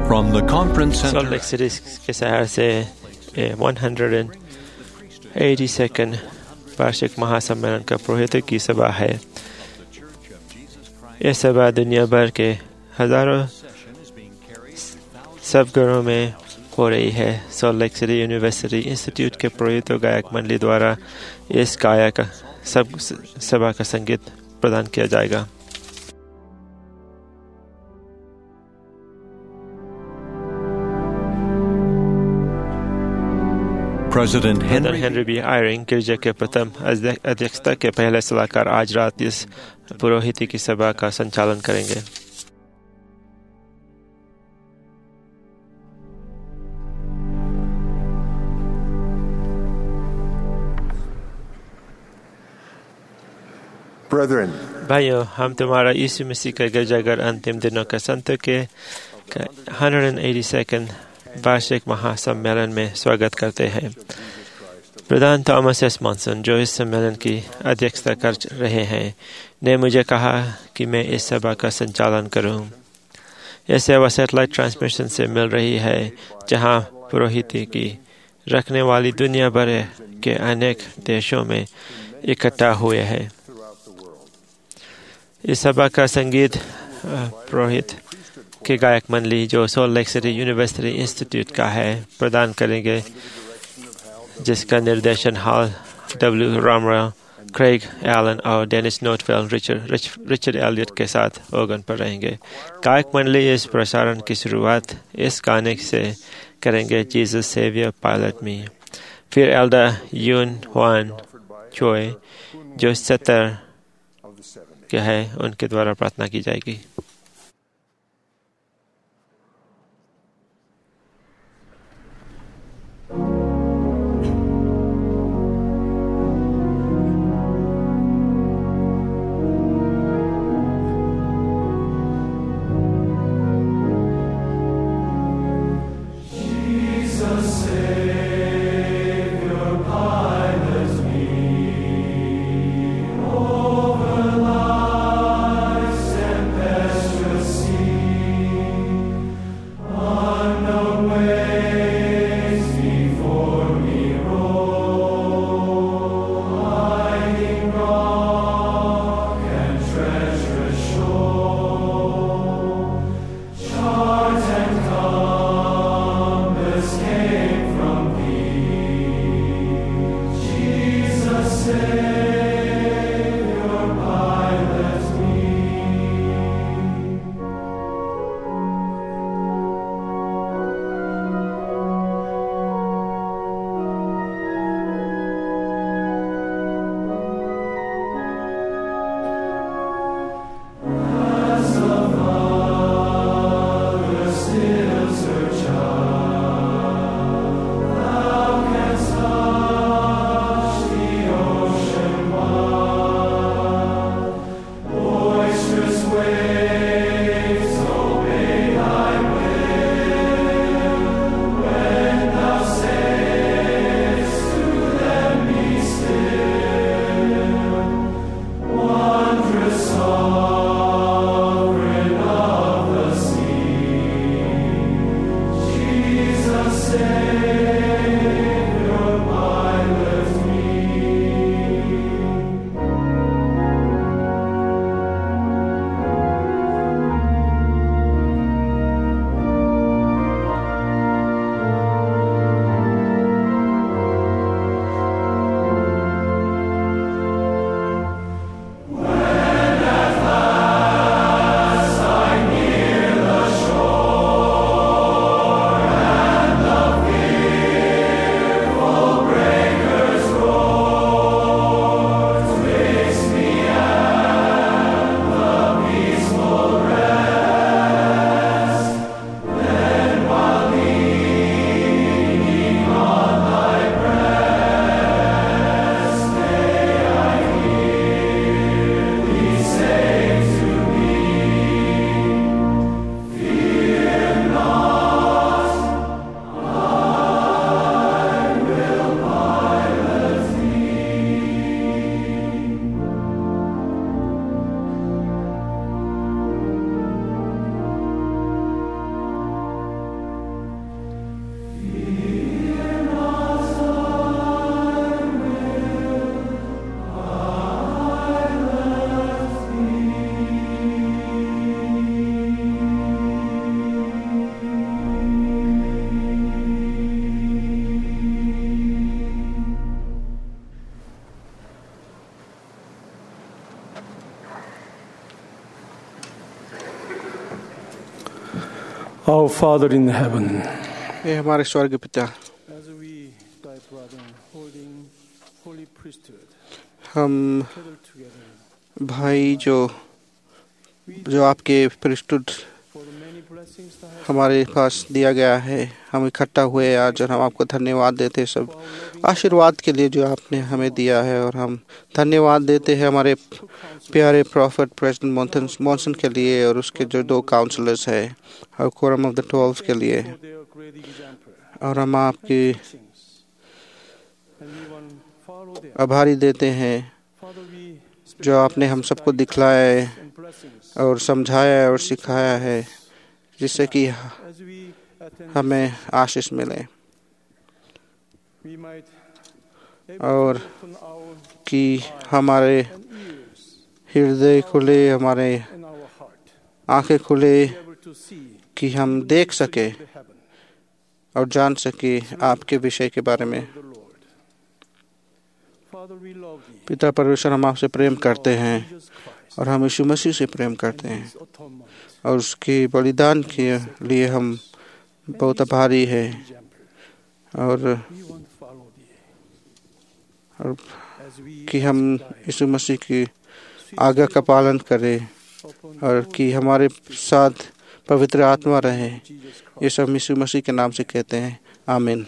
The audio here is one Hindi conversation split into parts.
From the conference Salt center Lake City के शहर से 182nd वार्षिक महासम्मेलन का पुरोहितों की सभा है। यह सभा दुनिया भर के हजारों सब घरों में हो रही है। Salt Lake City university institute के पुरोहितों गायक मंडली द्वारा इस गायक सभा का संगीत प्रदान किया जाएगा। President हेनरी बी आयरिंग गिरजा के प्रथम अध्यक्षता के पहले सलाहकार आज रात इस पुरोहिती की सभा का संचालन करेंगे। Brethren, भाइयों, हम तुम्हारा यीशु मसीह का गिरजाघर अंतिम दिनों का संत के 182nd वार्षिक महासम्मेलन में स्वागत करते हैं। प्रधान थॉमस एस मॉनसन, जो इस सम्मेलन की अध्यक्षता कर रहे हैं, ने मुझे कहा कि मैं इस सभा का संचालन करूं। यह सेवा सैटेलाइट ट्रांसमिशन से मिल रही है, जहां पुरोहिती की रखने वाली दुनिया भर के अनेक देशों में इकट्ठा हुए हैं। इस सभा का संगीत पुरोहित के गायक मंडली, जो Salt Lake City university Institute का है, प्रदान करेंगे, जिसका निर्देशन हॉल डब्ल्यू रामराव, क्रेग एलन और डेनिस नोटवेल रिचर्ड एलियट के साथ ऑर्गन पर रहेंगे। गायक मंडली इस प्रसारण की शुरुआत इस गाने से करेंगे, जीसस सेवियर पायलट मी। फिर एल्डर यून हुआन चोय, जो 70 के है, उनके द्वारा प्रार्थना की जाएगी। Over lies and Our Father in heaven, ये हमारे स्वर्ग पिता, as we, thy brethren, holding holy priesthood, हम gathered together भाई जो आपके priesthood for the many blessings that have हमारे पास दिया गया है, हम इकट्ठा हुए आज और हम आपको धन्यवाद देते हैं सब आशीर्वाद के लिए जो आपने हमें दिया है। और हम धन्यवाद देते हैं हमारे प्यारे प्रॉफिट प्रेसिडेंट मॉनसन के लिए और उसके जो 2 काउंसलर्स हैं और कोरम ऑफ द 12 के लिए। for their great example, और हम आपकी teachings, and we want to follow them. आभारी देते हैं Father, we जो आपने हम सबको दिखलाया है and blessings और समझाया है और सिखाया है, जिससे कि as we attend हमें आशीष मिले we might और open our कि हमारे and ears हृदय खुले, हमारे and our heart आंखें खुले be able to see कि हम देख सके the heaven और जान सके आपके विषय के बारे में। of the Lord. Father, we love thee. पिता परमेश्वर, हम आपसे प्रेम करते हैं Jesus Christ, और हम यीशु मसीह से प्रेम करते हैं his atonement, और उसके बलिदान के लिए हम बहुत आभारी हैं example. और We want to follow thee और as we कि हम यीशु मसीह की आज्ञा का पालन करें upon और कि हमारे साथ पवित्र आत्मा रहे। Jesus Christ. ये सब यीशु मसीह के नाम से कहते हैं, आमीन।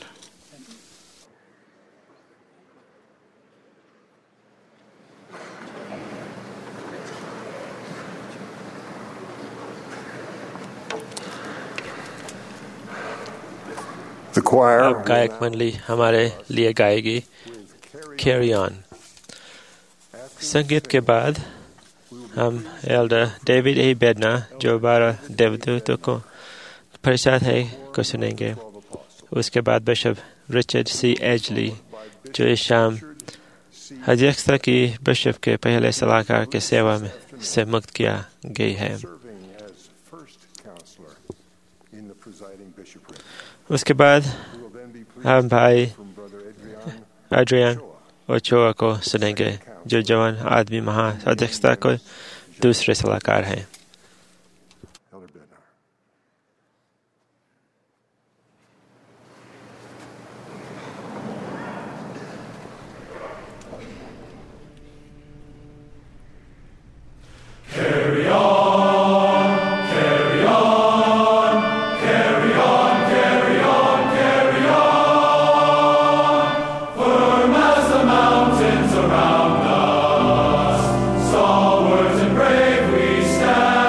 The choir अब गायक मंडली हमारे लिए गाएगी कैरी ऑन। संगीत के बाद हम एल्डर डेविड ए बेडना जो 12 देवदूतों को परिषद है को सुनेंगे। उसके बाद बिशप रिचर्ड सी एजली जो इस शाम अध्यक्षता की बिशप के पहले सलाहकार के सेवा में से मुक्त किया गई है। serving as first counselor in the presiding bishopric. उसके बाद We will then be pleased हम भाई from Brother Adrian Adrian Ochoa को सुनेंगे जो जवान आदमी महाअध्यक्षता को दूसरे सलाहकार हैं। Elder Bednar. Stalwart and brave we stand.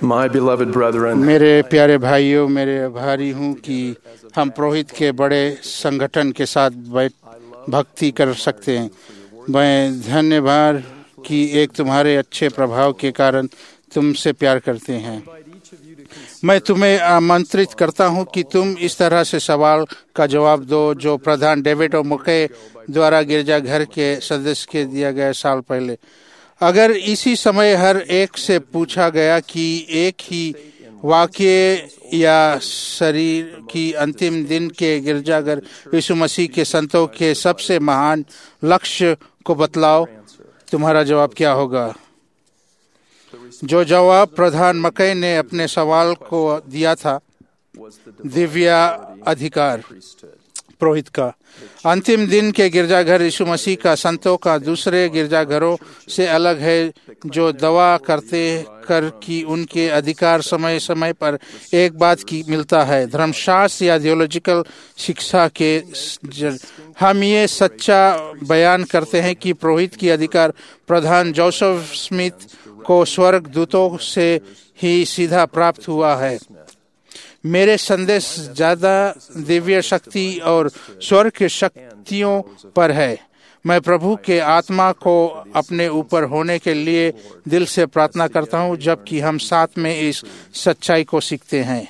My beloved brethren, मेरे प्यारे भाइयों, मेरे आभारी हूँ कि हम पुरोहित के बड़े संगठन के साथ भक्ति कर सकते हैं। मैं धन्यवाद कि एक तुम्हारे अच्छे प्रभाव के कारण तुमसे प्यार करते हैं। मैं तुम्हें आमंत्रित करता हूं कि तुम इस तरह से सवाल का जवाब दो जो प्रधान डेविड और मुके द्वारा गिरजाघर के सदस्य के दिया गया साल पहले। अगर इसी समय हर एक से पूछा गया कि एक ही वाक्य या शरीर की अंतिम दिन के गिरजाघर यीशु मसीह के संतों के सबसे महान लक्ष्य को बतलाओ, तुम्हारा जवाब क्या होगा? जो जवाब प्रधान मकई ने अपने सवाल को दिया था, दिव्य अधिकार पुरोहित का। अंतिम दिन के गिरजाघर यीशु मसीह का संतों का दूसरे गिरजाघरों से अलग है, जो दावा करते कर कि उनके अधिकार समय समय पर एक बात की मिलता है, धर्मशास्त्र या थियोलॉजिकल शिक्षा के। हम ये सच्चा बयान करते हैं कि पुरोहित की अधिकार प्रधान जोसेफ स्मिथ को स्वर्ग दूतों से ही सीधा प्राप्त हुआ है। मेरे संदेश ज्यादा दिव्य शक्ति और स्वर्ग की शक्तियों पर है। मैं प्रभु के आत्मा को अपने ऊपर होने के लिए दिल से प्रार्थना करता हूँ, जबकि हम साथ में इस सच्चाई को सीखते हैं।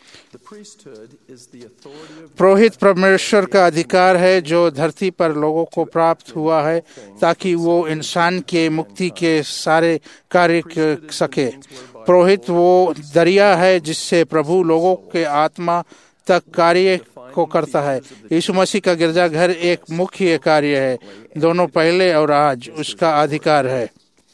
पुरोहित परमेश्वर का अधिकार है जो धरती पर लोगों को प्राप्त हुआ है ताकि वो इंसान के मुक्ति के सारे कार्य कर सके। पुरोहित वो दरिया है जिससे प्रभु लोगों के आत्मा तक कार्य को करता है। यीशु मसीह का गिरजाघर एक मुख्य कार्य है, दोनों पहले और आज उसका अधिकार है।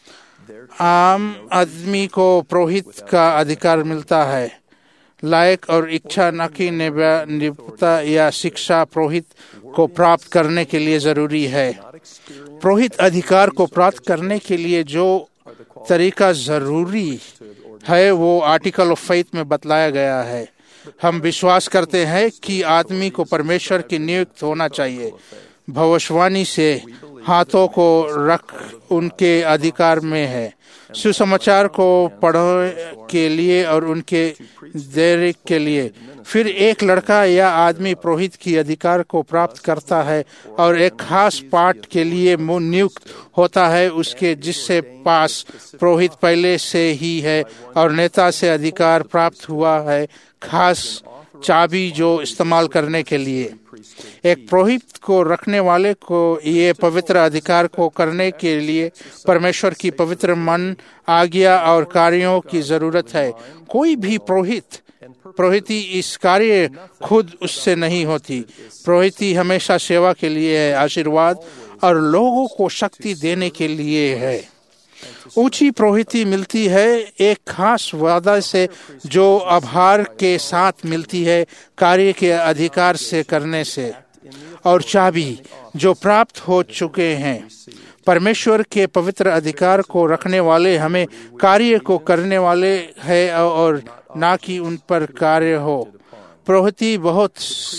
आम आदमी को पुरोहित का अधिकार मिलता है। लायक और इच्छा न कि निपुणता या शिक्षा पुरोहित को प्राप्त करने के लिए जरूरी है। पुरोहित अधिकार को प्राप्त करने के लिए जो तरीका जरूरी है वो आर्टिकल ऑफ फेथ में बतलाया गया है। हम विश्वास करते हैं कि आदमी को परमेश्वर की नियुक्त होना चाहिए। भविष्यवाणी से हाथों को रख उनके अधिकार में है। सुसमाचार को पढ़ने के लिए और उनके देर के लिए। फिर एक लड़का या आदमी पुरोहित की अधिकार को प्राप्त करता है और एक खास पाठ के लिए नियुक्त होता है उसके जिससे पास पुरोहित पहले से ही है और नेता से अधिकार प्राप्त हुआ है, खास चाबी जो इस्तेमाल करने के लिए। एक पुरोहित को रखने वाले को ये पवित्र अधिकार को करने के लिए परमेश्वर की पवित्र मन, आज्ञा और कार्यों की जरूरत है। कोई भी पुरोहिती इस कार्य खुद उससे नहीं होती। पुरोहिती हमेशा सेवा के लिए है, आशीर्वाद और लोगों को शक्ति देने के लिए है। ऊंची पुरोहिती मिलती है एक खास वादा से जो आभार के साथ मिलती है कार्य के अधिकार से करने से, और चाबी जो प्राप्त हो चुके हैं। परमेश्वर के पवित्र अधिकार को रखने वाले हमें कार्य को करने वाले हैं और ना कि उन पर कार्य हो। पुरोहिती बहुत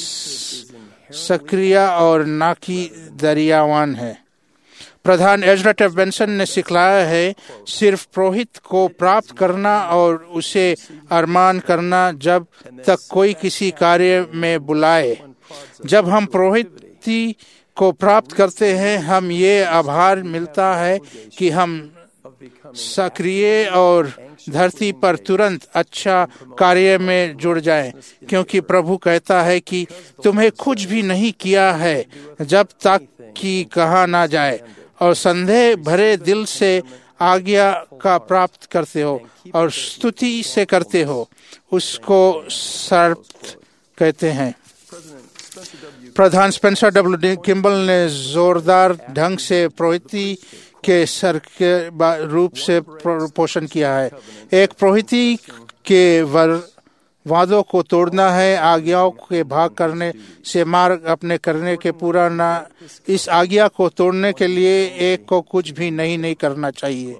सक्रिय और ना कि दरियावान है। प्रधान एजरा टेफ बेंसन ने सिखलाया है सिर्फ पुरोहित को प्राप्त करना और उसे अरमान करना जब तक कोई किसी कार्य में बुलाए। जब हम पुरोहिती को प्राप्त करते हैं, हम ये आभार मिलता है कि हम सक्रिय और धरती पर तुरंत अच्छा कार्य में जुड़ जाएं, क्योंकि प्रभु कहता है कि तुम्हें कुछ भी नहीं किया है जब तक कि कहा ना जाए, और संदेह भरे दिल से आज्ञा का प्राप्त करते हो और स्तुति से करते हो, उसको सर्प कहते हैं। प्रधान स्पेंसर डब्ल्यू किम्बल ने जोरदार ढंग से पुरोहिती के सर के रूप से पोषण किया है। एक पुरोहिती के वादों को तोड़ना है, आज्ञाओं के भाग करने से मार्ग अपने करने के पूरा ना। इस आज्ञा को तोड़ने के लिए एक को कुछ भी नहीं करना चाहिए।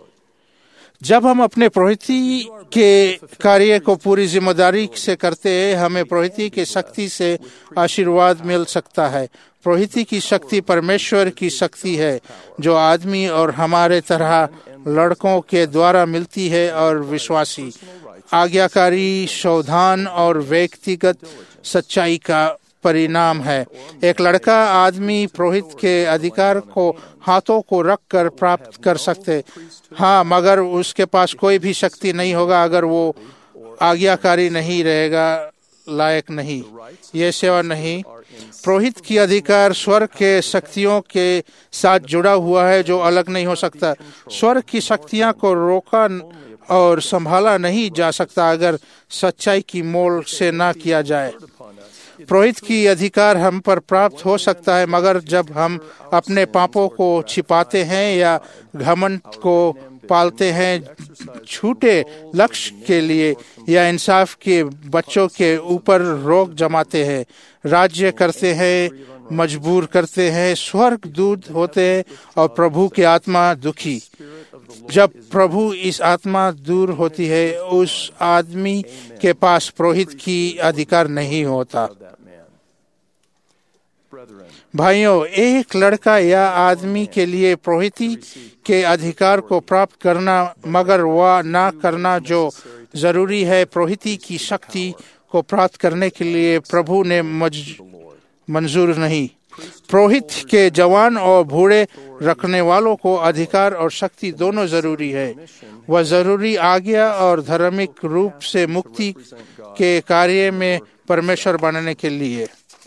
जब हम अपने पुरोहिती के कार्य को पूरी जिम्मेदारी से करते हैं, हमें पुरोहिती की शक्ति से आशीर्वाद मिल सकता है। पुरोहिती की शक्ति परमेश्वर की शक्ति है जो आदमी और हमारे तरह लड़कों के द्वारा मिलती है और विश्वासी आज्ञाकारी सावधान और व्यक्तिगत सच्चाई का परिणाम है। एक लड़का आदमी पुरोहित के अधिकार को हाथों को रख कर प्राप्त कर सकते, हाँ, मगर उसके पास कोई भी शक्ति नहीं होगा अगर वो आज्ञाकारी नहीं रहेगा, लायक नहीं, ये सेवा नहीं। पुरोहित की अधिकार स्वर्ग के शक्तियों के साथ जुड़ा हुआ है जो अलग नहीं हो सकता। स्वर्ग की शक्तियां को रोका और संभाला नहीं जा सकता अगर सच्चाई की मोल से ना किया जाए। पुरोहित की अधिकार हम पर प्राप्त हो सकता है, मगर जब हम अपने पापों को छिपाते हैं या घमंड को पालते हैं, झूठे लक्ष्य के लिए या इंसाफ के बच्चों के ऊपर रोक जमाते हैं, राज्य करते हैं, मजबूर करते हैं, स्वर्ग दूत होते हैं और प्रभु की आत्मा दुखी। जब प्रभु इस आत्मा दूर होती है, उस आदमी के पास पुरोहित की अधिकार नहीं होता। भाइयों, एक लड़का या आदमी के लिए पुरोहिती के अधिकार को प्राप्त करना मगर वह ना करना जो जरूरी है पुरोहिती की शक्ति को प्राप्त करने के लिए प्रभु ने मंजूर नहीं। पुरोहित के जवान और बूढ़े रखने वालों को अधिकार और शक्ति दोनों जरूरी है। वह जरूरी आज्ञा और धार्मिक रूप से मुक्ति के कार्य में परमेश्वर बनने के लिए।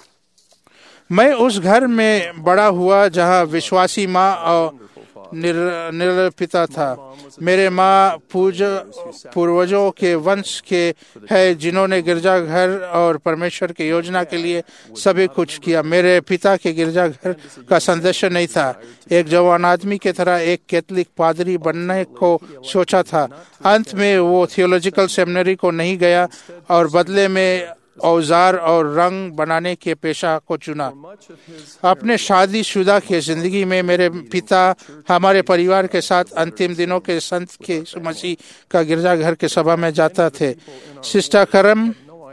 मैं उस घर में बड़ा हुआ जहाँ विश्वासी माँ और निर्पिता था। मेरे माँ पूर्वजों के वंश के है जिन्होंने गिरजाघर और परमेश्वर की योजना के लिए सभी कुछ किया। मेरे पिता के गिरजाघर का संदेश नहीं था। एक जवान आदमी की तरह एक कैथोलिक पादरी बनने को सोचा था। अंत में वो थियोलॉजिकल सेमिनरी को नहीं गया और बदले में औजार और रंग बनाने के पेशा को चुना। अपने शादीशुदा की जिंदगी में मेरे पिता हमारे परिवार के साथ अंतिम दिनों के संत के यीशु मसीह का गिरजाघर के सभा में जाता थे। शिष्टाक्रम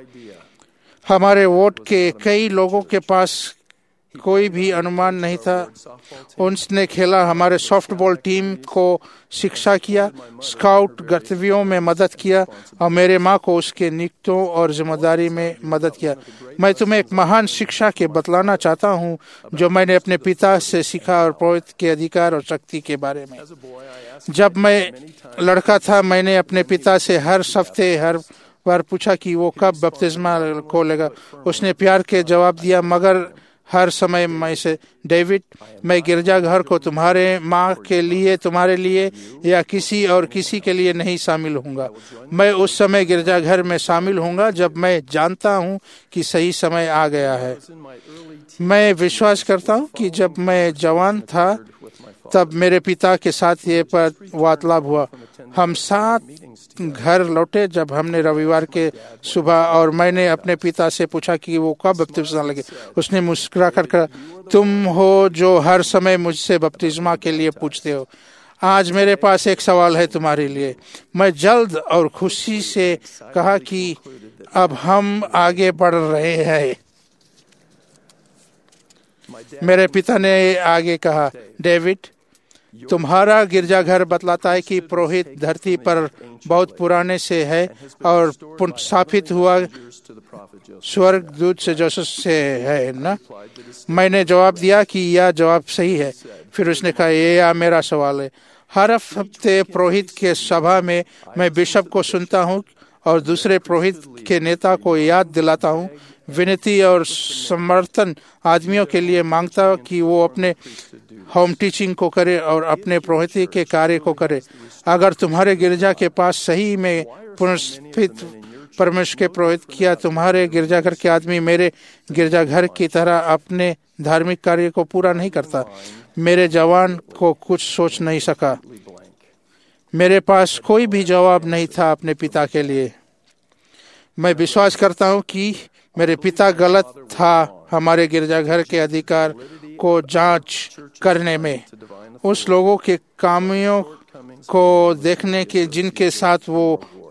हमारे वोट के कई लोगों के पास कोई भी अनुमान नहीं था। उसने खेला, हमारे सॉफ्टबॉल टीम को शिक्षा किया, स्काउट गतिविधियों में मदद किया और मेरे माँ को उसके नियुक्तों और जिम्मेदारी में मदद किया। मैं तुम्हें एक महान शिक्षा के बतलाना चाहता हूँ जो मैंने अपने पिता से सीखा और पुरोहित के अधिकार और शक्ति के बारे में। जब मैं लड़का था, मैंने अपने पिता से हर बार पूछा कि वो कब बपतिस्मा को लेगा। उसने प्यार के जवाब दिया, मगर हर समय मैं से, डेविड, मैं गिरजाघर को तुम्हारे माँ के लिए, तुम्हारे लिए या किसी के लिए नहीं शामिल होऊंगा। मैं उस समय गिरजाघर में शामिल होऊंगा जब मैं जानता हूँ कि सही समय आ गया है। मैं विश्वास करता हूँ कि जब मैं जवान था तब मेरे पिता के साथ ये वार्तालाप हुआ। हम साथ घर लौटे जब हमने रविवार के सुबह, और मैंने अपने पिता से पूछा कि वो कब बपतिस्मा लगे। उसने मुस्कुरा कर कहा, तुम हो जो हर समय मुझसे बपतिस्मा के लिए पूछते हो। आज मेरे पास एक सवाल है तुम्हारे लिए। मैं जल्द और खुशी से कहा कि अब हम आगे बढ़ रहे हैं। मेरे पिता ने आगे कहा, डेविड, तुम्हारा गिरजाघर बतलाता है कि पुरोहित धरती पर बहुत पुराने से है और स्थापित हुआ स्वर्गदूत से जोसेफ से है ना। मैंने जवाब दिया कि यह जवाब सही है। फिर उसने कहा, यह मेरा सवाल है। हर हफ्ते पुरोहित के सभा में मैं बिशप को सुनता हूँ और दूसरे पुरोहित के नेता को याद दिलाता हूँ, विनती और समर्थन आदमियों के लिए मांगता कि वो अपने होम टीचिंग को करे और अपने पुरोहिती के कार्य को करे। अगर तुम्हारे गिरजा के पास सही में पुनर्स्थित परमेश्वर के पुरोहित किया, तुम्हारे गिरजाघर के आदमी मेरे गिरजाघर की तरह अपने धार्मिक कार्य को पूरा नहीं करता। मेरे जवान को कुछ सोच नहीं सका। मेरे पास कोई भी जवाब नहीं था अपने पिता के लिए। मैं विश्वास करता हूँ कि मेरे पिता गलत था हमारे गिरजाघर के अधिकार को जांच करने में, उस लोगों के कामियों को देखने के जिनके साथ वो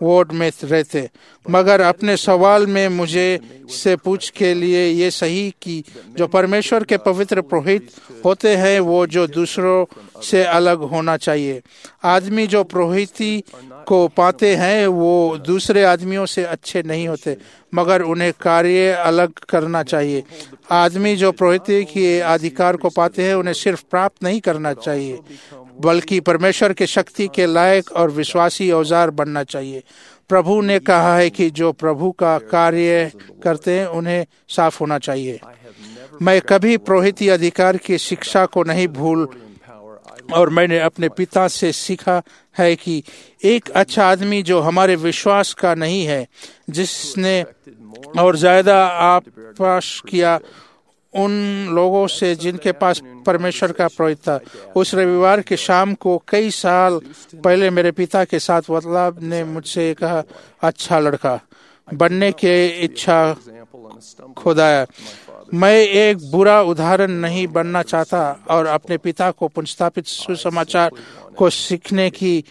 वार्ड में रहते, मगर अपने सवाल में मुझे से पूछ के लिए ये सही कि जो परमेश्वर के पवित्र पुरोहित होते हैं वो जो दूसरों से अलग होना चाहिए। आदमी जो पुरोहिती को पाते हैं वो दूसरे आदमियों से अच्छे नहीं होते, मगर उन्हें कार्य अलग करना चाहिए। आदमी जो पुरोहिती के अधिकार को पाते हैं उन्हें सिर्फ प्राप्त नहीं करना चाहिए, बल्कि परमेश्वर के शक्ति के लायक और विश्वासी औजार बनना चाहिए। प्रभु ने कहा है कि जो प्रभु का कार्य करते हैं उन्हें साफ होना चाहिए। मैं कभी पुरोहिती अधिकार की शिक्षा को नहीं भूल, और मैंने अपने पिता से सीखा है कि एक अच्छा आदमी जो हमारे विश्वास का नहीं है, जिसने और ज्यादा आपस किया उन लोगों से जिनके पास परमेश्वर का पुरोहित था। उस रविवार के शाम को कई साल पहले मेरे पिता के साथ वार्तालाप ने मुझसे कहा, अच्छा लड़का बनने की इच्छा खुदाया। मैं एक बुरा उदाहरण नहीं बनना चाहता और अपने पिता को पुनर्स्थापित सुसमाचार को सीखने की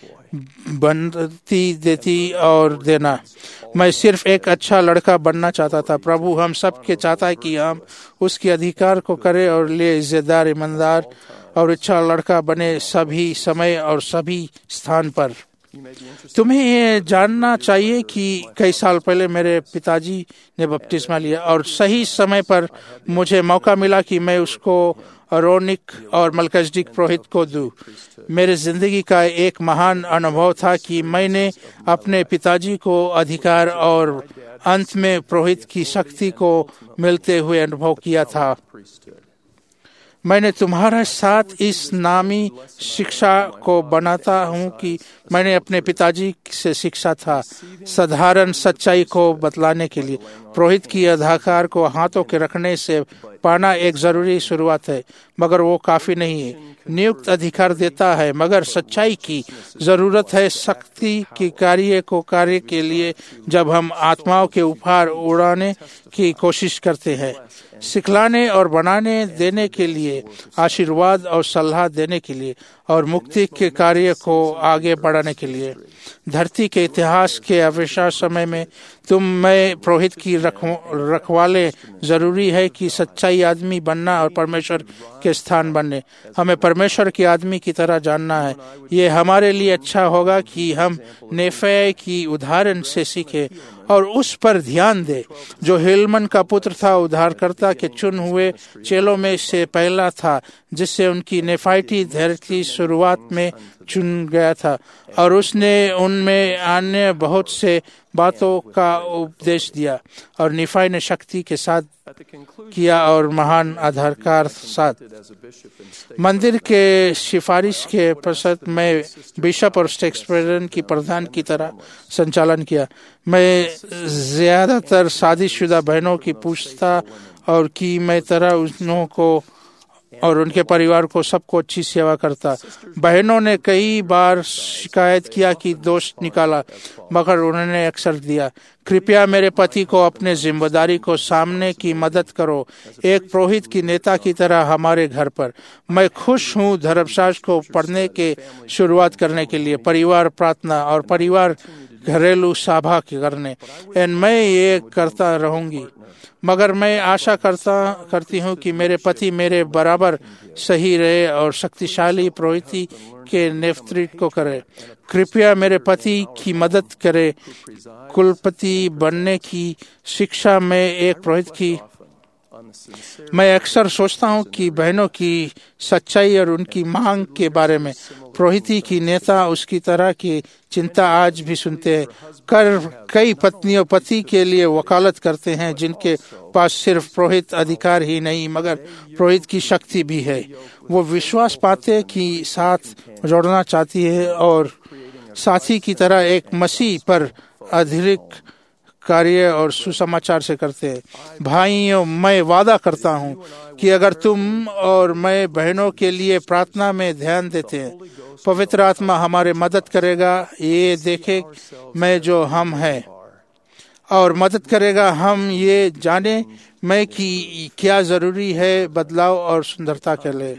बनती देती और देना। मैं सिर्फ एक अच्छा लड़का बनना चाहता था। प्रभु हम सब के चाहता है कि हम उसके अधिकार को करें और लिए इज्जतदार, ईमानदार और अच्छा लड़का बने सभी समय और सभी स्थान पर। तुम्हें ये जानना चाहिए कि कई साल पहले मेरे पिताजी ने बपतिस्मा लिया और सही समय पर मुझे मौका मिला कि मैं उसको अरोनिक और मलकजदिक पुरोहित को दूं। मेरे जिंदगी का एक महान अनुभव था कि मैंने अपने पिताजी को अधिकार और अंत में पुरोहित की शक्ति को मिलते हुए अनुभव किया था। मैंने तुम्हारे साथ इस नामी शिक्षा को बनाता हूँ कि मैंने अपने पिताजी से सीखा था। साधारण सच्चाई को बतलाने के लिए पुरोहित की अधिकार को हाथों के रखने से पाना एक जरूरी शुरुआत है, मगर वो काफी नहीं है। नियुक्त अधिकार देता है, मगर सच्चाई की जरूरत है शक्ति के कार्य के लिए। जब हम आत्माओं के उपहार उड़ाने की कोशिश करते हैं, सिखलाने और बनाने देने के लिए, आशीर्वाद और सलाह देने के लिए और मुक्ति के कार्य को आगे बढ़ाने के लिए। धरती के इतिहास के अविश्वास समय में तुम में पुरोहित की रखवाले जरूरी है कि सच्चाई आदमी बनना और परमेश्वर के स्थान बनने। हमें परमेश्वर के आदमी की तरह जानना है। ये हमारे लिए अच्छा होगा कि हम नेफे की उदाहरण से सीखें और उस पर ध्यान दे जो हिलमन का पुत्र था, उद्धारकर्ता के चुन हुए चेलों में से पहला था, जिससे उनकी नेफाइटी धैर्य की शुरुआत में चुन गया था और उसने उनमें अन्य बहुत से बातों का उपदेश दिया और निफाई ने शक्ति के साथ किया और महान आधारकार साथ मंदिर के सिफारिश के पश्चात मैं बिशप और स्टेक्सप्रेडन की प्रधान की तरह संचालन किया। मैं ज्यादातर शादीशुदा बहनों की पूछता और कि मैं तरह उन्हों को और उनके परिवार को सबको अच्छी सेवा करता। बहनों ने कई बार शिकायत किया कि दोष निकाला, मगर उन्होंने अक्सर दिया, कृपया मेरे पति को अपने जिम्मेदारी को सामने की मदद करो, एक पुरोहित की नेता की तरह हमारे घर पर। मैं खुश हूँ धर्मशास्त्र को पढ़ने के शुरुआत करने के लिए, परिवार प्रार्थना और परिवार घरेलू सभा करने, एंड मैं ये करता रहूंगी। मगर मैं आशा करती हूँ कि मेरे पति मेरे बराबर सही रहे और शक्तिशाली पुरोहिती के नेतृत्व को करे। कृपया मेरे पति की मदद करे कुलपति बनने की शिक्षा में एक पुरोहित की। मैं अक्सर सोचता हूँ कि बहनों की सच्चाई और उनकी मांग के बारे में पुरोहिती की नेता उसकी तरह की चिंता आज भी सुनते हैं। कई पत्नियों पति के लिए वकालत करते हैं जिनके पास सिर्फ पुरोहित अधिकार ही नहीं मगर पुरोहित की शक्ति भी है। वो विश्वास पाते कि साथ जोड़ना चाहती है और साथी की तरह एक मसीह पर अधिक कार्य और सुसमाचार से करते हैं। भाइयों, मैं वादा करता हूँ कि अगर तुम और मैं बहनों के लिए प्रार्थना में ध्यान देते हैं, पवित्र आत्मा हमारे मदद करेगा ये देखे मैं जो हम हैं और मदद करेगा हम ये जाने मैं कि क्या जरूरी है बदलाव और सुंदरता के लिए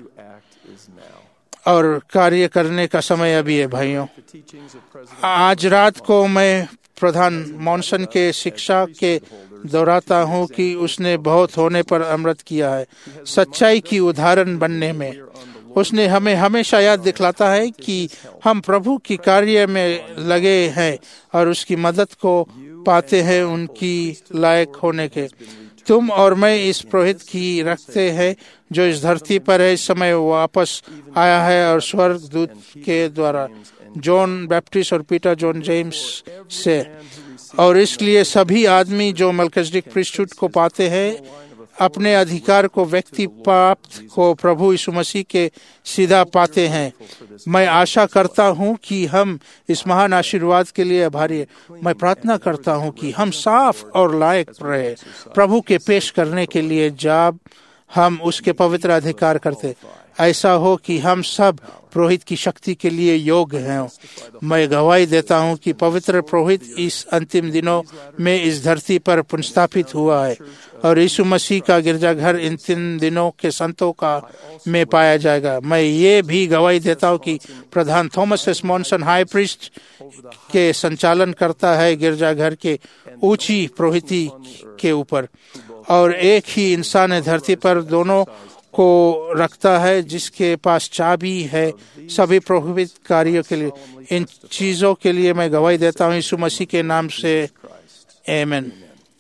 और कार्य करने का समय अभी है। भाइयों, आज रात को मैं प्रधान मॉनसन के शिक्षा के दोहराता हूँ कि उसने बहुत होने पर अमृत किया है। सच्चाई की उदाहरण बनने में उसने हमें हमेशा याद दिखलाता है कि हम प्रभु की कार्य में लगे हैं और उसकी मदद को पाते हैं उनकी लायक होने के। तुम और मैं इस पुरोहित की रखते हैं जो इस धरती पर है। इस समय वापस आया है और स्वर्ग दूत के द्वारा जॉन बैप्टिस्ट और पीटर जॉन जेम्स से, और इसलिए सभी आदमी जो मेल्किसेदेक प्रीस्टहुड को पाते हैं अपने अधिकार को व्यक्ति प्राप्त को प्रभु यीशु मसीह के सीधा पाते हैं। मैं आशा करता हूं कि हम इस महान आशीर्वाद के लिए आभारी हैं। मैं प्रार्थना करता हूं कि हम साफ और लायक रहे प्रभु के पेश करने के लिए जब हम उसके पवित्र अधिकार करते, ऐसा हो कि हम सब पुरोहित की शक्ति के लिए योग्य हैं। मैं गवाही देता हूं कि पवित्र पुरोहित इस अंतिम दिनों में इस धरती पर पुनर्स्थापित हुआ है और यीशु मसीह का गिरजाघर इन 3 दिनों के संतों का में पाया जाएगा। मैं ये भी गवाही देता हूं कि प्रधान Thomas S Monson high priest के संचालन करता है गिरजाघर के ऊंची पुरोहिती के ऊपर, और एक ही इंसान है धरती पर दोनों को रखता है जिसके पास चाबी है सभी पुरोहित कार्यों के लिए। इन चीजों के लिए मैं गवाही देता हूँ यीशु मसीह के नाम से, आमीन।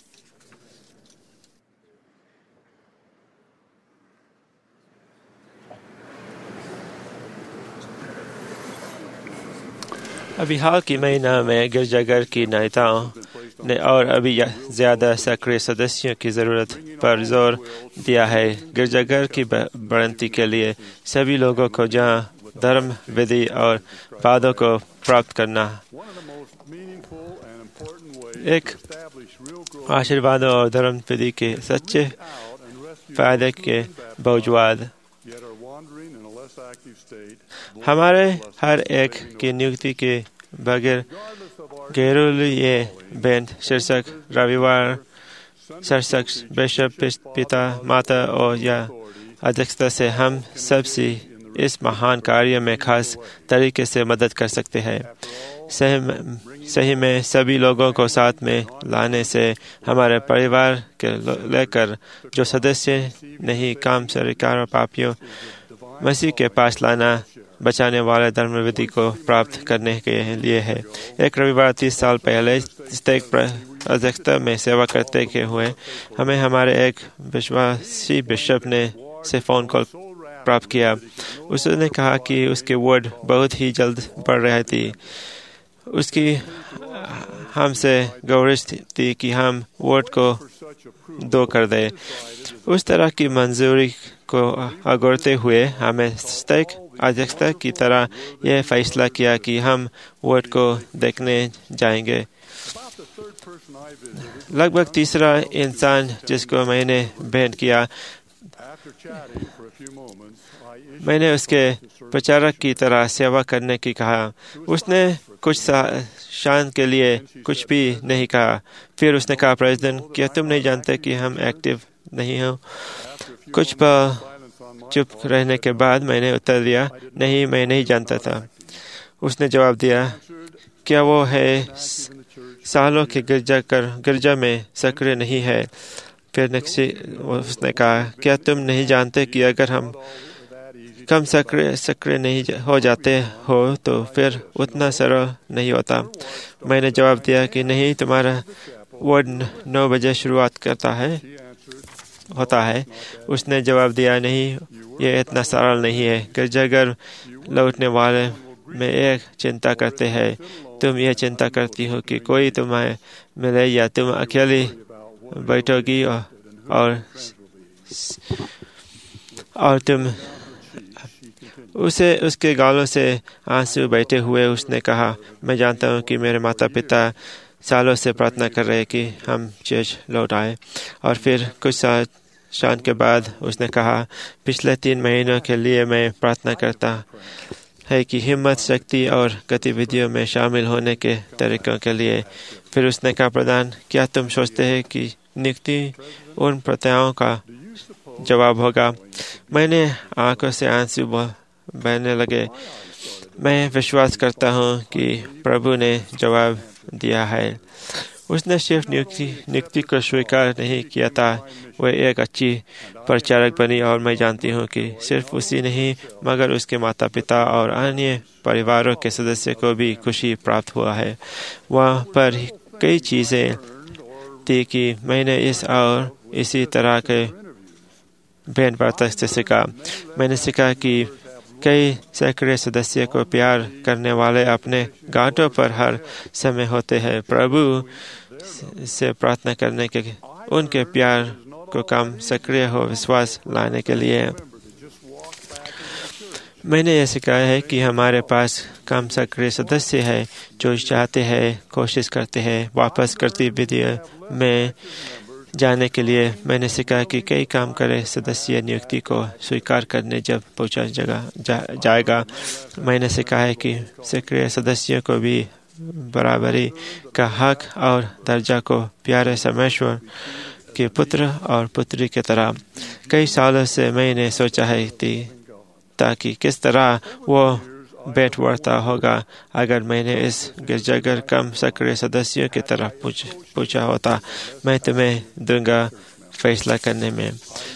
अभी हाल के महीना में गिरजाघर की नेताओं ने और अभी ज्यादा सक्रिय सदस्यों की जरूरत पर जोर दिया है। गिरजाघर की बढ़ंती के लिए सभी लोगों को जहां धर्म विधि और वादों को प्राप्त करना एक आशीर्वादों और धर्म विधि के सच्चे फायदे के बावजूद हमारे हर एक की नियुक्ति के बगैर गैरुलीय बैंड शीर्षक रविवार शीर्षक बिशप पिता माता और या अध्यक्षता से हम सबसे इस महान कार्य में खास तरीके से मदद कर सकते हैं। सही में सभी लोगों को साथ में लाने से हमारे परिवार के लेकर जो सदस्य नहीं काम सरकार और पापियों मसीह के पास लाना बचाने वाले धर्म विधि को प्राप्त करने के लिए है। एक रविवार 30 साल पहले स्टेक अध्यक्षता में सेवा करते हुए हमें हमारे एक विश्वासी बिशप ने से फोन कॉल प्राप्त किया। उसने कहा कि उसके वार्ड बहुत ही जल्द बढ़ रही थी। उसकी हमसे गुजारिश थी कि हम वार्ड को 2 कर दें। उस तरह की मंजूरी को अगोरते हुए हमें स्टेक अध्यक्षता की तरह यह फैसला किया कि हम वार्ड को देखने जाएंगे। लगभग तीसरा इंसान जिसको मैंने भेंट किया, मैंने उसके प्रचारक की तरह सेवा करने की कहा। उसने कुछ शान के लिए कुछ भी नहीं कहा। फिर उसने कहा, प्रेसिडेंट, क्या तुम नहीं जानते कि हम एक्टिव नहीं हो? कुछ पल चुप रहने के बाद मैंने उत्तर दिया, नहीं, मैं नहीं जानता था। उसने जवाब दिया, क्या वो है सालों के गिरजा में सक्रिय नहीं है? फिर उसने कहा, क्या तुम नहीं जानते कि अगर हम कम सक्रिय नहीं हो जाते हो तो फिर उतना सरल नहीं होता? मैंने जवाब दिया कि नहीं, तुम्हारा वार्ड 9 बजे शुरुआत होता है। उसने जवाब दिया, नहीं, ये इतना सरल नहीं है। गिरजाघर लौटने वाले में एक चिंता करते हैं। तुम ये चिंता करती हो कि कोई तुम्हें मिले या तुम अकेली बैठोगी और तुम उसके गालों से आंसू बहते हुए उसने कहा, मैं जानता हूँ कि मेरे माता पिता सालों से प्रार्थना कर रहे कि हम चर्च लौट आए। और फिर कुछ शान के बाद उसने कहा, पिछले 3 महीनों के लिए मैं प्रार्थना करता है कि हिम्मत, शक्ति और गतिविधियों में शामिल होने के तरीकों के लिए। फिर उसने कहा, प्रधान, क्या तुम सोचते हैं कि नियुक्ति उन प्रत्यायों का जवाब होगा? मैंने आंखों से आंसू बहने लगे। मैं विश्वास करता हूँ कि प्रभु ने जवाब दिया है। उसने सिर्फ नियुक्ति को स्वीकार नहीं किया था, वह एक अच्छी प्रचारक बनी और मैं जानती हूँ कि सिर्फ उसी नहीं मगर उसके माता पिता और अन्य परिवारों के सदस्य को भी खुशी प्राप्त हुआ है। वहाँ पर कई चीज़ें थी कि मैंने इस और इसी तरह के बहन वार्ता से सीखा। मैंने सीखा कि कई सक्रिय सदस्य को प्यार करने वाले अपने घाटों पर हर समय होते हैं। प्रभु से प्रार्थना करने के उनके प्यार को कम सक्रिय हो विश्वास लाने के लिए। मैंने यह सीखा है कि हमारे पास कम सक्रिय सदस्य हैं जो चाहते हैं, कोशिश करते हैं वापस गतिविधियों में जाने के लिए। मैंने सीखा कि कई काम करे सदस्य नियुक्ति को स्वीकार करने जब पहुंचा जाएगा। मैंने सीखा है कि सक्रिय सदस्यों को भी बराबरी का हक और दर्जा को प्यारे परमेश्वर के पुत्र और पुत्री की तरह। कई सालों से मैंने सोचा है ताकि किस तरह वो बैठवर्ता होगा अगर मैंने इस गिरजाघर कम सक्रिय सदस्यों की तरफ पूछा होता। मैं तुम्हें दूंगा फैसला करने में।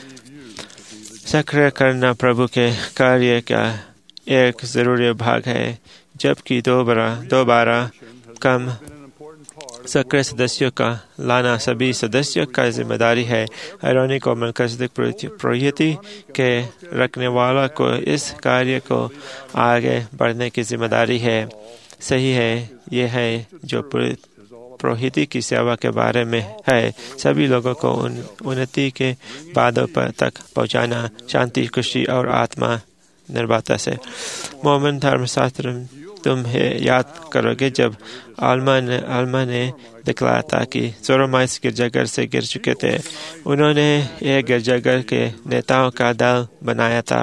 सक्रिय करना प्रभु के कार्य का एक जरूरी भाग है, जबकि दोबारा कम सक्रिय सदस्यों का लाना सभी सदस्यों का जिम्मेदारी है। आयरॉनिक और मलकिसिदक पुरोहिती के रखने वाला को इस कार्य को आगे बढ़ने की जिम्मेदारी है। सही है, यह है जो पुरोहिती की सेवा के बारे में है, सभी लोगों को उन्नति के बादों पर तक पहुंचाना, शांति, खुशी और आत्मा निर्भरता से। मोमिन धर्मशास्त्र तुम याद करोगे जब आल्मा ने दिखलाया था कि सोरोमाइस गिरजाघर से गिर चुके थे। उन्होंने एक गिरजाघर के नेताओं का दल बनाया था।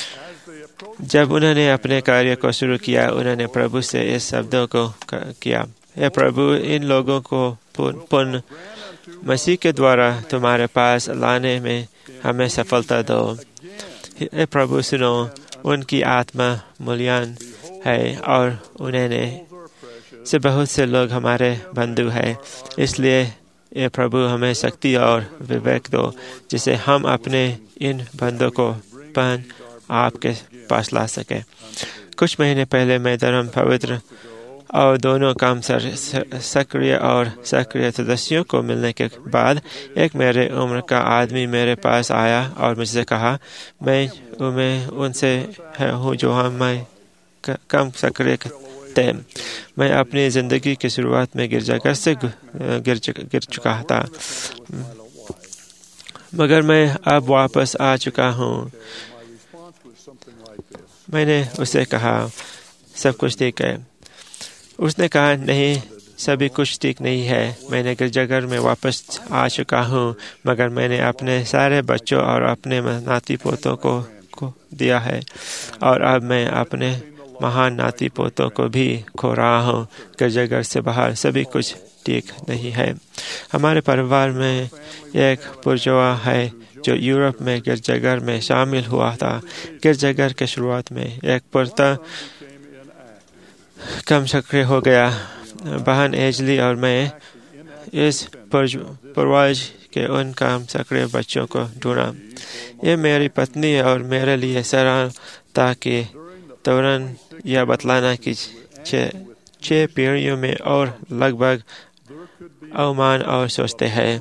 जब उन्होंने अपने कार्य को शुरू किया, उन्होंने प्रभु से इस शब्दों को किया, हे प्रभु, इन लोगों को पुनः मसीह के द्वारा तुम्हारे पास लाने में हमें सफलता दो। हे प्रभु, सुनो, उनकी आत्मा मूल्यवान है और उन्हें से बहुत से लोग हमारे बंधु हैं। इसलिए ये प्रभु हमें शक्ति और विवेक दो जिसे हम अपने इन बंधुओं को आपके पास ला सके। कुछ महीने पहले मैं धर्म पवित्र और दोनों काम सक्रिय और सक्रिय सदस्यों को मिलने के बाद एक मेरे उम्र का आदमी मेरे पास आया और मुझसे कहा, मैं उनसे हूँ जो हमें कम सक्रिय थे। मैं अपनी जिंदगी की शुरुआत में गिरजाघर से गिर चुका था, मगर मैं अब वापस आ चुका हूँ। मैंने उसे कहा, सब कुछ ठीक है। उसने कहा, नहीं, सभी कुछ ठीक नहीं है। मैंने गिरजाघर में वापस आ चुका हूँ, मगर मैंने अपने सारे बच्चों और अपने नाती पोतों को दिया है और अब मैं अपने महान नाती पोतों को भी खो रहा हूँ। गिरजाघर से बाहर सभी कुछ ठीक नहीं है। हमारे परिवार में एक पुरजोआ है जो यूरोप में गिरजाघर में शामिल हुआ था। गिरजाघर के शुरुआत में एक पुरता कम सक्रिय हो गया। बहन एजली और मैं इस पूर्वज के उन कम सक्रिय बच्चों को ढूंढा। ये मेरी पत्नी और मेरे लिए सरल था कि दौरान यह बतलाना कि 6 पीढ़ियों में और लगभग अवमान और सोचते हैं।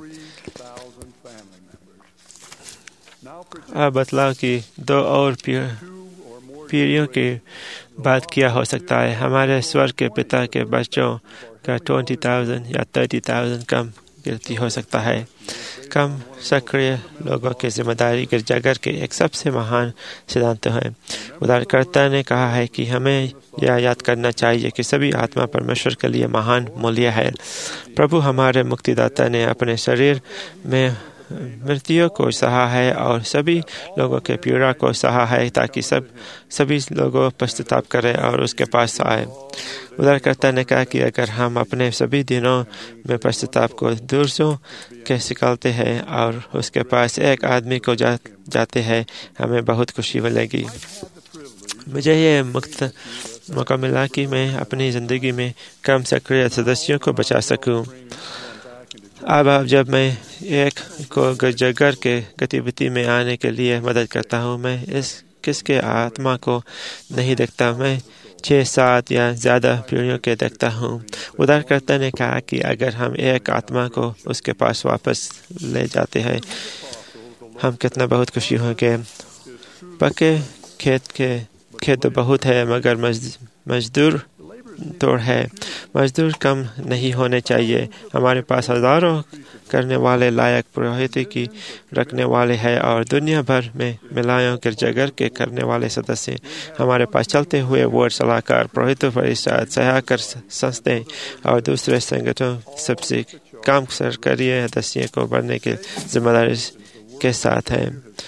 अब बतलाओ कि 2 और पीढ़ियों की बात किया हो सकता है। हमारे स्वर्ग के पिता के बच्चों का 20,000 या 30,000 कम गिनती हो सकता है। कम सक्रिय लोगों की जिम्मेदारी गिरजाघर के एक सबसे महान सिद्धांत है। उद्धारकर्ता ने कहा है कि हमें यह याद करना चाहिए कि सभी आत्मा परमेश्वर के लिए महान मूल्य है। प्रभु हमारे मुक्तिदाता ने अपने शरीर में मृत्यु को सहा है और सभी लोगों के पीड़ा को सहा है ताकि सभी लोगों पश्चाताप करें और उसके पास आए। उद्धारकर्ता ने कहा कि अगर हम अपने सभी दिनों में पश्चाताप को दूर के निकालते हैं और उसके पास एक आदमी को जाते हैं, हमें बहुत खुशी मिलेगी। मुझे ये मौका मिला कि मैं अपनी ज़िंदगी में कम सक्रिय सदस्यों को बचा सकूं। अब जब मैं एक को गिरजाघर के गतिविधि में आने के लिए मदद करता हूँ, मैं इस किसके आत्मा को नहीं देखता, मैं 6-7 या ज़्यादा पीढ़ियों के देखता हूँ। उद्धारकर्ता ने कहा कि अगर हम एक आत्मा को उसके पास वापस ले जाते हैं, हम कितना बहुत खुशी होंगे। पक्के खेत तो बहुत है, मगर मजदूर तो है। मजदूर कम नहीं होने चाहिए। हमारे पास हजारों करने वाले लायक पुरोहित की रखने वाले हैं और दुनिया भर में मिलायों गिरजाघर के करने वाले सदस्य। हमारे पास चलते हुए वार्ड सलाहकार, पुरोहित परिषद, सहायक संस्थाएं और दूसरे संगठनों सबसे काम सरकारी सदस्यों को बढ़ने की जिम्मेदारी के साथ है।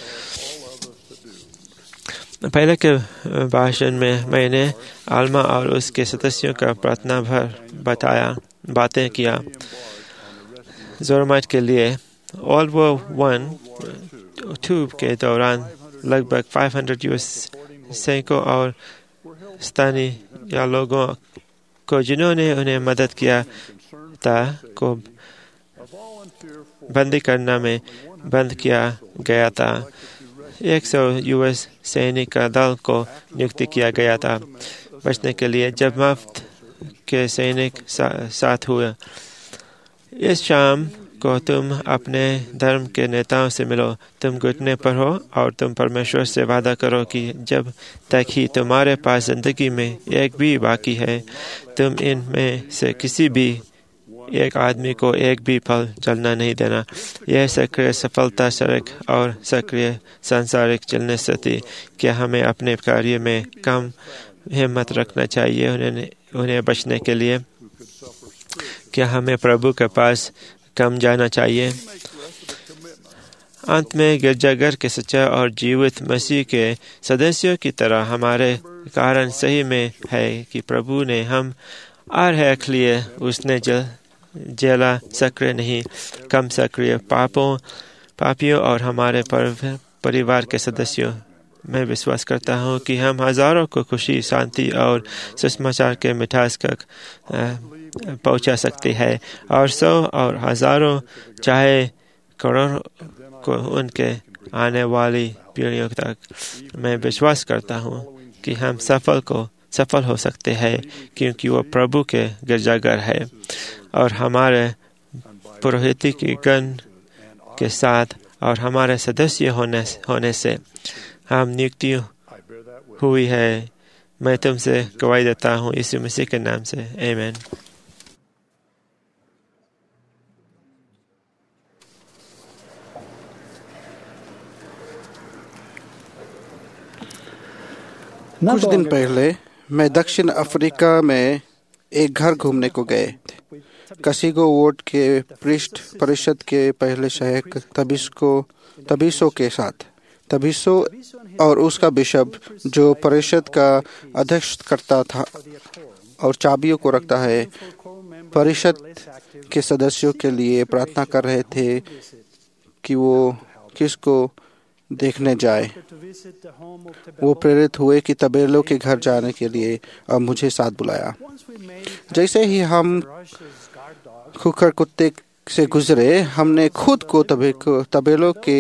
पहले के भाषण में मैंने आल्मा और उसके सदस्यों का प्रार्थना बातें किया। जोरमाइट के लिए वर्ल्ड वॉर 1-2 के दौरान लगभग 500 यूएस सैनिकों और स्थानीय लोगों को जिन्होंने उन्हें मदद किया था को बंदी करना में बंद किया गया था। 100 यूएस सैनिक का दल को नियुक्त किया गया था बचने के लिए। जब मुफ्त के सैनिक साथ हुए, इस शाम को तुम अपने धर्म के नेताओं से मिलो, तुम घुटने पर हो और तुम परमेश्वर से वादा करो कि जब तक ही तुम्हारे पास जिंदगी में एक भी बाकी है, तुम इनमें से किसी भी एक आदमी को एक भी फल जलना नहीं देना। यह सक्रिय सफलता सड़क और सक्रिय सांसारिक चलने से थी। क्या हमें अपने कार्य में कम हिम्मत रखना चाहिए उन्हें बचने के लिए? क्या हमें प्रभु के पास कम जाना चाहिए? अंत में गिरजाघर के सच्चे और जीवित मसीह के सदस्यों की तरह हमारे कारण सही में है कि प्रभु ने हम हर लिए उसने जेला सक्रिय नहीं, कम सक्रिय पापियों और हमारे परिवार के सदस्यों। मैं विश्वास करता हूँ कि हम हजारों को खुशी, शांति और सुसमाचार के मिठास तक पहुँचा सकते हैं और 100 और हजारों चाहे करोड़ों को उनके आने वाली पीढ़ियों तक। मैं विश्वास करता हूँ कि हम सफल हो सकते हैं क्योंकि वो प्रभु के गिरजाघर है और हमारे पुरोहित की गण के साथ और हमारे सदस्य होने से हम नियुक्ति हुई है। मैं तुमसे गवाही देता हूँ यीशु मसीह के नाम से, आमीन। कुछ दिन पहले मैं दक्षिण अफ्रीका में एक घर घूमने को गए थे। कसिगो वार्ड के पृष्ठ परिषद के पहले सहायक तबीसो के साथ। तबीसो और उसका बिशप जो परिषद का अध्यक्ष करता था और चाबियों को रखता है, परिषद के सदस्यों के लिए प्रार्थना कर रहे थे कि वो किसको देखने जाए। वो प्रेरित हुए कि तबेलों के घर जाने के लिए और मुझे साथ बुलाया। जैसे ही हम खुकर कुत्ते से गुजरे, हमने खुद को तबेलों के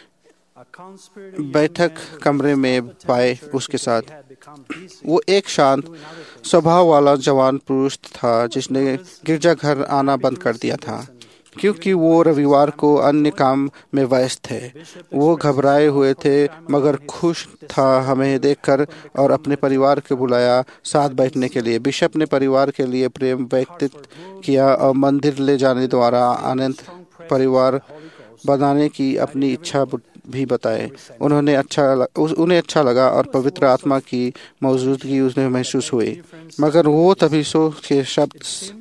बैठक कमरे में पाए। उसके साथ वो एक शांत स्वभाव वाला जवान पुरुष था जिसने गिरजाघर आना बंद कर दिया था क्योंकि वो रविवार को अन्य काम में व्यस्त थे। वो घबराए हुए थे मगर खुश था हमें देखकर और अपने परिवार को बुलाया साथ बैठने के लिए। बिशप ने परिवार के लिए प्रेम व्यक्त किया और मंदिर ले जाने द्वारा आनंद परिवार बनाने की अपनी इच्छा भी बताए। उन्हें अच्छा लगा और पवित्र आत्मा की मौजूदगी उन्हें महसूस हुई। मगर वो तबीसो के शब्द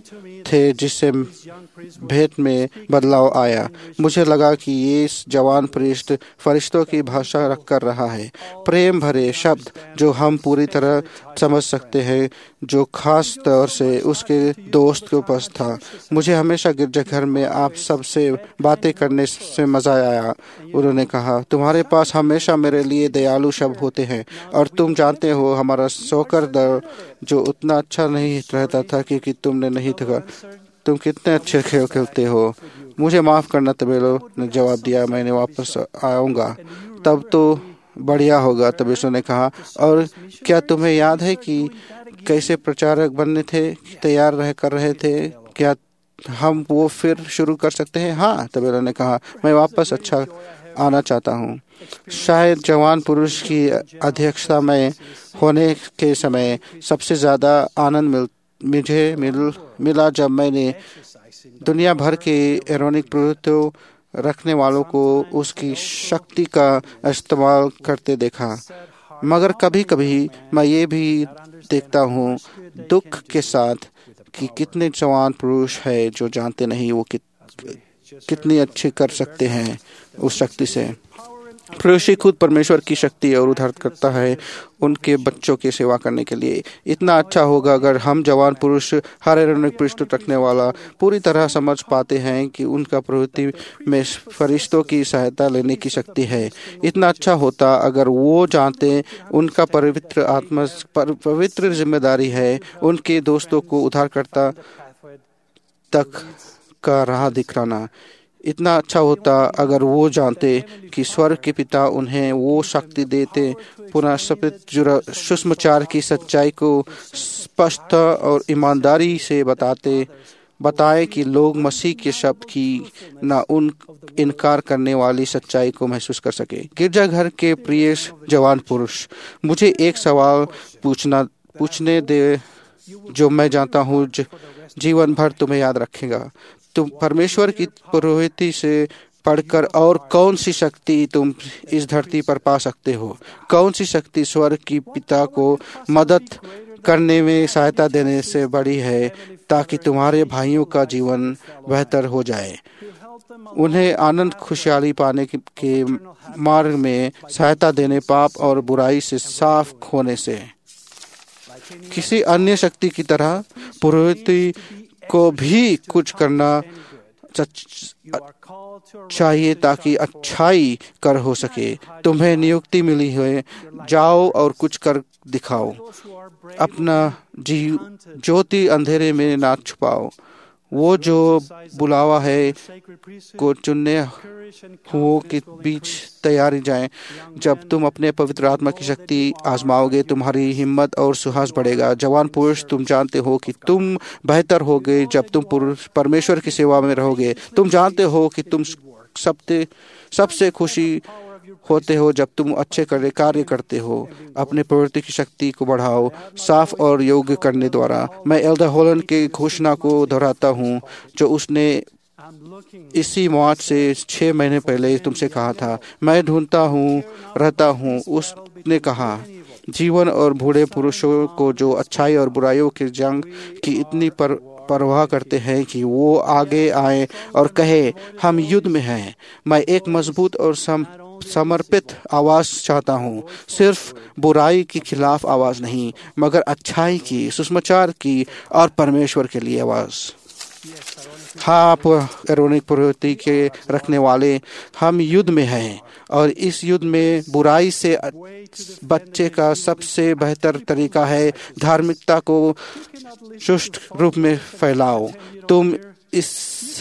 थे जिससे भेंट में बदलाव आया। मुझे लगा कि ये जवान प्रीस्ट फरिश्तों की भाषा रख कर रहा है, प्रेम भरे शब्द जो हम पूरी तरह समझ सकते हैं, जो खास तौर से उसके दोस्त के पास था। मुझे हमेशा गिरजाघर में आप सबसे बातें करने से मजा आया। उन्होंने कहा, तुम्हारे पास हमेशा मेरे लिए दयालु शब्द होते हैं और तुम जानते हो हमारा सोकर दर जो उतना अच्छा नहीं रहता था क्योंकि तुमने नहीं था। तुम कितने अच्छे खेल खेलते हो। मुझे माफ करना, तबेलो ने जवाब दिया, मैंने वापस आऊंगा तब तो बढ़िया होगा। तबेलो ने कहा, और क्या तुम्हें याद है कि कैसे प्रचारक बनने थे तैयार कर रहे थे? क्या हम वो फिर शुरू कर सकते हैं? हाँ, तबेलो ने कहा, मैं वापस अच्छा आना चाहता हूँ। शायद जवान पुरुष की अध्यक्षता में होने के समय सबसे ज्यादा आनंद मुझे मिला जब मैंने दुनिया भर के एरोनिक प्रवृत्तियों रखने वालों को उसकी शक्ति का इस्तेमाल करते देखा। मगर कभी कभी मैं ये भी देखता हूँ दुख के साथ कि कितने जवान पुरुष हैं जो जानते नहीं वो कितनी अच्छी कर सकते हैं उस शक्ति से। पुरुष खुद परमेश्वर की शक्ति और उद्धार करता है उनके बच्चों की सेवा करने के लिए। इतना अच्छा होगा अगर हम जवान पुरुष हर एरोनिक पृष्ठ रखने वाला पूरी तरह समझ पाते हैं कि उनका प्रवृत्ति में फरिश्तों की सहायता लेने की शक्ति है। इतना अच्छा होता अगर वो जानते उनका पवित्र जिम्मेदारी है उनके दोस्तों को उद्धारकर्ता तक का राह दिखाना। इतना अच्छा होता अगर वो जानते कि स्वर्ग के पिता उन्हें वो शक्ति देते पुनः सुसमाचार की सच्चाई को स्पष्ट और ईमानदारी से बताए कि लोग मसीह के शब्द की न इनकार करने वाली सच्चाई को महसूस कर सके। गिरजाघर के प्रिय जवान पुरुष, मुझे एक सवाल पूछने दे जो मैं जानता हूँ जीवन भर तुम्हें याद रखेगा। तुम परमेश्वर की प्रवृत्ति से पढ़कर और कौन सी शक्ति तुम इस धरती पर पा सकते हो? कौन सी शक्ति स्वर्ग की पिता को मदद करने में सहायता देने से बड़ी है ताकि तुम्हारे भाइयों का जीवन बेहतर हो जाए, उन्हें आनंद खुशहाली पाने के मार्ग में सहायता देने, पाप और बुराई से साफ होने से। किसी अन्य शक्ति की तरह प्रवृत्ति को भी कुछ करना चाहिए ताकि अच्छाई कर हो सके। तुम्हें नियुक्ति मिली है, जाओ और कुछ कर दिखाओ। अपना ज्योति अंधेरे में ना छुपाओ। वो जो बुलावा है को चुनने हुओं के बीच तैयारी जाए। जब तुम अपने पवित्र आत्मा की शक्ति आजमाओगे तुम्हारी हिम्मत और साहस बढ़ेगा। जवान पुरुष, तुम जानते हो कि तुम बेहतर होगे जब तुम परमेश्वर की सेवा में रहोगे। तुम जानते हो कि तुम सबसे खुशी होते हो जब तुम अच्छे कार्य करते हो। अपने प्रवृत्ति की शक्ति को बढ़ाओ साफ और योग्य करने द्वारा। मैं एल्डर हॉलैंड की घोषणा को दोहराता हूँ जो उसने इसी मार्च से 6 महीने पहले तुमसे कहा था। मैं ढूंढता हूँ रहता हूँ। उसने कहा, जीवन और बूढ़े पुरुषों को जो अच्छाई और बुराइयों के जंग की इतनी परवाह करते हैं कि वो आगे आए और कहे, हम युद्ध में हैं। मैं एक मजबूत और समर्पित आवाज चाहता हूँ, सिर्फ बुराई के खिलाफ आवाज नहीं मगर अच्छाई की, सुसमाचार की और परमेश्वर के लिए आवाज। हाँ, आप एरोनिक प्रवृत्ति के रखने वाले, हम युद्ध में हैं और इस युद्ध में बुराई से बच्चे का सबसे बेहतर तरीका है धार्मिकता को सुष्ट रूप में फैलाओ। तुम इस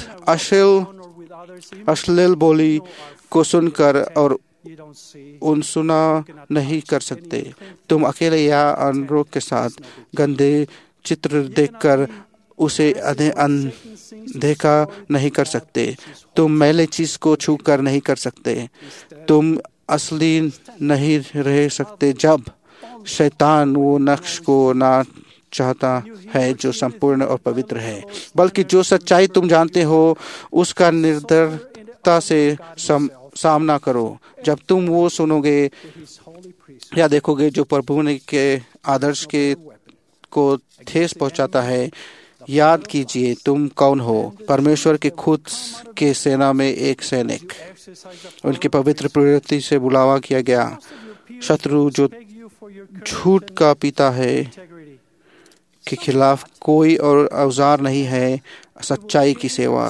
अश्लील बोली को सुनकर और सुना नहीं कर सकते। तुम अकेले या अनरोग के साथ गंदे चित्र देखकर उसे देखा नहीं कर सकते। तुम मैले चीज को छू कर नहीं कर सकते। तुम असली नहीं रह सकते जब शैतान वो नक्श को ना चाहता है जो संपूर्ण और पवित्र है, बल्कि जो सच्चाई तुम जानते हो उसका निर्दयता से सामना करो। जब तुम वो सुनोगे या देखोगे जो प्रभु ने के आदर्श को ठेस पहुंचाता है याद कीजिए तुम कौन हो। परमेश्वर के खुद के सेना में एक सैनिक। उनकी पवित्र प्रवृत्ति से बुलावा किया गया। शत्रु जो झूठ का पिता है के खिलाफ कोई और औजार नहीं है सच्चाई की सेवा।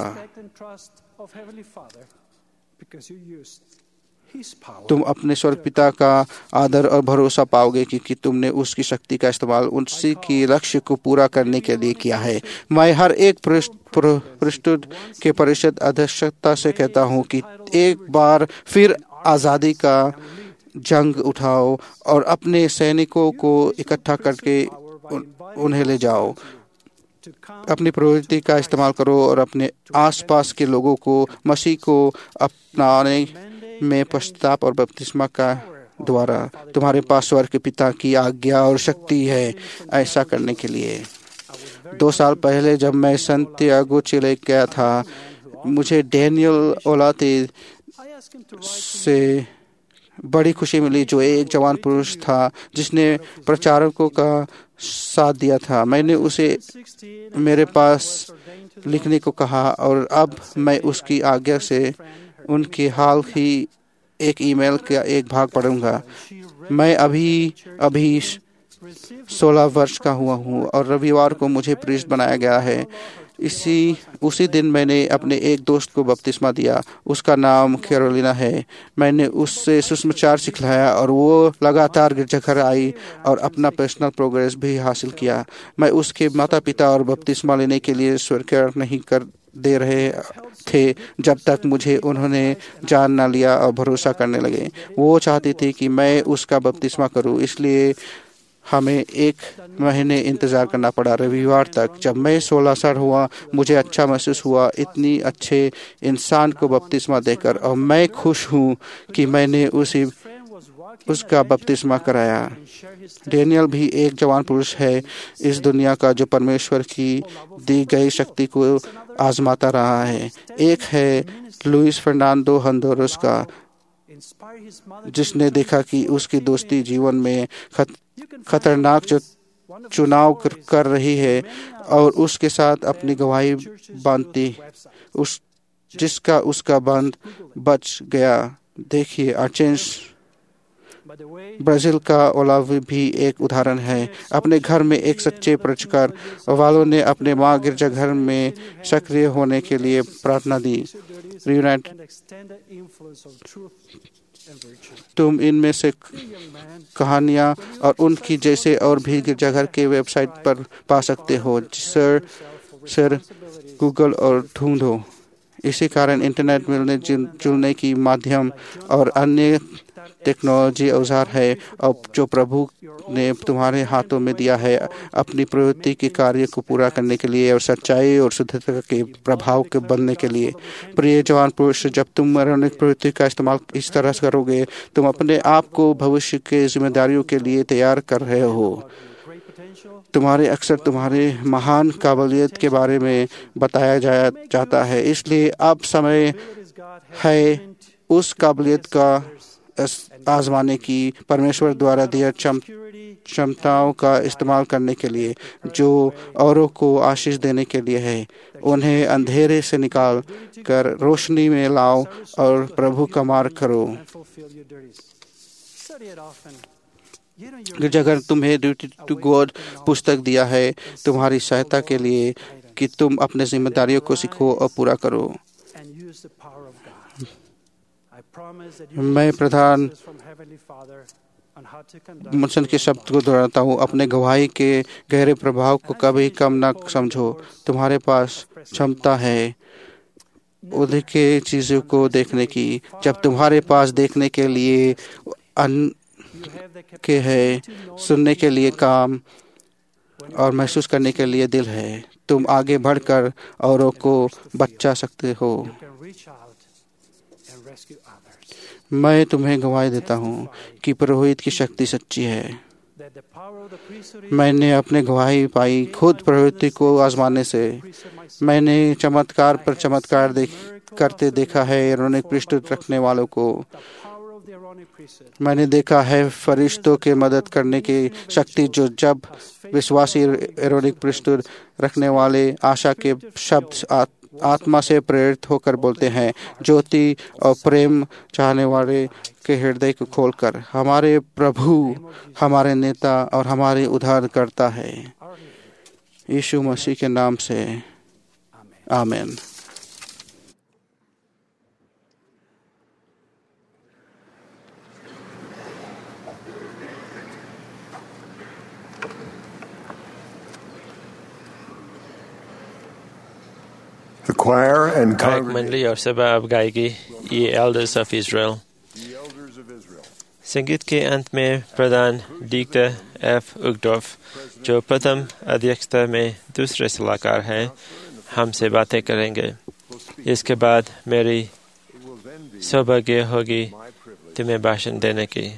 तुम अपने स्वर्ग पिता का आदर और भरोसा पाओगे क्योंकि तुमने उसकी शक्ति का इस्तेमाल उसी की लक्ष्य को पूरा करने के लिए किया है। मैं हर एक पृष्ठ के परिषद अध्यक्षता से कहता हूँ कि एक बार फिर आज़ादी का जंग उठाओ और अपने सैनिकों को इकट्ठा करके उन्हें ले जाओ। अपनी प्रवृत्ति का इस्तेमाल करो और अपने आसपास के लोगों को मसीह को अपनाने में पश्चाताप और बपतिस्मा का द्वारा तुम्हारे पास स्वर्ग के पिता की आज्ञा और शक्ति है ऐसा करने के लिए। 2 साल पहले जब मैं संतियागो चिले गया था, मुझे डैनियल ओलाते से बड़ी खुशी मिली जो एक जवान पुरुष था जिसने प्रचारकों का साथ दिया था। मैंने उसे मेरे पास लिखने को कहा और अब मैं उसकी आज्ञा से उनके हाल ही एक ईमेल का एक भाग पढ़ूंगा। मैं अभी 16 वर्ष का हुआ हूँ और रविवार को मुझे प्रीस्ट बनाया गया है। उसी दिन मैंने अपने एक दोस्त को बपतिस्मा दिया। उसका नाम कैरोलिना है। मैंने उससे सुसमाचार सिखलाया और वो लगातार गिरजाघर आई और अपना पर्सनल प्रोग्रेस भी हासिल किया। मैं उसके माता पिता और बपतिस्मा लेने के लिए स्वीकार नहीं कर दे रहे थे जब तक मुझे उन्होंने जान न लिया और भरोसा करने लगे। वो चाहती थी कि मैं उसका बपतिस्मा करूं, इसलिए हमें 1 महीने इंतज़ार करना पड़ा। रविवार तक जब मैं 16 साल हुआ, मुझे अच्छा महसूस हुआ इतनी अच्छे इंसान को बपतिस्मा देकर, और मैं खुश हूँ कि मैंने उसका बपतिस्मा कराया। डैनियल भी एक जवान पुरुष है इस दुनिया का जो परमेश्वर की दी गई शक्ति को आजमाता रहा है। एक है लुइस फर्नांडो हंदोरस का, जिसने देखा कि उसकी दोस्ती जीवन में खतरनाक चुनाव कर रही है और उसके साथ अपनी गवाही बांधती, जिसका उसका बंद बच गया। देखिए, आर्चेंस ब्राजील का ओलावी भी एक उदाहरण है। अपने घर में एक सच्चे प्रचारक वालों ने अपने माँ गिरजाघर में सक्रिय होने के लिए प्रार्थना दी। तुम इनमें से कहानियाँ और उनकी जैसे और भी गिरजाघर के वेबसाइट पर पा सकते हो। सर गूगल और ढूंढो। इसी कारण इंटरनेट मिलने जुलने की माध्यम और अन्य टेक्नोलॉजी औजार है और जो प्रभु ने तुम्हारे हाथों में दिया है अपनी प्रवृत्ति के कार्य को पूरा करने के लिए और सच्चाई और शुद्धता के प्रभाव के बनने के लिए। प्रिय जवान पुरुष, जब तुम मरणिक प्रवृत्ति का इस्तेमाल इस तरह से करोगे, तुम अपने आप को भविष्य के जिम्मेदारियों के लिए तैयार कर रहे हो। तुम्हारे अक्सर तुम्हारे महान काबिलियत के बारे में बताया जाता है, इसलिए अब समय है उस काबिलियत का आजमाने की, परमेश्वर द्वारा दिया क्षमताओं का इस्तेमाल करने के लिए जो औरों को आशीष देने के लिए है। उन्हें अंधेरे से निकाल कर रोशनी में लाओ और प्रभु का मार्ग करो। गिरजाघर तुम्हें ड्यूटी टू गॉड पुस्तक दिया है तुम्हारी सहायता के लिए कि तुम अपने जिम्मेदारियों को सीखो और पूरा करो। मैं प्रधान मुंसन के शब्द को दोहराता हूँ, अपने गवाही के गहरे प्रभाव को कभी कम न समझो। तुम्हारे पास क्षमता है उन्हीं के चीजों को देखने की। जब तुम्हारे पास देखने के लिए के है, सुनने के लिए काम और महसूस करने के लिए दिल है, तुम आगे बढ़कर औरों को बचा सकते हो। मैं तुम्हें गवाही देता हूँ कि पुरोहित की शक्ति सच्ची है। मैंने अपने गवाही पाई खुद प्रवृत्ति को आजमाने से। मैंने चमत्कार पर चमत्कार करते देखा है। इरोनिक पृष्ठ रखने वालों को मैंने देखा है फरिश्तों के मदद करने की शक्ति जो जब विश्वासी एरोनिक पृष्ठ रखने वाले आशा के शब्द आत्मा से प्रेरित होकर बोलते हैं, ज्योति और प्रेम चाहने वाले के हृदय को खोलकर। हमारे प्रभु हमारे नेता और हमारे उद्धारकर्ता है, यीशु मसीह के नाम से आमीन। The choir and गायक congregation, मंडली और सभा अब गाएगी ये elders of Israel. the elders of Israel. संगीत के अंत में प्रधान डीक्टर एफ उगडोफ, जो प्रथम अध्यक्षता में दूसरे सलाहकार हैं, हमसे बातें करेंगे। इसके बाद मेरी सौभाग्य होगी तुम्हें भाषण देने की।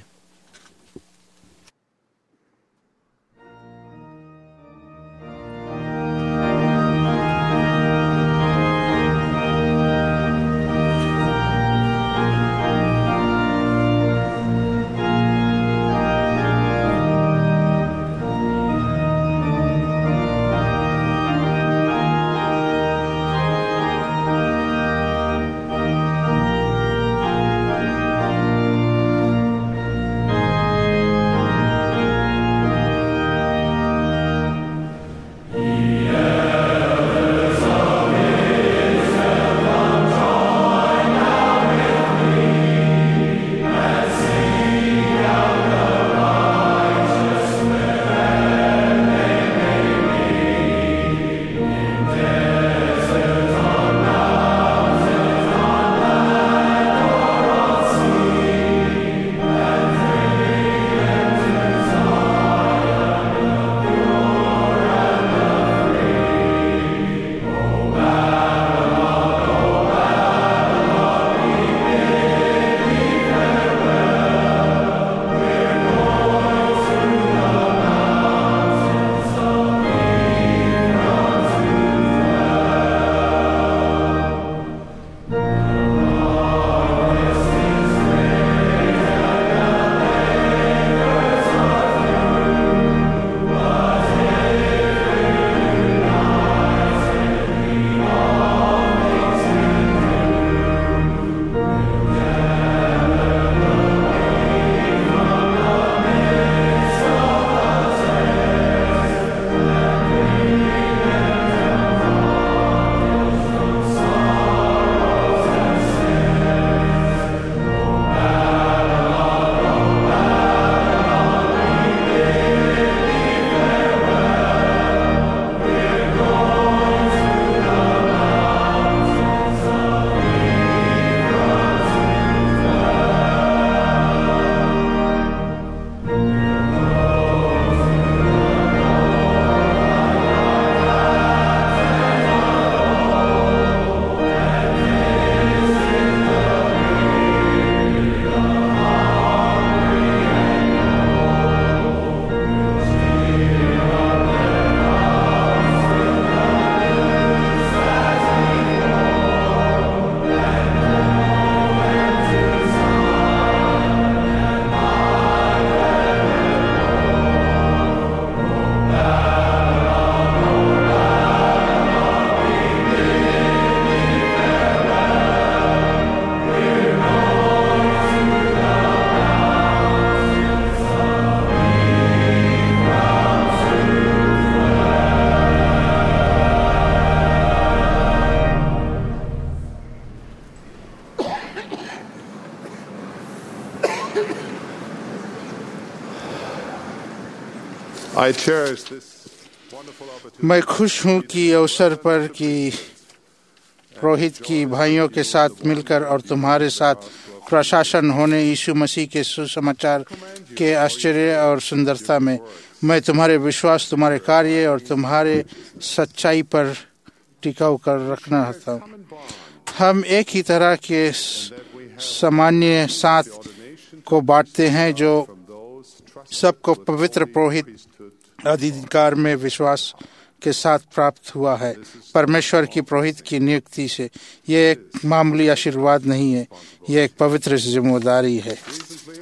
I cherish this wonderful opportunity. मैं खुश हूँ कि अवसर पर कि पुरोहित की भाइयों के साथ मिलकर और तुम्हारे साथ प्रशासन होने यीशु मसीह के सुसमाचार के आश्चर्य और सुंदरता में मैं तुम्हारे विश्वास, तुम्हारे कार्य और तुम्हारे सच्चाई पर टिकाऊ कर रखना चाहता हूँ। हम एक ही तरह के सामान्य साथ को बांटते हैं जो सबको पवित्र पुरोहित अधिकार में विश्वास के साथ प्राप्त हुआ है परमेश्वर की पुरोहित की नियुक्ति से। यह एक मामूली आशीर्वाद नहीं है, यह एक पवित्र जिम्मेदारी है।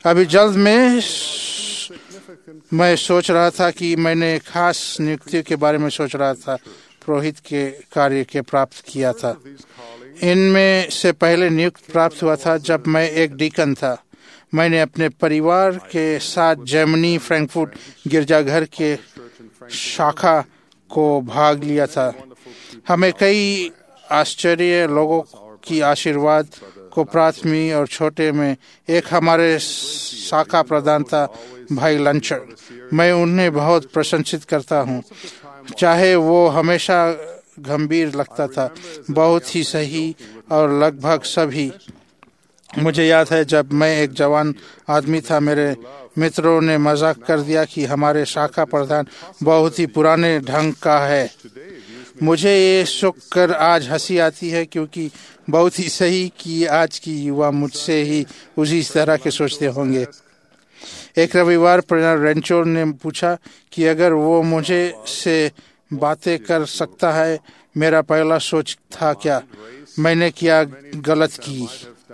अभी जल्द में मैं सोच रहा था कि मैंने खास नियुक्ति के बारे में सोच रहा था, पुरोहित के कार्य के प्राप्त किया था। इनमें से पहले नियुक्त प्राप्त हुआ था जब मैं एक डीकन था। मैंने अपने परिवार के साथ जर्मनी फ्रैंकफर्ट गिरजाघर के शाखा को भाग लिया था। हमें कई आश्चर्य लोगों की आशीर्वाद को प्राथमिक और छोटे में एक हमारे शाखा प्रधान था भाई लंचर। मैं उन्हें बहुत प्रशंसित करता हूँ, चाहे वो हमेशा गंभीर लगता था, बहुत ही सही और लगभग सभी। मुझे याद है जब मैं एक जवान आदमी था, मेरे मित्रों ने मजाक कर दिया कि हमारे शाखा प्रधान बहुत ही पुराने ढंग का है। मुझे ये सुनकर आज हंसी आती है, क्योंकि बहुत ही सही कि आज की युवा मुझसे ही उसी तरह के सोचते होंगे। एक रविवार प्रधान रेंचो ने पूछा कि अगर वो मुझे से बातें कर सकता है। मेरा पहला सोच था क्या मैंने क्या गलत की।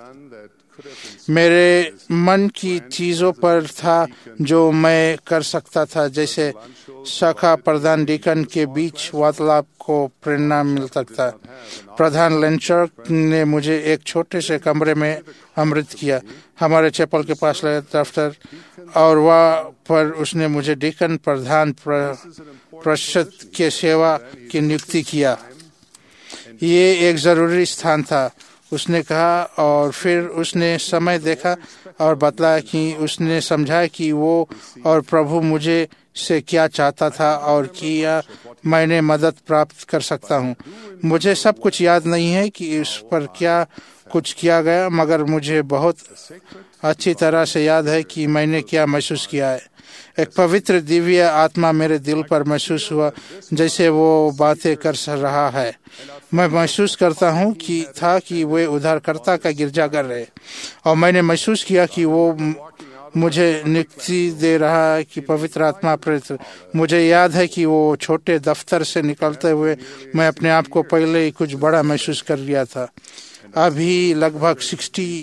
मेरे मन की चीजों पर था जो मैं कर सकता था, जैसे शाखा प्रधान डीकन के बीच वार्तालाप को प्रेरणा मिल सकता। प्रधान लेंचर ने मुझे एक छोटे से कमरे में अमृत किया, हमारे चैपल के पास लगे दफ्तर, और वहाँ पर उसने मुझे डीकन प्रधान परिषद के सेवा की नियुक्ति किया। ये एक जरूरी स्थान था, उसने कहा, और फिर उसने समय देखा और बतलाया कि उसने समझा कि वो और प्रभु मुझे से क्या चाहता था और किया मैंने मदद प्राप्त कर सकता हूँ। मुझे सब कुछ याद नहीं है कि उस पर क्या कुछ किया गया, मगर मुझे बहुत अच्छी तरह से याद है कि मैंने क्या महसूस किया है। एक पवित्र दिव्य आत्मा मेरे दिल पर महसूस हुआ, जैसे वो बातें कर रहा है। मैं महसूस करता हूँ कि वे उद्धारकर्ता का गिरजाघर है, और मैंने महसूस किया कि वो मुझे नियुक्ति दे रहा है कि पवित्र आत्मा प्रेरित। मुझे याद है कि वो छोटे दफ्तर से निकलते हुए मैं अपने आप को पहले ही कुछ बड़ा महसूस कर लिया था। अभी लगभग 60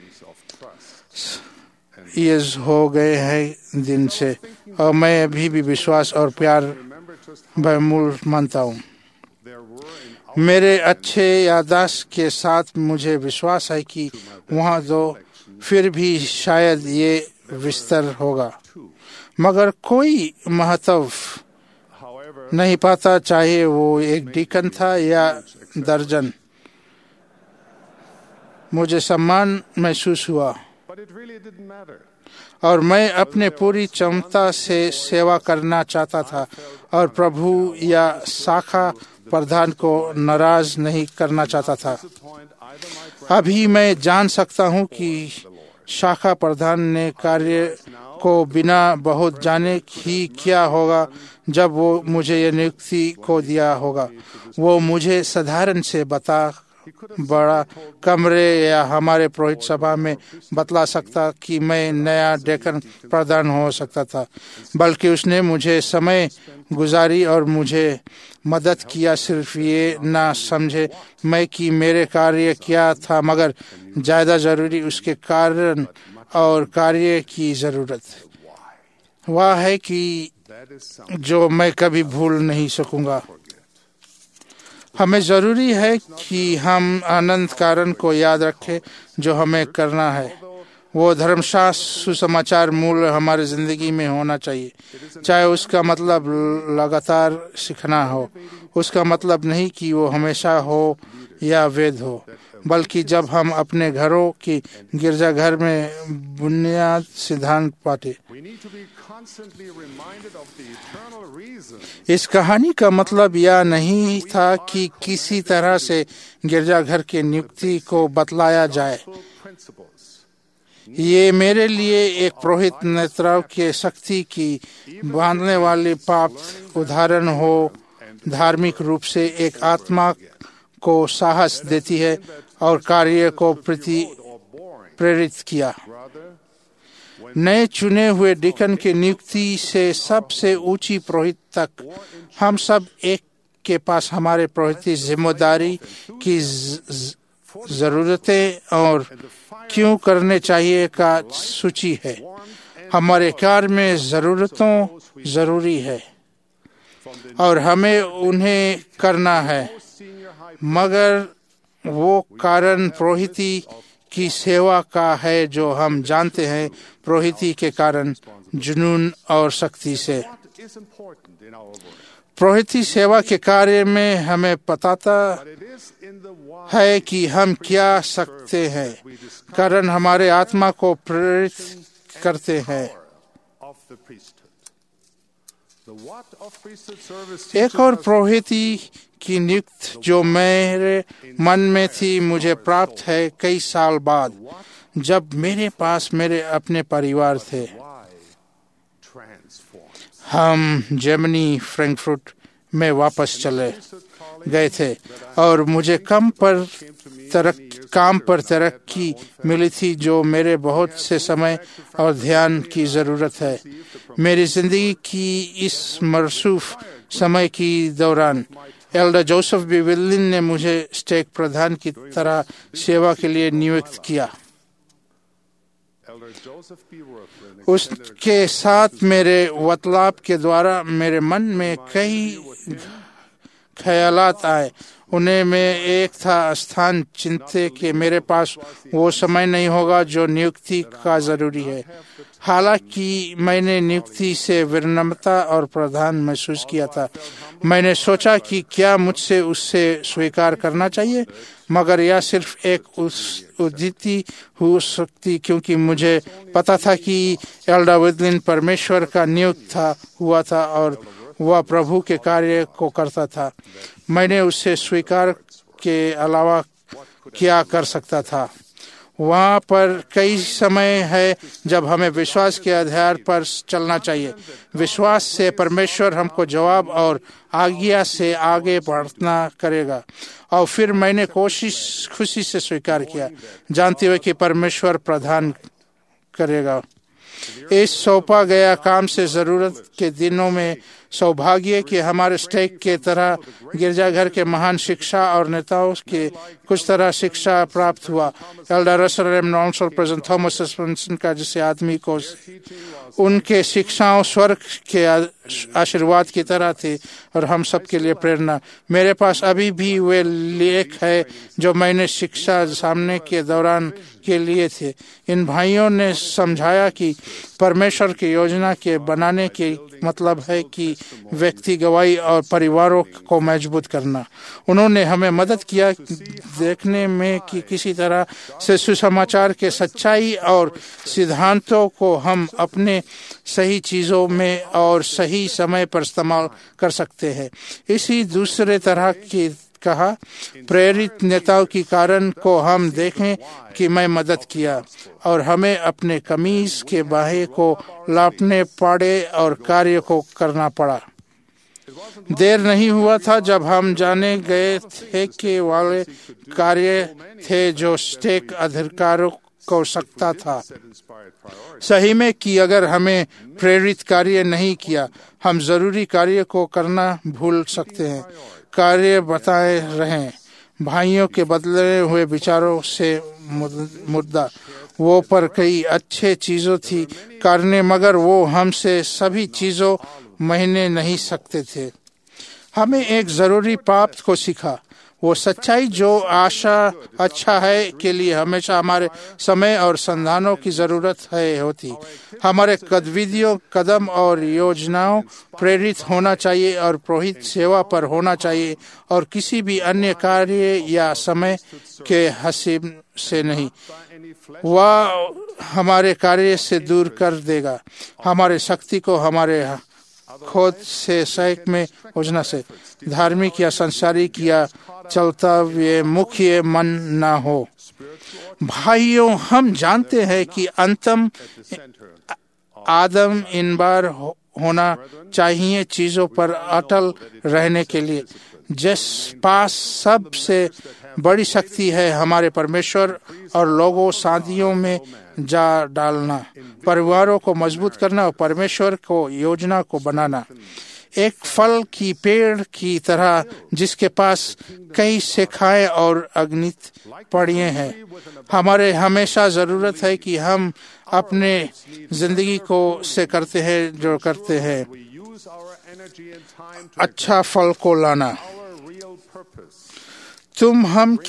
ईयर्स हो गए हैं दिन से, और मैं अभी भी विश्वास और प्यार बहुमूल्य मानता हूँ। मेरे अच्छे याददाश्त के साथ मुझे विश्वास है कि वहाँ तो फिर भी शायद ये विस्तार होगा, मगर कोई महत्व नहीं पाता, चाहे वो एक डीकन था या दर्जन। मुझे सम्मान महसूस हुआ और मैं अपने पूरी क्षमता से सेवा करना चाहता था और प्रभु या शाखा प्रधान को नाराज नहीं करना चाहता था। अभी मैं जान सकता हूँ कि शाखा प्रधान ने कार्य को बिना बहुत जाने ही किया होगा। जब वो मुझे ये नियुक्ति को दिया होगा, वो मुझे साधारण से बड़ा कमरे या हमारे पुरोहित सभा में बतला सकता कि मैं नया डेकन प्रधान हो सकता था, बल्कि उसने मुझे समय गुजारी और मुझे मदद किया। सिर्फ ये ना समझे मैं कि मेरे कार्य क्या था, मगर ज्यादा जरूरी उसके कारण और कार्य की जरूरत वह है कि जो मैं कभी भूल नहीं सकूंगा। हमें जरूरी है कि हम अनंत कारण को याद रखें जो हमें करना है। वो धर्मशास्त्र सुसमाचार मूल हमारे जिंदगी में होना चाहिए, चाहे उसका मतलब लगातार सीखना हो। उसका मतलब नहीं कि वो हमेशा हो या वैध हो, बल्कि जब हम अपने घरों की गिरजाघर में बुनियाद सिद्धांत पाते। इस कहानी का मतलब यह नहीं था कि किसी तरह से गिरजाघर के नियुक्ति को बतलाया जाए। ये मेरे लिए एक पुरोहित नेतृत्व के शक्ति की बांधने वाली पाप उदाहरण हो, धार्मिक रूप से एक आत्मा को साहस देती है और कार्य को प्रेरित किया। नए चुने हुए डीकन की नियुक्ति से सबसे ऊंची पुरोहित तक, हम सब एक के पास हमारे पुरोहित जिम्मेदारी की ज़रूरतें और क्यों करने चाहिए का सूची है। हमारे कार्य में ज़रूरतों ज़रूरी है और हमें उन्हें करना है, मगर वो कारण पुरोहिती की सेवा का है जो हम जानते हैं पुरोहिती के कारण जुनून और शक्ति से। पुरोहिती सेवा के कार्य में हमें बताता है कि हम क्या सकते हैं, कारण हमारे आत्मा को प्रेरित करते हैं। एक और पुरोहिती की नियुक्ति जो मेरे मन में थी मुझे प्राप्त है कई साल बाद, जब मेरे पास मेरे अपने परिवार थे। हम जर्मनी फ्रैंकफर्ट में वापस चले गए थे और मुझे काम पर तरक्की मिली थी जो मेरे बहुत से समय और ध्यान की ज़रूरत है। मेरी ज़िंदगी की इस मसरूफ़ समय की दौरान एल्डर जोसेफ बी विलिन ने मुझे स्टेक प्रधान की तरह सेवा के लिए नियुक्त किया। उसके साथ मेरे वार्तालाप के द्वारा मेरे मन में कई ख्यालात आए। उन्हें में एक था स्थान चिंता कि मेरे पास वो समय नहीं होगा जो नियुक्ति का जरूरी है। हालांकि मैंने नियुक्ति से विनम्रता और प्रावधान महसूस किया था। मैंने सोचा कि क्या मुझसे उससे स्वीकार करना चाहिए, मगर यह सिर्फ एक उद्धति हो सकती, क्योंकि मुझे पता था कि एल्डर विलिन परमेश्वर का नियुक्त हुआ था और वह प्रभु के कार्य को करता था। मैंने उससे स्वीकार के अलावा क्या कर सकता था। वहाँ पर कई समय है जब हमें विश्वास के आधार पर चलना चाहिए। विश्वास से परमेश्वर हमको जवाब और आज्ञा से आगे बढ़ना करेगा। और फिर मैंने खुशी से स्वीकार किया, जानते हुए कि परमेश्वर प्रदान करेगा। इस सौंपा गया काम से जरूरत के दिनों में सौभाग्य कि हमारे स्टेक के तरह गिरजाघर के महान शिक्षा और नेताओं के कुछ तरह शिक्षा प्राप्त हुआ। Elder Russell M Nelson president Thomas एस्पेंसन का जैसे आदमी को उनके शिक्षाओं स्वर्ग के आशीर्वाद की तरह थे और हम सब के लिए प्रेरणा। मेरे पास अभी भी वे लेख है जो मैंने शिक्षा सामने के दौरान के लिए थे। इन भाइयों ने समझाया कि परमेश्वर की योजना के बनाने के मतलब है कि व्यक्ति गवाही और परिवारों को मजबूत करना। उन्होंने हमें मदद किया देखने में कि किसी तरह से सुसमाचार के सच्चाई और सिद्धांतों को हम अपने सही चीज़ों में और सही समय पर इस्तेमाल कर सकते हैं। इसी दूसरे तरह की कहा प्रेरित नेताओं की कारण को हम देखें कि मैं मदद किया और हमें अपने कमीज के बाहे को लापने पड़े और कार्य को करना पड़ा। देर नहीं हुआ था जब हम जाने गए थे कि वाले कार्य थे जो स्टेक अधिकारों को सकता था। सही में कि अगर हमें प्रेरित कार्य नहीं किया, हम जरूरी कार्य को करना भूल सकते हैं। कार्य बताए रहें भाइयों के बदले हुए विचारों से मुद्दा वो पर कई अच्छे चीजों थी करने, मगर वो हमसे सभी चीजों महीने नहीं सकते थे। हमें एक जरूरी पाप को सीखा, वो सच्चाई जो आशा अच्छा है के लिए हमेशा हमारे समय और संधानों की जरूरत है होती। हमारे गतिविधियों कदम और योजनाओं प्रेरित होना चाहिए और पुरोहित सेवा पर होना चाहिए और किसी भी अन्य कार्य या समय के हसीब से नहीं। वह हमारे कार्य से दूर कर देगा, हमारे शक्ति को हमारे खुद से सैक में योजना से धार्मिक या संसारिक या चलता हुए मुख्य मन न हो। भाइयों, हम जानते हैं कि अंतम आदम इन बार होना चाहिए चीजों पर अटल रहने के लिए। जिस पास सबसे बड़ी शक्ति है हमारे परमेश्वर और लोगों शादियों में जा डालना, परिवारों को मजबूत करना और परमेश्वर को योजना को बनाना। एक फल की पेड़ की तरह जिसके पास कई शाखाएं और अगणित पड़ियां हैं। हमारे हमेशा जरूरत है कि हम अपने जिंदगी को से करते हैं जो करते हैं अच्छा फल को लाना। तुम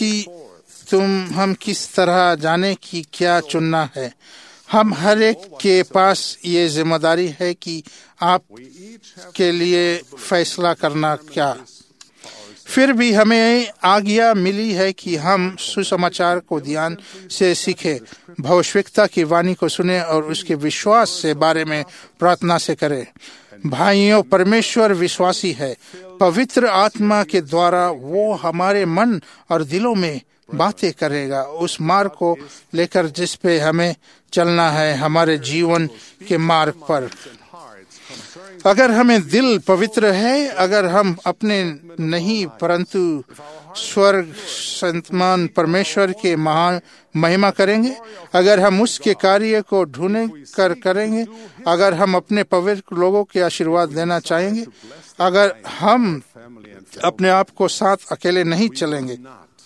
हम किस तरह जाने की क्या चुनना है। हम हर एक के पास ये जिम्मेदारी है कि आप के लिए फैसला करना क्या। फिर भी हमें आज्ञा मिली है कि हम सुसमाचार को ध्यान से सीखें, भविष्यवक्ता की वाणी को सुने और उसके विश्वास से बारे में प्रार्थना से करें। भाइयों, परमेश्वर विश्वासी है। पवित्र आत्मा के द्वारा वो हमारे मन और दिलों में बातें करेगा, उस मार्ग को लेकर जिस पे हमें चलना है, हमारे जीवन के मार्ग पर। अगर हमें दिल पवित्र है, अगर हम अपने नहीं परंतु स्वर्ग संतमान परमेश्वर के महान महिमा करेंगे, अगर हम उसके कार्य को ढूंढ कर करेंगे, अगर हम अपने पवित्र लोगों के आशीर्वाद देना चाहेंगे, अगर हम अपने आप को साथ अकेले नहीं चलेंगे,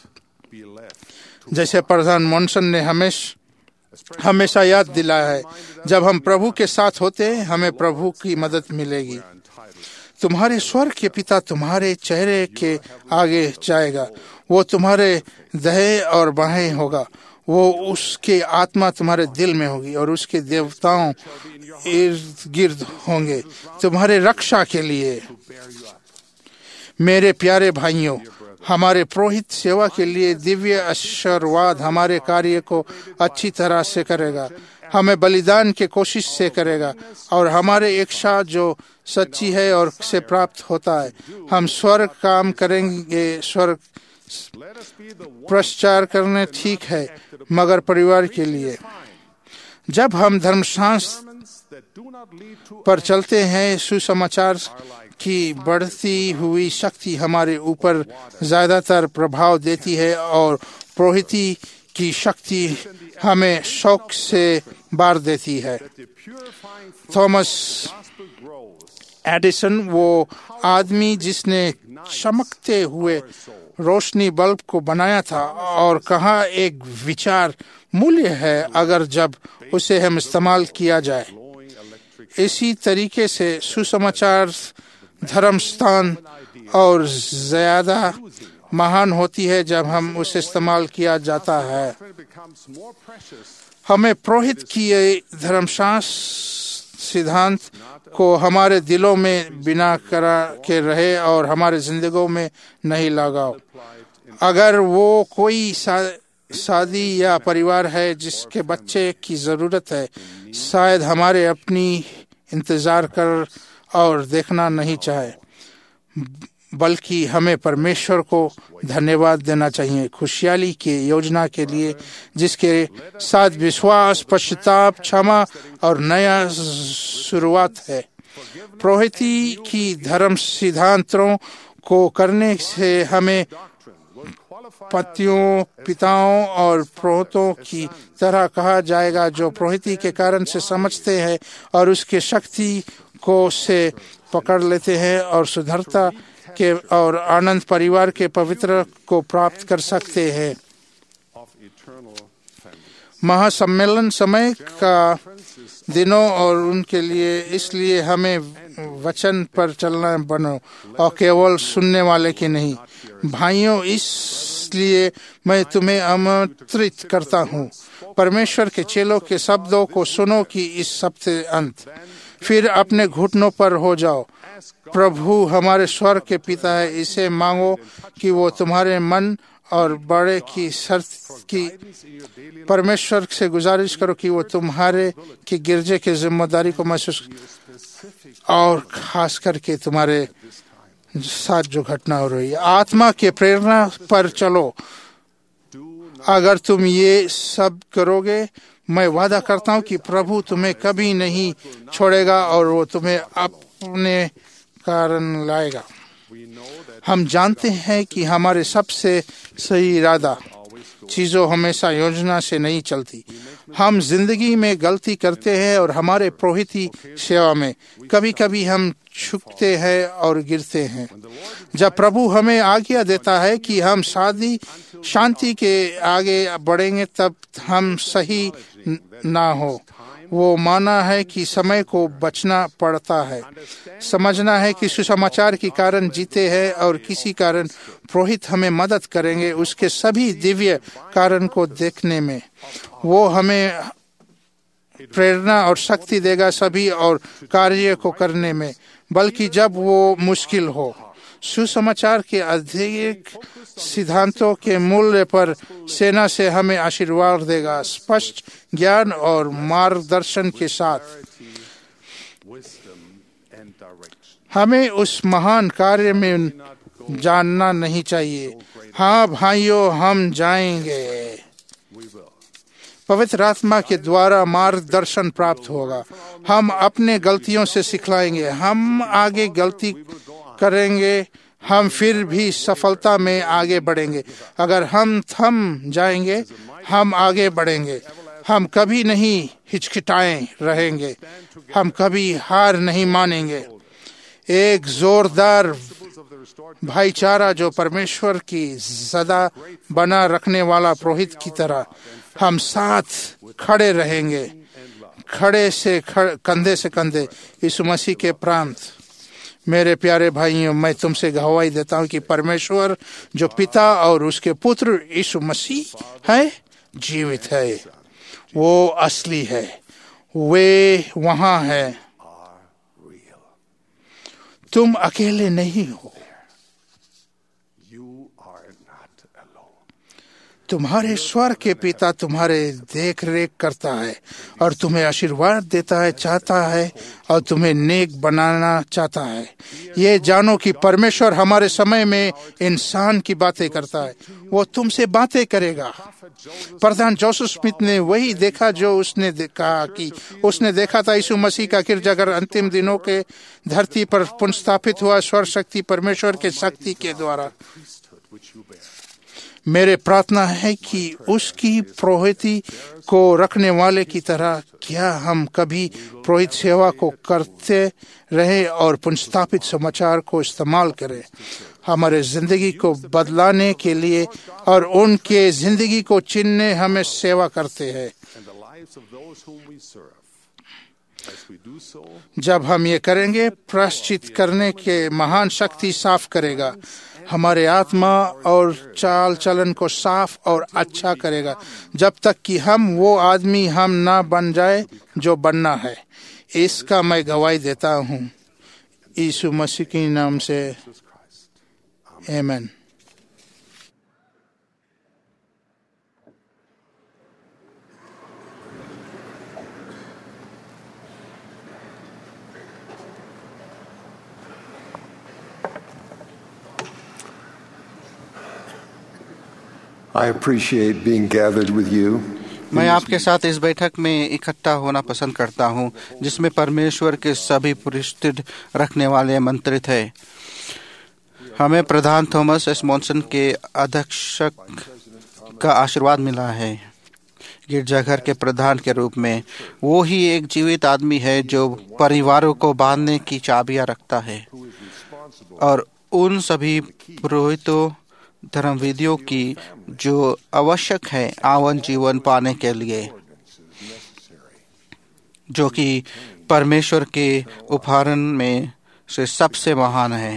जैसे प्रधान मॉनसन ने हमेशा याद दिलाया है, जब हम प्रभु के साथ होते हैं हमें प्रभु की मदद मिलेगी। तुम्हारे स्वर्ग के पिता तुम्हारे चेहरे के आगे जाएगा, वो तुम्हारे दाएं और बाएं होगा, वो उसके आत्मा तुम्हारे दिल में होगी और उसके देवताओं इर्द गिर्द होंगे तुम्हारे रक्षा के लिए। मेरे प्यारे भाइयों, हमारे पुरोहित सेवा के लिए दिव्य आशीर्वाद हमारे कार्य को अच्छी तरह से करेगा, हमें बलिदान के कोशिश से करेगा और हमारे इच्छा जो सच्ची है और से प्राप्त होता है। हम स्वर्ग काम करेंगे, स्वर्ग प्रचार करने ठीक है, मगर परिवार के लिए। जब हम धर्मशास्त्र पर चलते हैं, सुसमाचार की बढ़ती हुई शक्ति हमारे ऊपर ज्यादातर प्रभाव देती है और पुरोहिती की शक्ति हमें शौक से बार देती है। थॉमस एडिसन, वो आदमी जिसने चमकते हुए रोशनी बल्ब को बनाया था और कहा एक विचार मूल्य है अगर जब उसे हम इस्तेमाल किया जाए। इसी तरीके से सुसमाचार धर्म स्थान और ज्यादा महान होती है जब हम उसे इस्तेमाल किया जाता है। हमें पुरोहित किए धर्मशास्त्र सिद्धांत को हमारे दिलों में बिना करा के रहे और हमारे जिंदगियों में नहीं लगाओ। अगर वो कोई शादी या परिवार है जिसके बच्चे की जरूरत है, शायद हमारे अपनी इंतजार कर और देखना नहीं चाहे, बल्कि हमें परमेश्वर को धन्यवाद देना चाहिए खुशहाली की योजना के लिए, जिसके साथ विश्वास, पश्चाताप, क्षमा और नया शुरुआत है। पुरोहिती की धर्म सिद्धांतों को करने से हमें पतियों, पिताओं और पुरोहितों की तरह कहा जाएगा जो पुरोहिती के कारण से समझते हैं और उसके शक्ति को से पकड़ लेते हैं और सुधरता के और आनंद परिवार के पवित्र को प्राप्त कर सकते हैं। महासम्मेलन समय का दिनों और उनके लिए, इसलिए हमें वचन पर चलना बनो और केवल सुनने वाले के नहीं। भाइयों, इसलिए मैं तुम्हें आमंत्रित करता हूँ, परमेश्वर के चेलों के शब्दों को सुनो कि इस सप्ताह अंत फिर अपने घुटनों पर हो जाओ। प्रभु हमारे स्वर्ग के पिता है, इसे मांगो कि वो तुम्हारे मन और बड़े की शर्त की परमेश्वर से गुजारिश करो कि वो तुम्हारे की गिरजे की जिम्मेदारी को महसूस और खास करके तुम्हारे साथ जो घटना हो रही है, आत्मा के प्रेरणा पर चलो। अगर तुम ये सब करोगे, मैं वादा करता हूँ कि प्रभु तुम्हें कभी नहीं छोड़ेगा और वो तुम्हें अपने कारण लाएगा। हम जानते हैं कि हमारे सबसे सही इरादा चीजों हमेशा योजना से नहीं चलती। हम जिंदगी में गलती करते हैं और हमारे पुरोहिती सेवा में कभी कभी हम झुकते हैं और गिरते हैं। जब प्रभु हमें आज्ञा देता है कि हम शांति के आगे बढ़ेंगे, तब हम सही ना हो। वो माना है कि समय को बचना पड़ता है, समझना है कि सुसमाचार के कारण जीते हैं और किसी कारण पुरोहित हमें मदद करेंगे उसके सभी दिव्य कारण को देखने में। वो हमें प्रेरणा और शक्ति देगा सभी और कार्य को करने में, बल्कि जब वो मुश्किल हो। सुसमाचार के अधिक सिद्धांतों के मूल्य पर सेना से हमें आशीर्वाद देगा, स्पष्ट ज्ञान और मार्गदर्शन के साथ। हमें उस महान कार्य में जानना नहीं चाहिए। हाँ भाइयों, हम जाएंगे। पवित्र आत्मा के द्वारा मार्गदर्शन प्राप्त होगा। हम अपने गलतियों से सिखलाएंगे। हम आगे गलती करेंगे, हम फिर भी सफलता में आगे बढ़ेंगे। अगर हम थम जाएंगे, हम आगे बढ़ेंगे। हम कभी नहीं हिचकिचाए रहेंगे। हम कभी हार नहीं मानेंगे। एक जोरदार भाईचारा जो परमेश्वर की सदा बना रखने वाला पुरोहित की तरह हम साथ खड़े रहेंगे, कंधे से कंधे यीशु मसीह के प्रांत। मेरे प्यारे भाइयों, मैं तुमसे गवाही देता हूँ कि परमेश्वर जो पिता और उसके पुत्र यीशु मसीह है, जीवित है। वो असली है। वे वहाँ है। तुम अकेले नहीं हो। तुम्हारे स्वर्ग के पिता तुम्हारे देख रेख करता है और तुम्हें आशीर्वाद देता है, चाहता है और तुम्हें नेक बनाना चाहता है। ये जानो कि परमेश्वर हमारे समय में इंसान की बातें करता है। वो तुमसे बातें करेगा। प्रधान जोसेफ स्मिथ ने वही देखा जो उसने कहा कि उसने देखा था। यीशु मसीह का गिरजाघर अंतिम दिनों के धरती पर पुनर्स्थापित हुआ स्वर्ग शक्ति परमेश्वर के शक्ति के द्वारा। मेरे प्रार्थना है कि उसकी पुरोहिती को रखने वाले की तरह क्या हम कभी पुरोहित सेवा को करते रहे और पुनर्स्थापित समाचार को इस्तेमाल करें हमारे जिंदगी को बदलाने के लिए और उनके जिंदगी को चिन्हने हमें सेवा करते हैं। जब हम ये करेंगे, प्रायश्चित करने के महान शक्ति साफ करेगा हमारे आत्मा और चाल चलन को साफ और अच्छा करेगा, जब तक कि हम वो आदमी हम ना बन जाए जो बनना है। इसका मैं गवाही देता हूँ यीशु मसीह के नाम से, आमीन। I appreciate being gathered with you. मैं आपके साथ इस बैठक में इकट्ठा होना पसंद करता हूँ जिसमें परमेश्वर के सभी पुरस्कृत रखने वाले आमंत्रित हैं। हमें प्रधान थॉमस एस मॉनसन के अध्यक्षक का आशीर्वाद मिला है गिरजाघर के प्रधान के रूप में। वो ही एक जीवित आदमी है जो परिवारों को बांधने की चाबियां रखता है और उन सभी पुरोहितों धर्मविधियों की जो आवश्यक है आवन जीवन पाने के लिए, जो कि परमेश्वर के उपहार में से सबसे महान है।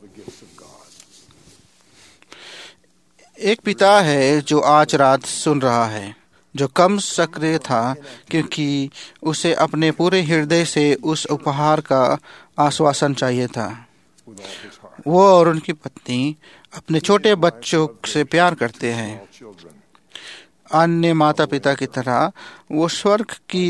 एक पिता है जो आज रात सुन रहा है, जो कम सक्रिय था क्योंकि उसे अपने पूरे हृदय से उस उपहार का आश्वासन चाहिए था। वो और उनकी पत्नी अपने छोटे बच्चों से प्यार करते हैं। अन्य माता पिता की तरह वो स्वर्ग की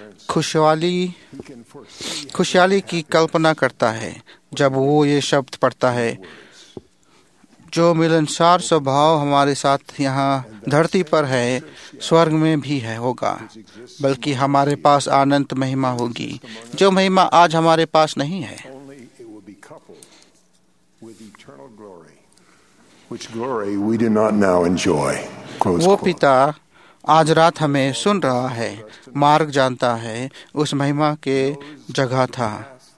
खुशहाली की कल्पना करता है जब वो ये शब्द पढ़ता है, जो मिलनसार स्वभाव हमारे साथ यहाँ धरती पर है, स्वर्ग में भी है होगा, बल्कि हमारे पास अनंत महिमा होगी, जो महिमा आज हमारे पास नहीं है। Which glory we do not now enjoy. वो पिता आज रात हमें सुन रहा है, मार्ग जानता है, उस महिमा के जगह था।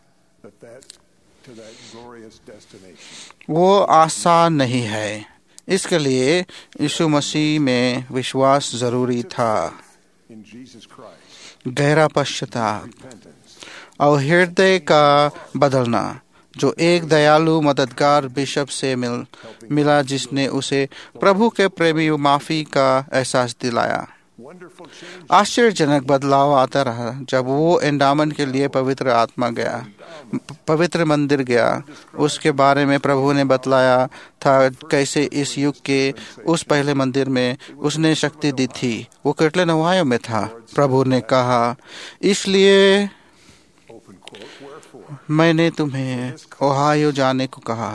वो आसान नहीं है, इसके लिए यीशु मसीह में विश्वास जरूरी था। गहरा पश्चाताप और हृदय का बदलना, जो एक दयालु मददगार बिशप से मिला, जिसने उसे प्रभु के प्रेमी माफी का एहसास दिलाया। आश्चर्यजनक बदलाव आता रहा जब वो एंडामन के लिए पवित्र मंदिर गया। उसके बारे में प्रभु ने बतलाया था कैसे इस युग के उस पहले मंदिर में उसने शक्ति दी थी। वो कर्टलैंड ओहायो में था। प्रभु ने कहा, इसलिए मैंने तुम्हें ओहायो जाने को कहा।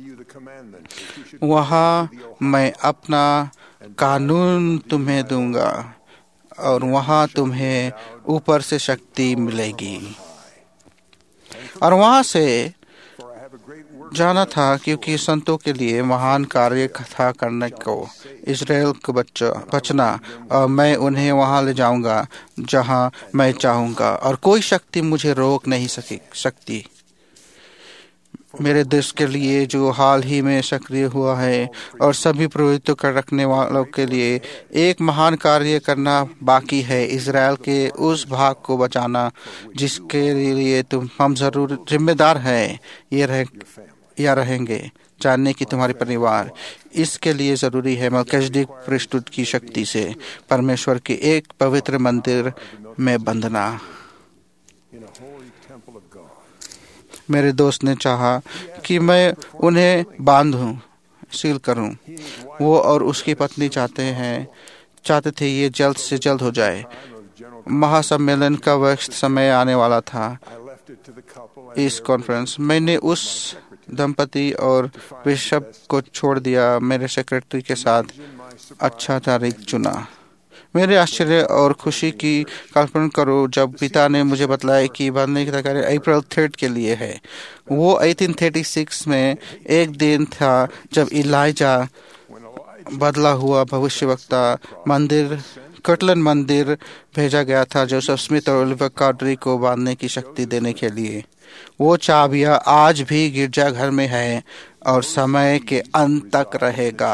वहाँ मैं अपना कानून तुम्हें दूंगा और वहाँ तुम्हें ऊपर से शक्ति मिलेगी। और वहाँ से जाना था क्योंकि संतों के लिए महान कार्य था करने को, इज़राइल को बचना, और मैं उन्हें वहाँ ले जाऊंगा जहाँ मैं चाहूंगा और कोई शक्ति मुझे रोक नहीं सकती। मेरे देश के लिए जो हाल ही में सक्रिय हुआ है और सभी प्रवृत्तियों का रखने वालों के लिए एक महान कार्य करना बाकी है। इज़राइल के उस भाग को बचाना जिसके लिए हम जरूर जिम्मेदार हैं या रहेंगे, जानने की तुम्हारे परिवार। इसके लिए जरूरी है मलकीसेदेक प्रीस्टहुड की शक्ति से परमेश्वर के एक पवित्र मंदिर में बंधना। मेरे दोस्त ने चाहा कि मैं उन्हें बांधूं, सील करूं। वो और उसकी पत्नी चाहते थे ये जल्द से जल्द हो जाए। महासम्मेलन का वक्त समय आने वाला था। इस कॉन्फ्रेंस मैंने उस दंपति और बिशप को छोड़ दिया, मेरे सेक्रेटरी के साथ अच्छा तारीख चुना। मेरे आश्चर्य और खुशी की कल्पना करो जब पिता ने मुझे बतलाया कि बांधने की तैयारी अप्रैल 3 के लिए है। वो 1836 में एक दिन था जब इलाइजा बदला हुआ भविष्यवक्ता कर्टलैंड मंदिर भेजा गया था जोसेफ स्मिथ और ओलिवर कार्डरी को बांधने की शक्ति देने के लिए। वो चाबियां आज भी गिरजाघर में है और समय के अंत तक रहेगा।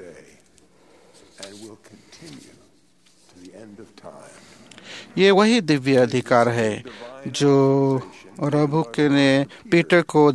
ये वही दिव्य अधिकार है जो प्रभु ने पीटर को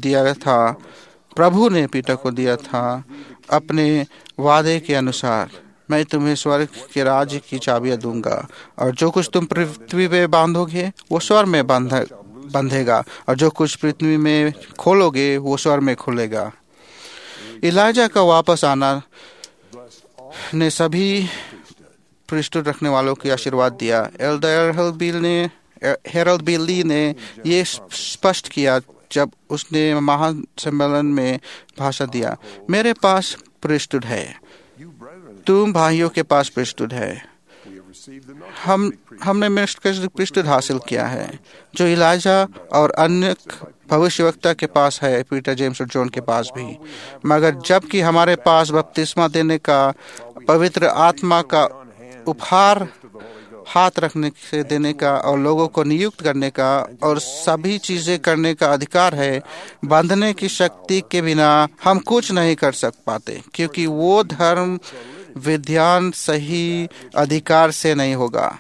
दिया था अपने वादे के अनुसार। मैं तुम्हें स्वर्ग के राज्य की चाबियां दूंगा और जो कुछ तुम पृथ्वी पे बांधोगे वो स्वर्ग में बंधेगा और जो कुछ पृथ्वी में खोलोगे वो स्वर्ग में खुलेगा। इलाइजा का वापस आना ने सभी प्रीस्टहुड रखने वालों की आशीर्वाद दिया। एल्डर हेरोल्ड बिली ने ये स्पष्ट किया जब उसने महासम्मेलन में भाषण दिया, मेरे पास प्रीस्टहुड है, तुम भाइयों के पास प्रीस्टहुड है। हमने मेल्किसेदेक प्रीस्टहुड हासिल किया है जो इलाइजा और अन्य भविष्यवक्ता के पास है, पीटर, जेम्स और जॉन के पास भी। मगर जबकि हमारे पास बपतिस्मा देने का, पवित्र आत्मा का उपहार हाथ रखने से देने का और लोगों को नियुक्त करने का और सभी चीजें करने का अधिकार है, बांधने की शक्ति के बिना हम कुछ नहीं कर पाते, क्योंकि वो धर्म विधान सही अधिकार से नहीं होगा।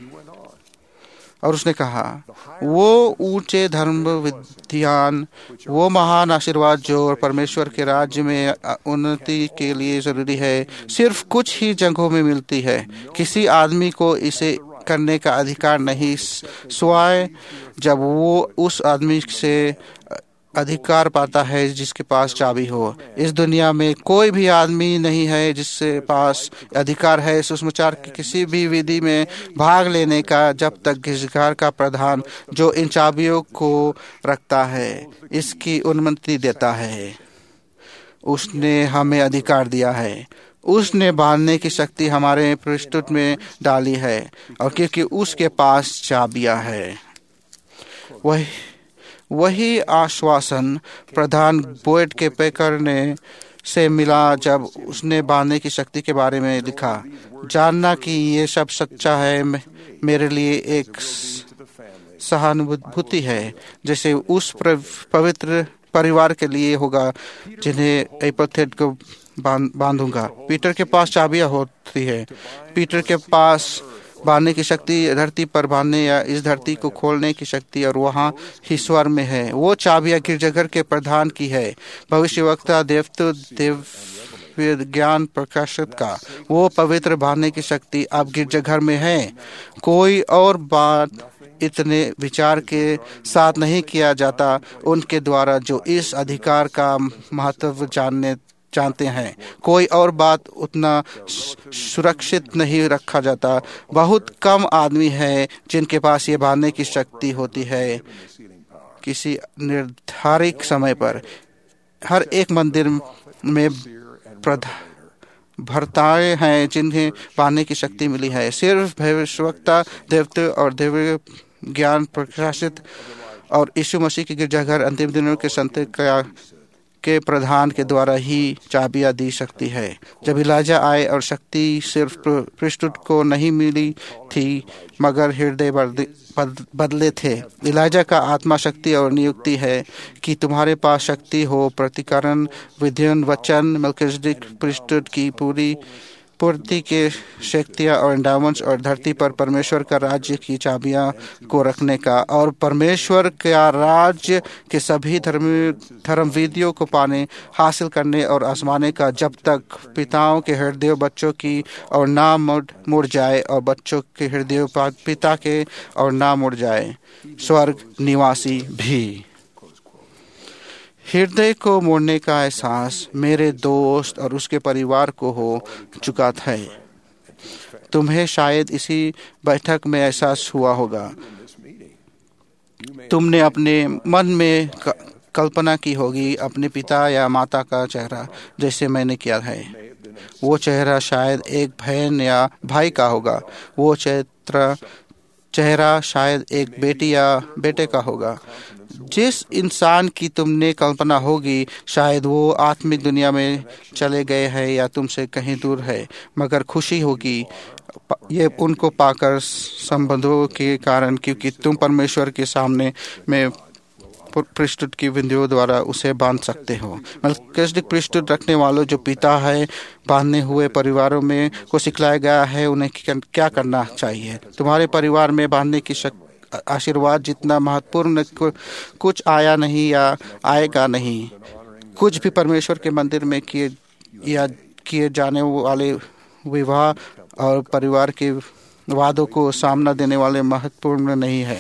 और उसने कहा, वो ऊंचे धर्म विधान, वो महान आशीर्वाद जो परमेश्वर के राज्य में उन्नति के लिए जरूरी है, सिर्फ कुछ ही जगहों में मिलती है। किसी आदमी को इसे करने का अधिकार नहीं, सिवाय जब वो उस आदमी से अधिकार पाता है जिसके पास चाबी हो। इस दुनिया में कोई भी आदमी नहीं है जिसके पास अधिकार है सुसमाचार की किसी भी विधि में भाग लेने का, जब तक गिरजाघर का प्रधान जो इन चाबियों को रखता है इसकी अनुमति देता है। उसने हमें अधिकार दिया है, उसने बांधने की शक्ति हमारे प्रीस्टहुड में डाली है और क्योंकि उसके पास चाबियां है। वही आश्वासन प्रधान बोएड के पेकर ने से मिला जब उसने बांधने की शक्ति के बारे में लिखा। जानना कि ये सब सच्चा है मेरे लिए एक सहानुभूति है, जैसे उस पवित्र परिवार के लिए होगा जिन्हें एपथेट को बांधूंगा। पीटर के पास चाबियां होती है। पीटर के पास बांधने की शक्ति धरती पर बांधने या इस धरती को खोलने की शक्ति और वहाँ ही स्वर में है। वो चाबियां गिरजाघर के प्रधान की है, भविष्यवक्ता, देव ज्ञान प्रकाशित का। वो पवित्र बांधने की शक्ति अब गिरजाघर में है। कोई और बात इतने विचार के साथ नहीं किया जाता उनके द्वारा जो इस अधिकार का महत्व जानते हैं। कोई और बात उतना सुरक्षित नहीं रखा जाता। बहुत कम आदमी हैं जिनके पास ये बांधने की शक्ति होती है। किसी निर्धारित समय पर हर एक मंदिर में भर्ताएं हैं जिन्हें बांधने की शक्ति मिली है। सिर्फ भविष्यवक्ता, देवता और दिव्य ज्ञान प्रकाशित और यीशु मसीह के गिरजाघर अंतिम दिनों के संत के प्रधान के द्वारा ही चाबियां दी सकती है। जब इलाजा आए और शक्ति सिर्फ पृष्ठुत को नहीं मिली थी मगर हृदय बदले थे। इलाजा का आत्मा शक्ति और नियुक्ति है कि तुम्हारे पास शक्ति हो, प्रतिकरण, विधियन, वचन, मेल्किजदिक पृष्ठुत की पूर्ति के शक्तियाँ और एंडाउमेंट्स और धरती पर परमेश्वर का राज्य की चाबियां को रखने का और परमेश्वर का राज्य के सभी धर्म विधियों को पाने, हासिल करने और आजमाने का, जब तक पिताओं के हृदय बच्चों की और ना मुड़ जाए और बच्चों के हृदय पिता के और ना मुड़ जाए, स्वर्ग निवासी भी। हृदय को मोड़ने का एहसास मेरे दोस्त और उसके परिवार को हो चुका था। तुम्हें शायद इसी बैठक में एहसास हुआ होगा। तुमने अपने मन में कल्पना की होगी अपने पिता या माता का चेहरा, जैसे मैंने किया है। वो चेहरा शायद एक बहन या भाई का होगा। वो चेहरा शायद एक बेटी या बेटे का होगा। जिस इंसान की तुमने कल्पना होगी शायद वो आत्मिक दुनिया में चले गए हैं या तुमसे कहीं दूर है, मगर खुशी होगी ये उनको पाकर संबंधों के कारण, क्योंकि तुम परमेश्वर के सामने में पृष्ठुत की विधियों द्वारा उसे बांध सकते हो। मेल्किजदिक पृष्ठुत रखने वालों जो पिता है, बांधने हुए परिवारों में को सिखलाया गया है उन्हें क्या करना चाहिए। तुम्हारे परिवार में बांधने की आशीर्वाद जितना महत्वपूर्ण कुछ आया नहीं या आएगा नहीं। कुछ भी परमेश्वर के मंदिर में किए जाने वाले विवाह और परिवार के वादों को सामना देने वाले महत्वपूर्ण नहीं है।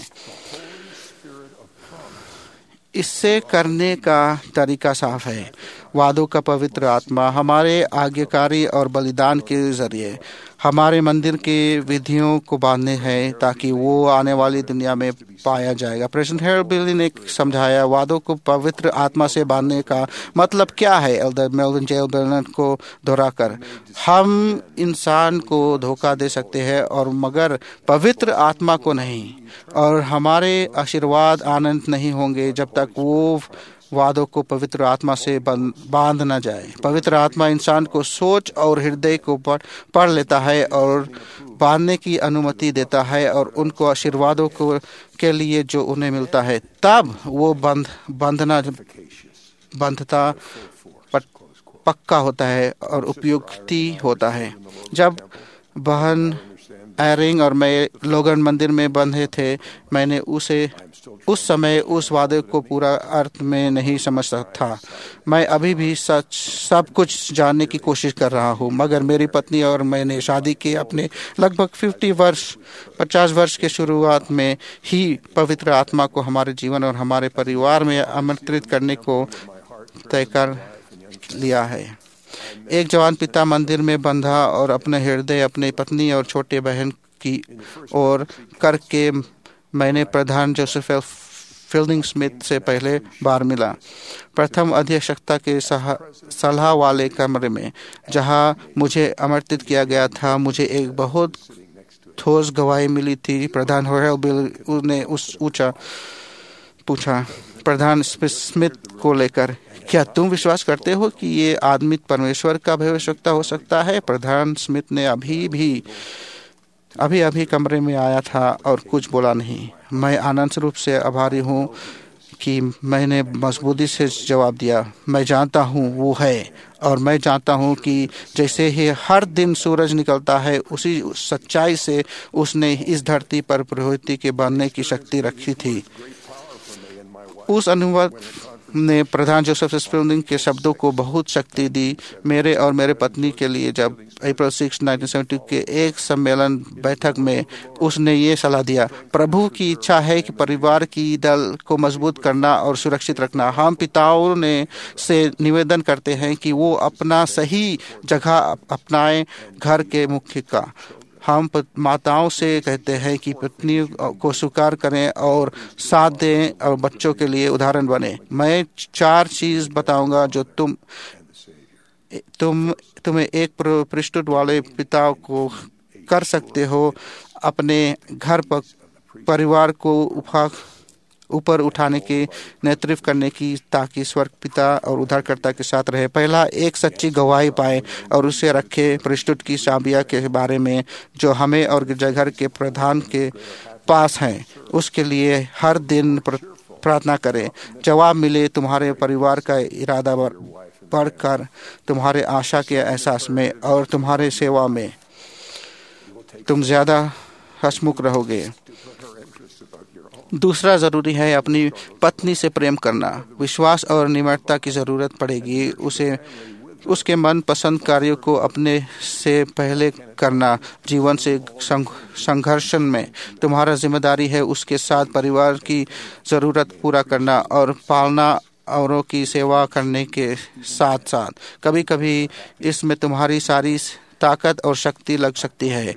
इससे करने का तरीका साफ है। वादों का पवित्र आत्मा हमारे आज्ञाकारी और बलिदान के जरिए हमारे मंदिर के विधियों को बांधने हैं ताकि वो आने वाली दुनिया में पाया जाएगा। प्रेसिडेंट हैरोल्ड बिली ने समझाया, वादों को पवित्र आत्मा से बांधने का मतलब क्या है। एल्डर मेल्विन जेल बेर्नेट को दोहराकर, हम इंसान को धोखा दे सकते हैं और मगर पवित्र आत्मा को नहीं, और हमारे आशीर्वाद आनंद नहीं होंगे जब तक वो वादों को पवित्र आत्मा से बांध न जाए। पवित्र आत्मा इंसान को सोच और हृदय को पढ़ लेता है और बांधने की अनुमति देता है और उनको आशीर्वादों के लिए जो उन्हें मिलता है, तब वो बंधता पक्का होता है और उपयुक्ति होता है। जब बहन एरिंग और मैं लोगन मंदिर में बंधे थे, मैंने उस समय उस वादे को पूरा अर्थ में नहीं समझ सकता था। मैं अभी भी सब कुछ जानने की कोशिश कर रहा हूँ, मगर मेरी पत्नी और मैंने शादी के अपने लगभग 50 वर्ष के शुरुआत में ही पवित्र आत्मा को हमारे जीवन और हमारे परिवार में आमंत्रित करने को तय कर लिया है। एक जवान पिता मंदिर में बंधा और अपने हृदय अपनी पत्नी और छोटे बहन की ओर करके मैंने प्रधान जोसेफ फील्डिंग स्मिथ से पहले बार मिला। प्रथम अध्यक्षता के सलाह वाले कमरे में जहां मुझे आमंत्रित किया गया था, मुझे एक बहुत ठोस गवाही मिली थी। प्रधान हैरोल्ड बिली ने पूछा, प्रधान स्मिथ को लेकर, क्या तुम विश्वास करते हो कि ये आदमी परमेश्वर का भविष्यवक्ता हो सकता है? प्रधान स्मिथ ने अभी कमरे में आया था और कुछ बोला नहीं। मैं आनंद रूप से आभारी हूँ कि मैंने मजबूती से जवाब दिया, मैं जानता हूँ वो है, और मैं जानता हूँ कि जैसे ही हर दिन सूरज निकलता है उसी सच्चाई से उसने इस धरती पर पुरोहित के बनने की शक्ति रखी थी। उस अनुभव ने प्रधान जोसेफ स्प्रिंग के शब्दों को बहुत शक्ति दी। मेरे और मेरे पत्नी के लिए जब अप्रैल 6, 1970 के एक सम्मेलन बैठक में उसने ये सलाह दिया, प्रभु की इच्छा है कि परिवार की दल को मजबूत करना और सुरक्षित रखना। हम पिताओं से निवेदन करते हैं कि वो अपना सही जगह अपनाएं घर के मुख्य का। हम माताओं से कहते हैं कि पत्नी को स्वीकार करें और साथ दें और बच्चों के लिए उदाहरण बने। मैं 4 चीज बताऊंगा जो तुम्हें एक पृष्ठभूमि वाले पिता को कर सकते हो अपने घर पर परिवार को ऊपर उठाने के नेतृत्व करने की, ताकि स्वर्ग पिता और उद्धारकर्ता के साथ रहे। पहला, एक सच्ची गवाही पाए और उसे रखे पृष्ठभूमि की चाबियां के बारे में जो हमें और गिरजाघर के प्रधान के पास हैं। उसके लिए हर दिन प्रार्थना करें। जवाब मिले तुम्हारे परिवार का इरादा बढ़कर तुम्हारे आशा के एहसास में और तुम्हारे सेवा में तुम ज्यादा हंसमुख रहोगे। दूसरा, जरूरी है अपनी पत्नी से प्रेम करना। विश्वास और निम्रता की जरूरत पड़ेगी। उसके मन पसंद कार्यों को अपने से पहले करना। जीवन से संघर्षण में तुम्हारा जिम्मेदारी है उसके साथ परिवार की जरूरत पूरा करना और पालना औरों की सेवा करने के साथ साथ कभी कभी इसमें तुम्हारी सारी ताकत और शक्ति लग सकती है।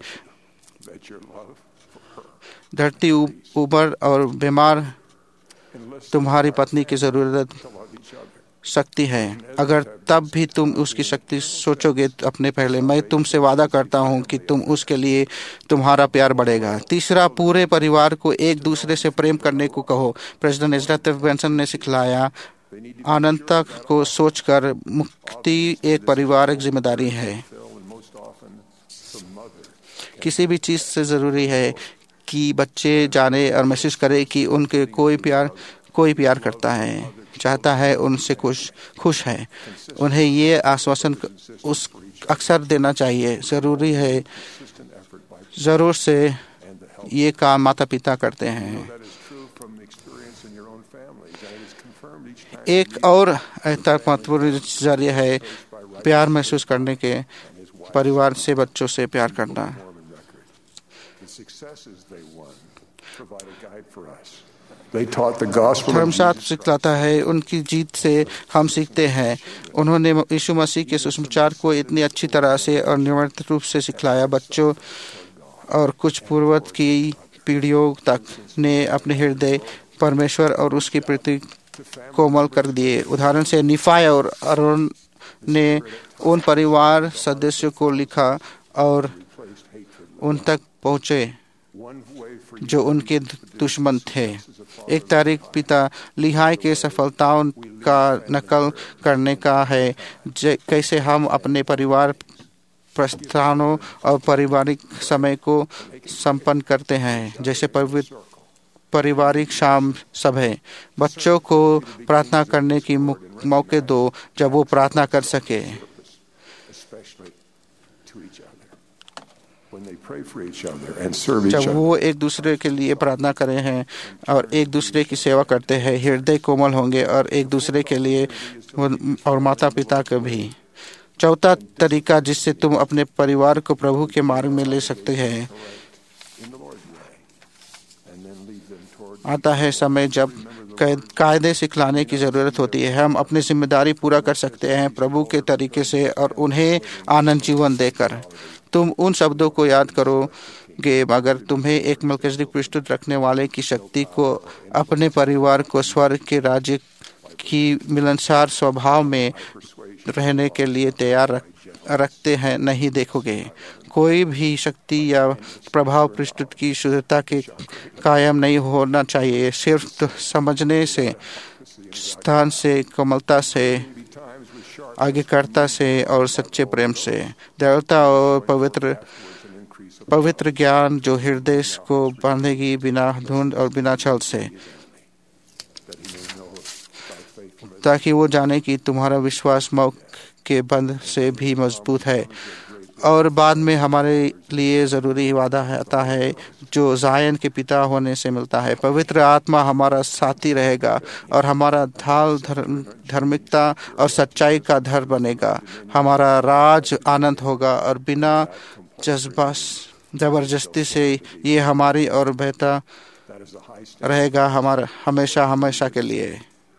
धरती उबर और बीमार तुम्हारी पत्नी की जरूरत शक्ति है। अगर तब भी तुम उसकी शक्ति सोचोगे अपने पहले, मैं तुमसे वादा करता हूँ कि तुम उसके लिए तुम्हारा प्यार बढ़ेगा। तीसरा, पूरे परिवार को एक दूसरे से प्रेम करने को कहो। प्रेसिडेंट एजरा टेफ बेंसन ने सिखलाया, अनंतता को सोचकर मुक्ति एक पारिवारिक जिम्मेदारी है। किसी भी चीज से जरूरी है कि बच्चे जाने और महसूस करें कि उनके कोई प्यार करता है, चाहता है, उनसे खुश है। उन्हें ये आश्वासन अक्सर देना चाहिए। जरूर से ये काम माता पिता करते हैं। एक और महत्वपूर्ण जरिया है प्यार महसूस करने के, परिवार से बच्चों से प्यार करना। धर्मशास्त्र सिखलाता है, उनकी जीत से हम सीखते हैं। उन्होंने यीशु मसीह के सुसमाचार को इतनी अच्छी तरह से और नियमित रूप से सिखलाया। बच्चों और कुछ पूर्वज की पीढ़ियों तक ने अपने हृदय परमेश्वर और उसके प्रति कोमल कर दिए। उदाहरण से निफाय और अरोन ने उन परिवार सदस्यों को लिखा और उन तक पहुंचे जो उनके दुश्मन थे। एक तारीख पिता लिहाई के सफलताओं का नकल करने का है, कैसे हम अपने परिवार प्रस्थानों और पारिवारिक समय को संपन्न करते हैं, जैसे पारिवारिक शाम सभा। बच्चों को प्रार्थना करने की मौके दो जब वो प्रार्थना कर सके। जब वो एक दूसरे के लिए प्रार्थना करे हैं और एक दूसरे की सेवा करते हैं, हृदय कोमल होंगे और एक दूसरे के लिए और माता पिता के भी। चौथा तरीका जिससे तुम अपने परिवार को प्रभु के मार्ग में ले सकते हैं, आता है समय जब कायदे सिखलाने की जरूरत होती है। हम अपनी जिम्मेदारी पूरा कर सकते हैं प्रभु के तरीके से और उन्हें आनंद जीवन देकर। तुम उन शब्दों को याद करोगे मगर तुम्हें एक मलकीसेदेक पृष्ठभूमि रखने वाले की शक्ति को अपने परिवार को स्वर्ग के राज्य की मिलनसार स्वभाव में रहने के लिए तैयार रखते हैं नहीं देखोगे। कोई भी शक्ति या प्रभाव पृष्ठभूमि की शुद्धता के कायम नहीं होना चाहिए। सिर्फ समझने से स्थान से, कोमलता से, आज्ञाकारिता से और सच्चे प्रेम से, दयालुता और पवित्र ज्ञान जो हृदय को बांधेगी बिना धुंध और बिना छल से, ताकि वो जाने कि तुम्हारा विश्वास मौत के बंध से भी मजबूत है। और बाद में हमारे लिए ज़रूरी वादा आता है जो जायन के पिता होने से मिलता है। पवित्र आत्मा हमारा साथी रहेगा और हमारा ढाल धार्मिकता और सच्चाई का धर बनेगा। हमारा राज आनंद होगा और बिना जबरदस्ती से ये हमारी और बेहतर रहेगा हमारा हमेशा के लिए।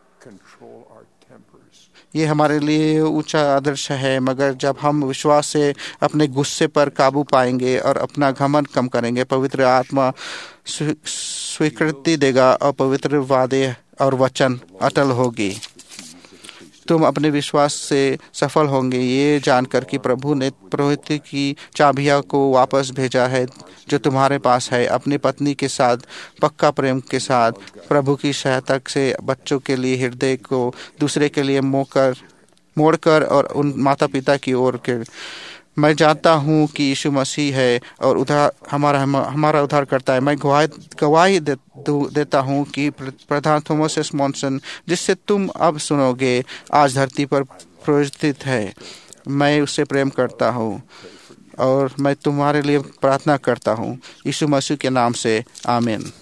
ये हमारे लिए ऊंचा आदर्श है, मगर जब हम विश्वास से अपने गुस्से पर काबू पाएंगे और अपना घमंड कम करेंगे, पवित्र आत्मा स्वीकृति देगा और पवित्र वादे और वचन अटल होगी। तुम अपने विश्वास से सफल होंगे ये जानकर कि प्रभु ने पुरोहित की चाबियां को वापस भेजा है जो तुम्हारे पास है। अपनी पत्नी के साथ पक्का प्रेम के साथ प्रभु की सहायता से बच्चों के लिए हृदय को दूसरे के लिए मोड़कर और उन माता पिता की ओर के। मैं जानता हूँ कि यीशु मसीह है और हमारा उद्धार करता है। मैं गवाही देता हूँ कि प्रधान थॉमस एस मॉनसन, जिससे तुम अब सुनोगे, आज धरती पर प्रोजित है। मैं उससे प्रेम करता हूँ और मैं तुम्हारे लिए प्रार्थना करता हूँ यीशु मसीह के नाम से, आमीन।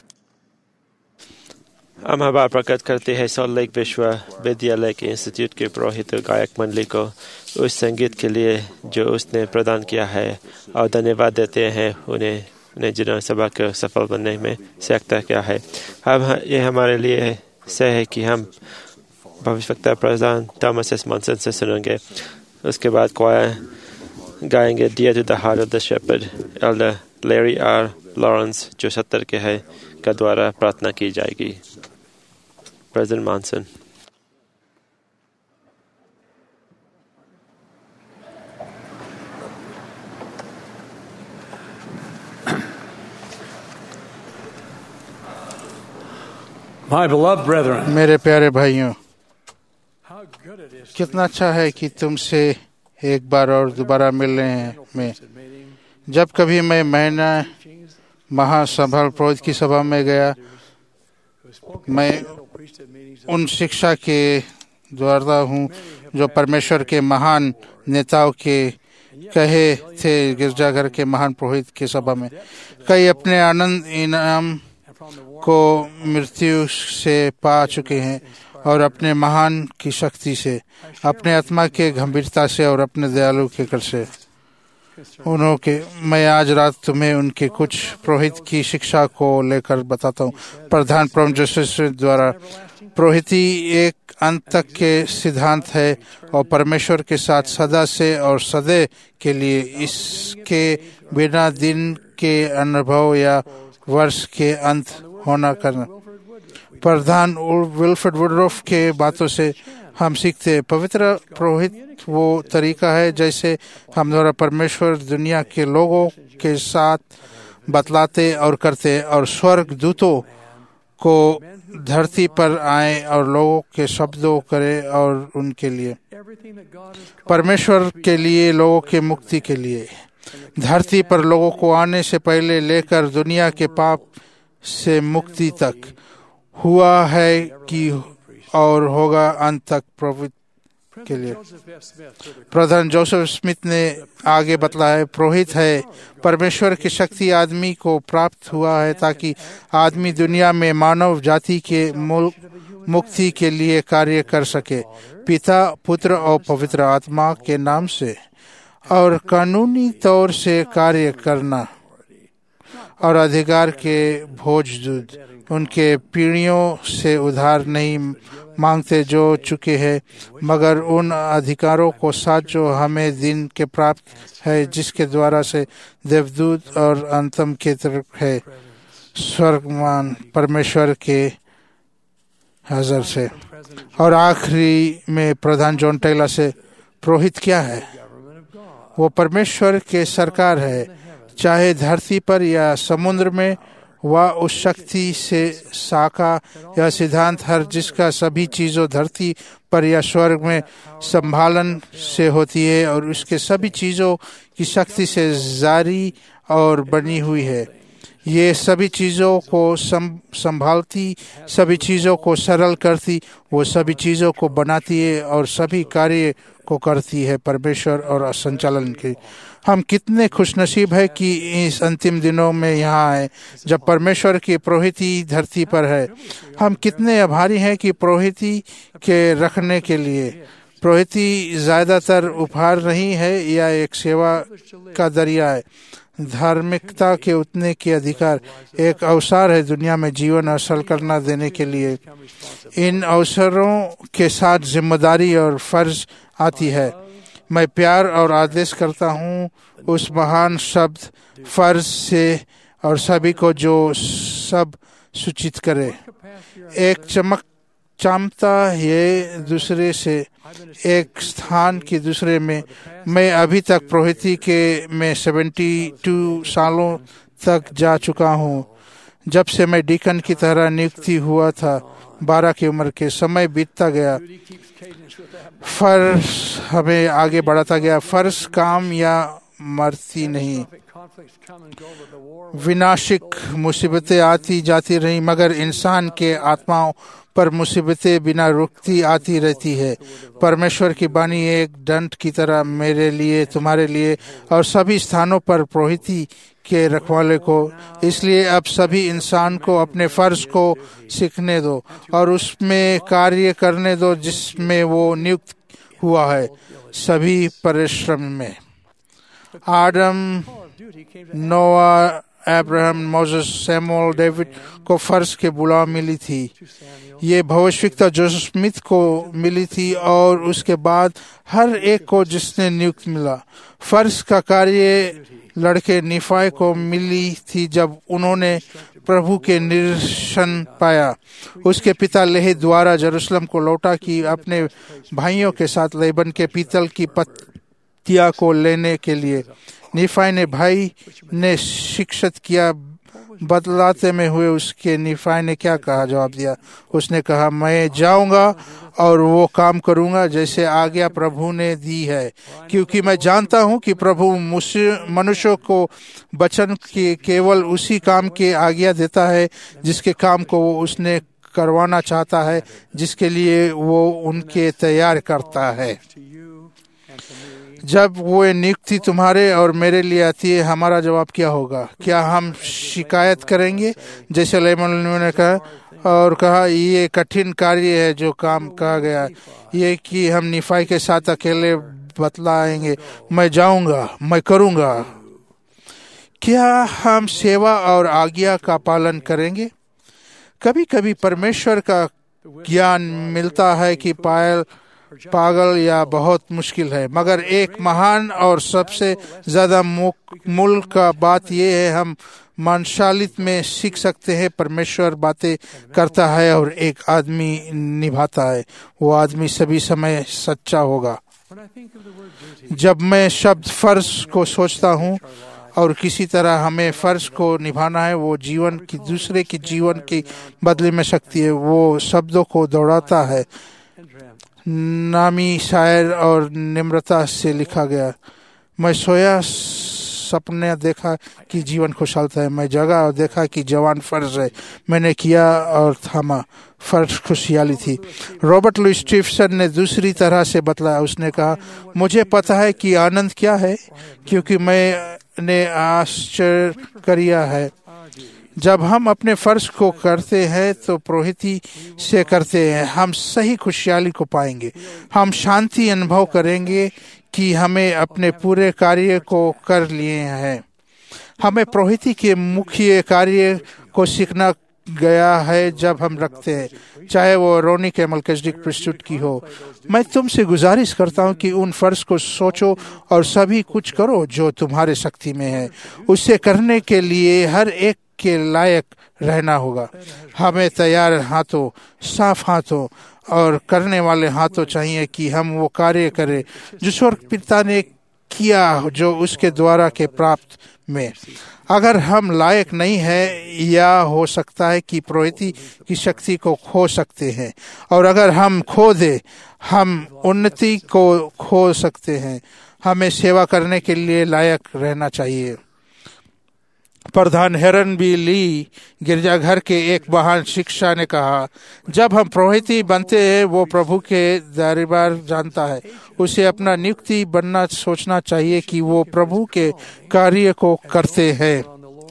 हम आभार प्रकट करते हैं सॉल्ट लेक विश्वविद्यालय के इंस्टीट्यूट के पुरोहित गायक मंडली को उस संगीत के लिए जो उसने प्रदान किया है, और धन्यवाद देते हैं उन्हें जिन्होंने सभा को सफल बनने में सहायता किया है। अब ये हमारे लिए सह है कि हम भविष्यवक्ता प्रधान थॉमस एस मॉनसन से सुनेंगे। उसके बाद क्वायर गाएंगे dear to the heart of the shepherd, elder Larry R Lawrence जो 70 के है का द्वारा प्रार्थना की जाएगी। President Monson. My beloved brethren, मेरे प्यारे भाइयों, कितना अच्छा है कि तुमसे एक बार और दोबारा मिलने में। जब कभी मैं महासभा पुरोहित की सभा में गया, मैं उन शिक्षा के द्वारा हूँ जो परमेश्वर के महान नेताओं के कहे थे गिरजाघर के महान पुरोहित की सभा में। कई अपने आनंद इनाम को मृत्यु से पा चुके हैं और अपने महान की शक्ति से, अपने आत्मा के गंभीरता से और अपने दयालु के कर से मैं आज रात तुम्हें उनके कुछ पुरोहित की शिक्षा को लेकर बताता हूँ। प्रधान प्रभु जोसेफ द्वारा पुरोहिती एक अंत तक के सिद्धांत है और परमेश्वर के साथ सदा से और सदैव के लिए, इसके बिना दिन के अनुभव या वर्ष के अंत होना करना। प्रधान विल्फ्रेड वुडरूफ के बातों से हम सीखते हैं, पवित्र पुरोहित वो तरीका है जैसे हम द्वारा परमेश्वर दुनिया के लोगों के साथ बतलाते और करते और स्वर्ग दूतों को धरती पर आए और लोगों के शब्दों करे और उनके लिए, परमेश्वर के लिए, लोगों के मुक्ति के लिए, धरती पर लोगों को आने से पहले लेकर दुनिया के पाप से मुक्ति तक हुआ है कि और होगा अंत तक प्रभु के लिए। प्रधान जोसेफ स्मिथ ने आगे बतलाया, पुरोहित है परमेश्वर की शक्ति आदमी को प्राप्त हुआ है ताकि आदमी दुनिया में मानव जाति के मुक्ति के लिए कार्य कर सके, पिता, पुत्र और पवित्र आत्मा के नाम से, और कानूनी तौर से कार्य करना और अधिकार के भोजदूत उनके पीढ़ियों से उधार नहीं मांगते जो चुके हैं, मगर उन अधिकारों को साथ जो हमें दिन के प्राप्त है, जिसके द्वारा से देवदूत और अंतम के तरफ है स्वर्गमान परमेश्वर के हाजिर से। और आखिरी में प्रधान जॉन टेलर से, पुरोहित क्या है? वो परमेश्वर के सरकार है, चाहे धरती पर या समुद्र में, वह उस शक्ति से शाखा या सिद्धांत हर जिसका सभी चीज़ों धरती पर या स्वर्ग में संभालन से होती है और उसके सभी चीज़ों की शक्ति से जारी और बनी हुई है। ये सभी चीज़ों को संभालती, सभी चीज़ों को सरल करती, वो सभी चीज़ों को बनाती है और सभी कार्य को करती है परमेश्वर और संचालन के। हम कितने खुशनसीब है कि इस अंतिम दिनों में यहाँ है जब परमेश्वर की पुरोहिती धरती पर है। हम कितने आभारी हैं कि पुरोहिती के रखने के लिए। पुरोहिती ज़्यादातर उपहार नहीं है या एक सेवा का दरिया है। धार्मिकता के उतने के अधिकार एक अवसर है दुनिया में जीवन असल करना देने के लिए। इन अवसरों के साथ जिम्मेदारी और फर्ज आती है। मैं प्यार और आदेश करता हूँ उस महान शब्द फर्ज से और सभी को जो सब सूचित करे। एक चमकता ये दूसरे से एक स्थान की दूसरे में। मैं अभी तक पुरोहिती के में 72 सालों तक जा चुका हूँ। जब से मैं डीकन की तरह नियुक्ति हुआ था 12 की उम्र के। समय बीतता गया, फर्ज हमें आगे बढ़ाता गया। फर्ज काम या मरती नहीं। विनाशिक मुसीबतें आती जाती रही मगर इंसान के आत्माओं पर मुसीबतें बिना रुकती आती रहती है। परमेश्वर की वाणी एक दंड की तरह मेरे लिए, तुम्हारे लिए और सभी स्थानों पर पुरोहिती के रखवाले को। इसलिए अब सभी इंसान को अपने फर्ज को सीखने दो और उसमें कार्य करने दो जिसमें वो नियुक्त हुआ है, सभी परिश्रम में। आदम, नोआ, अब्राहम, मोसेस, सैमुअल, डेविड को फर्ज के बुलाव मिली थी। ये भविष्यवक्ता जोसेफ स्मिथ को मिली थी और उसके बाद हर एक को जिसने नियुक्त मिला। फर्ज का कार्य लड़के निफाई को मिली थी जब उन्होंने प्रभु के निरीक्षण पाया। उसके पिता लेही द्वारा यरूशलेम को लौटा कि अपने भाइयों के साथ लेबन के पीतल की पत्तियां को लेने के लिए। निफाई ने भाई ने शिक्षित किया। बदलाते में हुए उसके निफाई ने क्या कहा, जवाब दिया। उसने कहा, मैं जाऊंगा और वो काम करूंगा जैसे आज्ञा प्रभु ने दी है, क्योंकि मैं जानता हूं कि प्रभु मनुष्यों को वचन के केवल उसी काम के आज्ञा देता है जिसके काम को वो उसने करवाना चाहता है, जिसके लिए वो उनके तैयार करता है। जब वो नियुक्ति तुम्हारे और मेरे लिए आती है, हमारा जवाब क्या होगा? क्या हम शिकायत करेंगे जैसे लेमन ने कहा और कहा ये कठिन कार्य है जो काम कहा गया, ये कि हम निफाई के साथ अकेले बतलाएंगे, मैं जाऊंगा, मैं करूंगा। क्या हम सेवा और आज्ञा का पालन करेंगे? कभी कभी परमेश्वर का ज्ञान मिलता है कि पागल या बहुत मुश्किल है, मगर एक महान और सबसे ज्यादा मूल का बात यह है, हम मनशालित में सीख सकते हैं। परमेश्वर बातें करता है और एक आदमी निभाता है, वो आदमी सभी समय सच्चा होगा। जब मैं शब्द फर्ज को सोचता हूँ और किसी तरह हमें फर्ज को निभाना है, वो जीवन की दूसरे की जीवन की बदले में शक्ति है, वो शब्दों को दौड़ाता है। नामी शायर और निम्रता से लिखा गया। मैं सोया, सपने देखा कि जीवन खुशहाल था। मैं जगा और देखा कि जवान फर्ज है। मैंने किया और थामा, फर्ज खुशहाली थी। रॉबर्ट लुई स्टीफसन ने दूसरी तरह से बतलाया। उसने कहा, मुझे पता है कि आनंद क्या है, क्योंकि मैंने आश्चर्य किया है। जब हम अपने फर्ज को करते हैं तो पुरोहिती से करते हैं, हम सही खुशहाली को पाएंगे। हम शांति अनुभव करेंगे कि हमें अपने पूरे कार्य को कर लिए हैं। हमें पुरोहिती के मुख्य कार्य को सीखना गया है जब हम रखते हैं, चाहे वो रोनी के मेल्किज़ेदेक प्रीस्टहुड की हो। मैं तुमसे गुजारिश करता हूँ कि उन फर्ज को सोचो और सभी कुछ करो जो तुम्हारे शक्ति में है। उसे करने के लिए हर एक के लायक रहना होगा। हमें तैयार हाथों, साफ हाथों और करने वाले हाथों चाहिए कि हम वो कार्य करें जो स्वर्ग पिता ने किया जो उसके द्वारा के प्राप्त में। अगर हम लायक नहीं है, या हो सकता है कि पुरोहिती की शक्ति को खो सकते हैं, और अगर हम खो दे, हम उन्नति को खो सकते हैं। हमें सेवा करने के लिए लायक रहना चाहिए। प्रधान हेरन बी ली गिरजाघर के एक महान शिक्षा ने कहा, जब हम पुरोहिती बनते हैं, वो प्रभु के दरबार जानता है। उसे अपना नियुक्ति बनना सोचना चाहिए कि वो प्रभु के कार्य को करते हैं।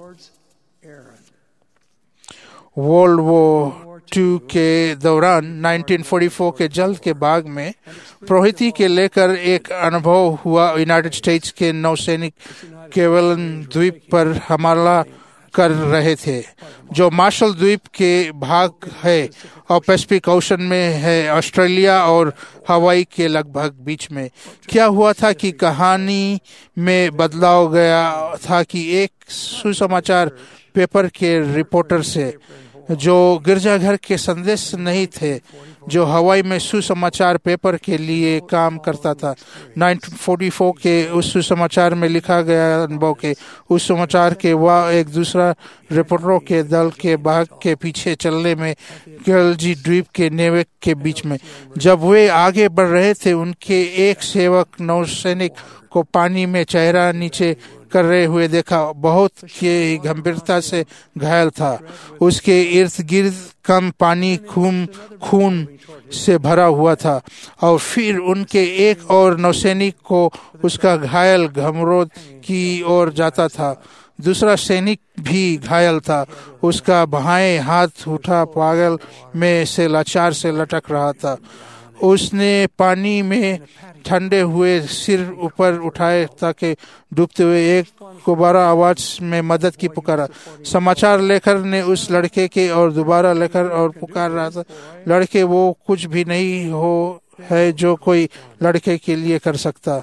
वर्ल्ड वॉर II के दौरान 1944 के जल्द के भाग में पुरोहिती के लेकर एक अनुभव हुआ। यूनाइटेड स्टेट्स के नौसैनिक केवलन द्वीप पर हमला कर रहे थे, जो मार्शल द्वीप के भाग है और पैसिफिक ओशन में है, ऑस्ट्रेलिया और हवाई के लगभग बीच में। क्या हुआ था कि कहानी में बदलाव गया था कि एक सुसमाचार पेपर के रिपोर्टर से, जो गिरजाघर के संदेश नहीं थे, जो हवाई में सुसमाचार पेपर के लिए काम करता था। 1944 के उस सुसमाचार में लिखा गया अनुभव के उस समाचार के वह एक दूसरा रिपोर्टरों के दल के भाग के पीछे चलने में गलजी द्वीप के नेविक के बीच में। जब वे आगे बढ़ रहे थे, उनके एक सेवक नौसैनिक को पानी में चेहरा नीचे कर रहे हुए देखा। बहुत ही गंभीरता से घायल था। उसके इर्द गिर्द कम पानी खून से भरा हुआ था, और फिर उनके एक और नौसैनिक को उसका घायल घमरोद की ओर जाता था। दूसरा सैनिक भी घायल था। उसका बाएं हाथ उठा पागल में से लाचार से लटक रहा था। उसने पानी में ठंडे हुए सिर ऊपर उठाए ताकि डूबते हुए एक गुब्बारा आवाज में मदद की पुकारा। समाचार लेखक ने उस लड़के के और दोबारा लेकर और पुकार रहा था, लड़के वो कुछ भी नहीं हो है जो कोई लड़के के लिए कर सकता।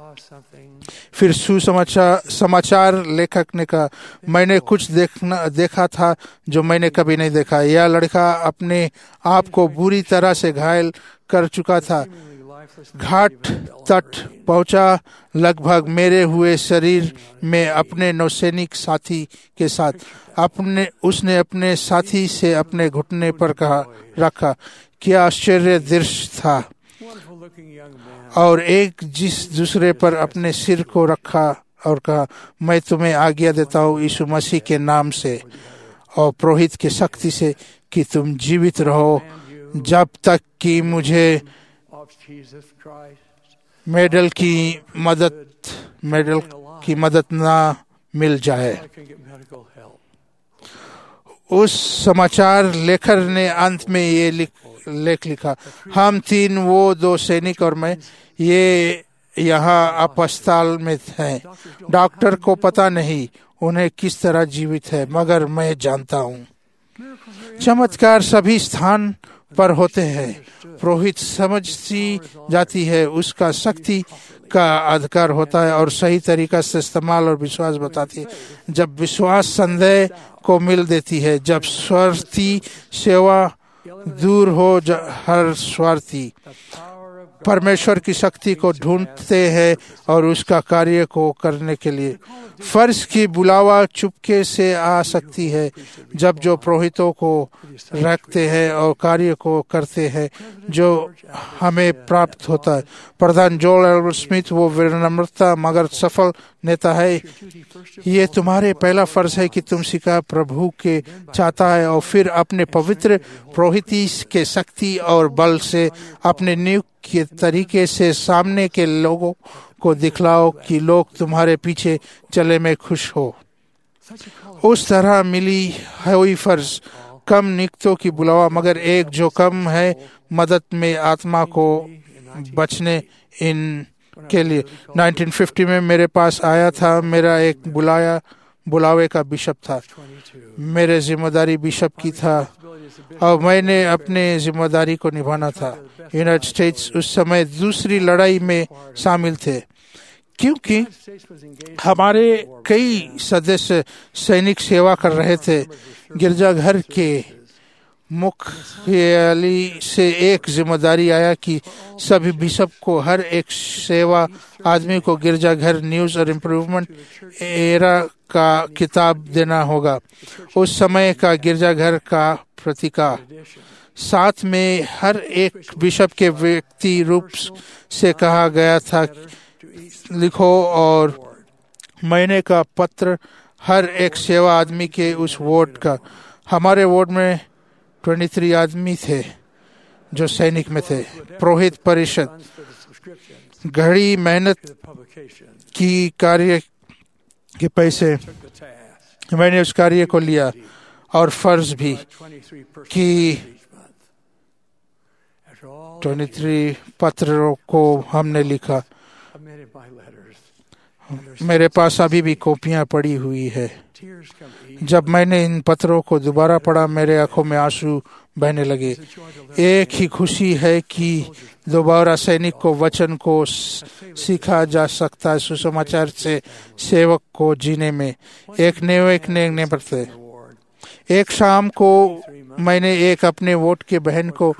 फिर समाचार लेखक ने कहा, मैंने कुछ देखा था जो मैंने कभी नहीं देखा। यह लड़का अपने आप को बुरी तरह से घायल कर चुका था। घाट तट पहुंचा, लगभग मेरे हुए शरीर में अपने नौसैनिक साथी के साथ। उसने अपने साथी से अपने घुटने पर रखा। क्या आश्चर्य दृश्य था। और एक दूसरे पर अपने सिर को रखा और कहा, मैं तुम्हें आज्ञा देता हूँ यीशु मसीह के नाम से और पुरोहित की शक्ति से कि तुम जीवित रहो जब तक कि मुझे मेडल की मदद ना मिल जाए। उस समाचार लेखक ने अंत में ये लेख लिखा, हम तीन, वो दो सैनिक और मैं, ये यहाँ अस्पताल में हैं। डॉक्टर को पता नहीं उन्हें किस तरह जीवित है, मगर मैं जानता हूँ। चमत्कार सभी स्थान पर होते हैं। पुरोहित समझती जाती है, उसका शक्ति का अधिकार होता है और सही तरीका से इस्तेमाल और विश्वास बताती है। जब विश्वास संदेह को मिल देती है, जब स्वार्थी सेवा दूर हो, हर स्वार्थी परमेश्वर की शक्ति को ढूंढते हैं और उसका कार्य को करने के लिए। फर्ज की बुलावा चुपके से आ सकती है जब जो पुरोहितों को रखते हैं और कार्य को करते हैं जो हमें प्राप्त होता है। प्रधान जोएल एल्बर्ट स्मिथ वो विनम्रता मगर सफल नेता है। ये तुम्हारे पहला फर्ज है कि तुम सिखा प्रभु के चाहता है और फिर अपने पवित्र पुरोहिती के शक्ति और बल से अपने नियुक्त के तरीके से सामने के लोगों को दिखलाओ कि लोग तुम्हारे पीछे चले में खुश हो। उस तरह मिली हुई फर्ज कम नियुक्तों की बुलावा मगर एक जो कम है मदद में आत्मा को बचने इन के लिए। 1950 में मेरे पास आया था। मेरा एक बुलावे का बिशप था। मेरे जिम्मेदारी बिशप की था और मैंने अपने जिम्मेदारी को निभाना था। यूनाइटेड स्टेट्स उस समय दूसरी लड़ाई में शामिल थे क्योंकि हमारे कई सदस्य सैनिक सेवा कर रहे थे। गिरजाघर के मुखियाली से एक जिम्मेदारी आया कि सभी बिशप को हर एक सेवा आदमी को गिरजाघर न्यूज़ और इम्प्रूवमेंट एरा का किताब देना होगा। उस समय का गिरजाघर का पत्रिका। साथ में हर एक बिशप के व्यक्ति रूप से कहा गया था लिखो, और महीने का पत्र हर एक सेवा आदमी के उस वार्ड का। हमारे वार्ड में 23 आदमी थे जो सैनिक में थे। पुरोहित परिषद घड़ी मेहनत की कार्य के पैसे मैंने उस कार्य को लिया और फर्ज भी कि 23 पत्रों को हमने लिखा। मेरे पास अभी भी कॉपियां पड़ी हुई है। जब मैंने इन पत्रों को दोबारा पढ़ा मेरे आंखों में आंसू बहने लगे। एक ही खुशी है कि दोबारा सैनिक को वचन को सीखा जा सकता है। सुसमाचार से सेवक को जीने में एक ने पड़ते। एक शाम को मैंने एक अपने वोट के बहन को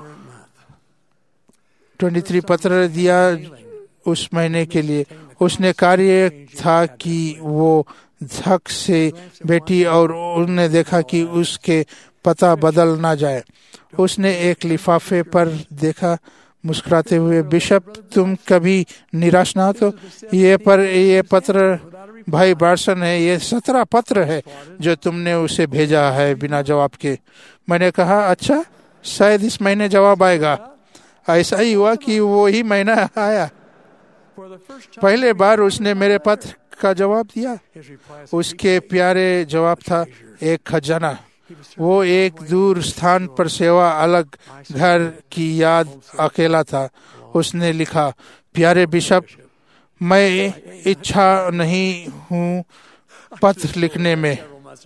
23 पत्र दिया उस महीने के लिए। उसने कार्य था कि वो धक से बेटी और उन्होंने देखा कि उसके पता बदल ना जाए। उसने एक लिफाफे पर देखा मुस्कुराते हुए, बिशप तुम कभी निराश ना हो तो ये पत्र भाई बार्सन है। ये 17 पत्र है जो तुमने उसे भेजा है बिना जवाब के। मैंने कहा अच्छा, शायद इस महीने जवाब आएगा। ऐसा ही हुआ कि वो ही महीना आया। पहले बार उसने मेरे पत्र का जवाब दिया। उसके प्यारे जवाब था एक खजाना। वो एक दूर स्थान पर सेवा अलग घर की याद अकेला था। उसने लिखा, प्यारे बिशप, मैं इच्छा नहीं हूँ पत्र लिखने में।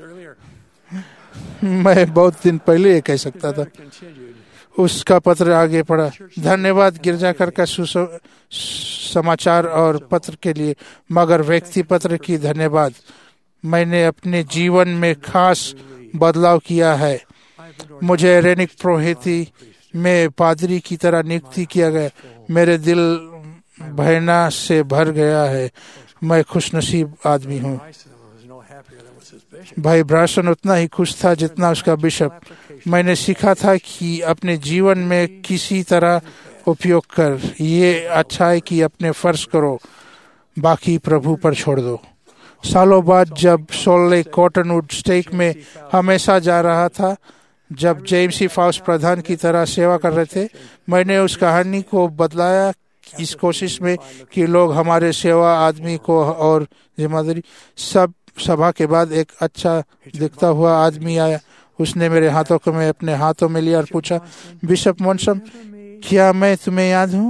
मैं बहुत दिन पहले ये कह सकता था। उसका पत्र आगे पढ़ा। धन्यवाद गिरजाघर का समाचार और पत्र के लिए, मगर व्यक्ति पत्र की धन्यवाद। मैंने अपने जीवन में खास बदलाव किया है। मुझे रैनिक पुरोहिती में पादरी की तरह नियुक्ति किया गया। मेरे दिल भावना से भर गया है। मैं खुशनसीब आदमी हूँ। भाई ब्रासन उतना ही खुश था जितना उसका बिशप। मैंने सीखा था कि अपने जीवन में किसी तरह उपयोग कर। ये अच्छा है कि अपने फर्ज करो, बाकी प्रभु पर छोड़ दो। सालों बाद जब सोले कॉटनवुड स्टेक में हमेशा जा रहा था, जब जेम्स सी फाउस प्रधान की तरह सेवा कर रहे थे, मैंने उस कहानी को बदलाया इस कोशिश में कि लोग हमारे सेवा आदमी को और जिम्मेदारी। सब सभा के बाद एक अच्छा दिखता हुआ आदमी आया। उसने मेरे हाथों को मैं अपने हाथों में लिया और पूछा, बिशप मोनसम, क्या मैं तुम्हें याद हूँ?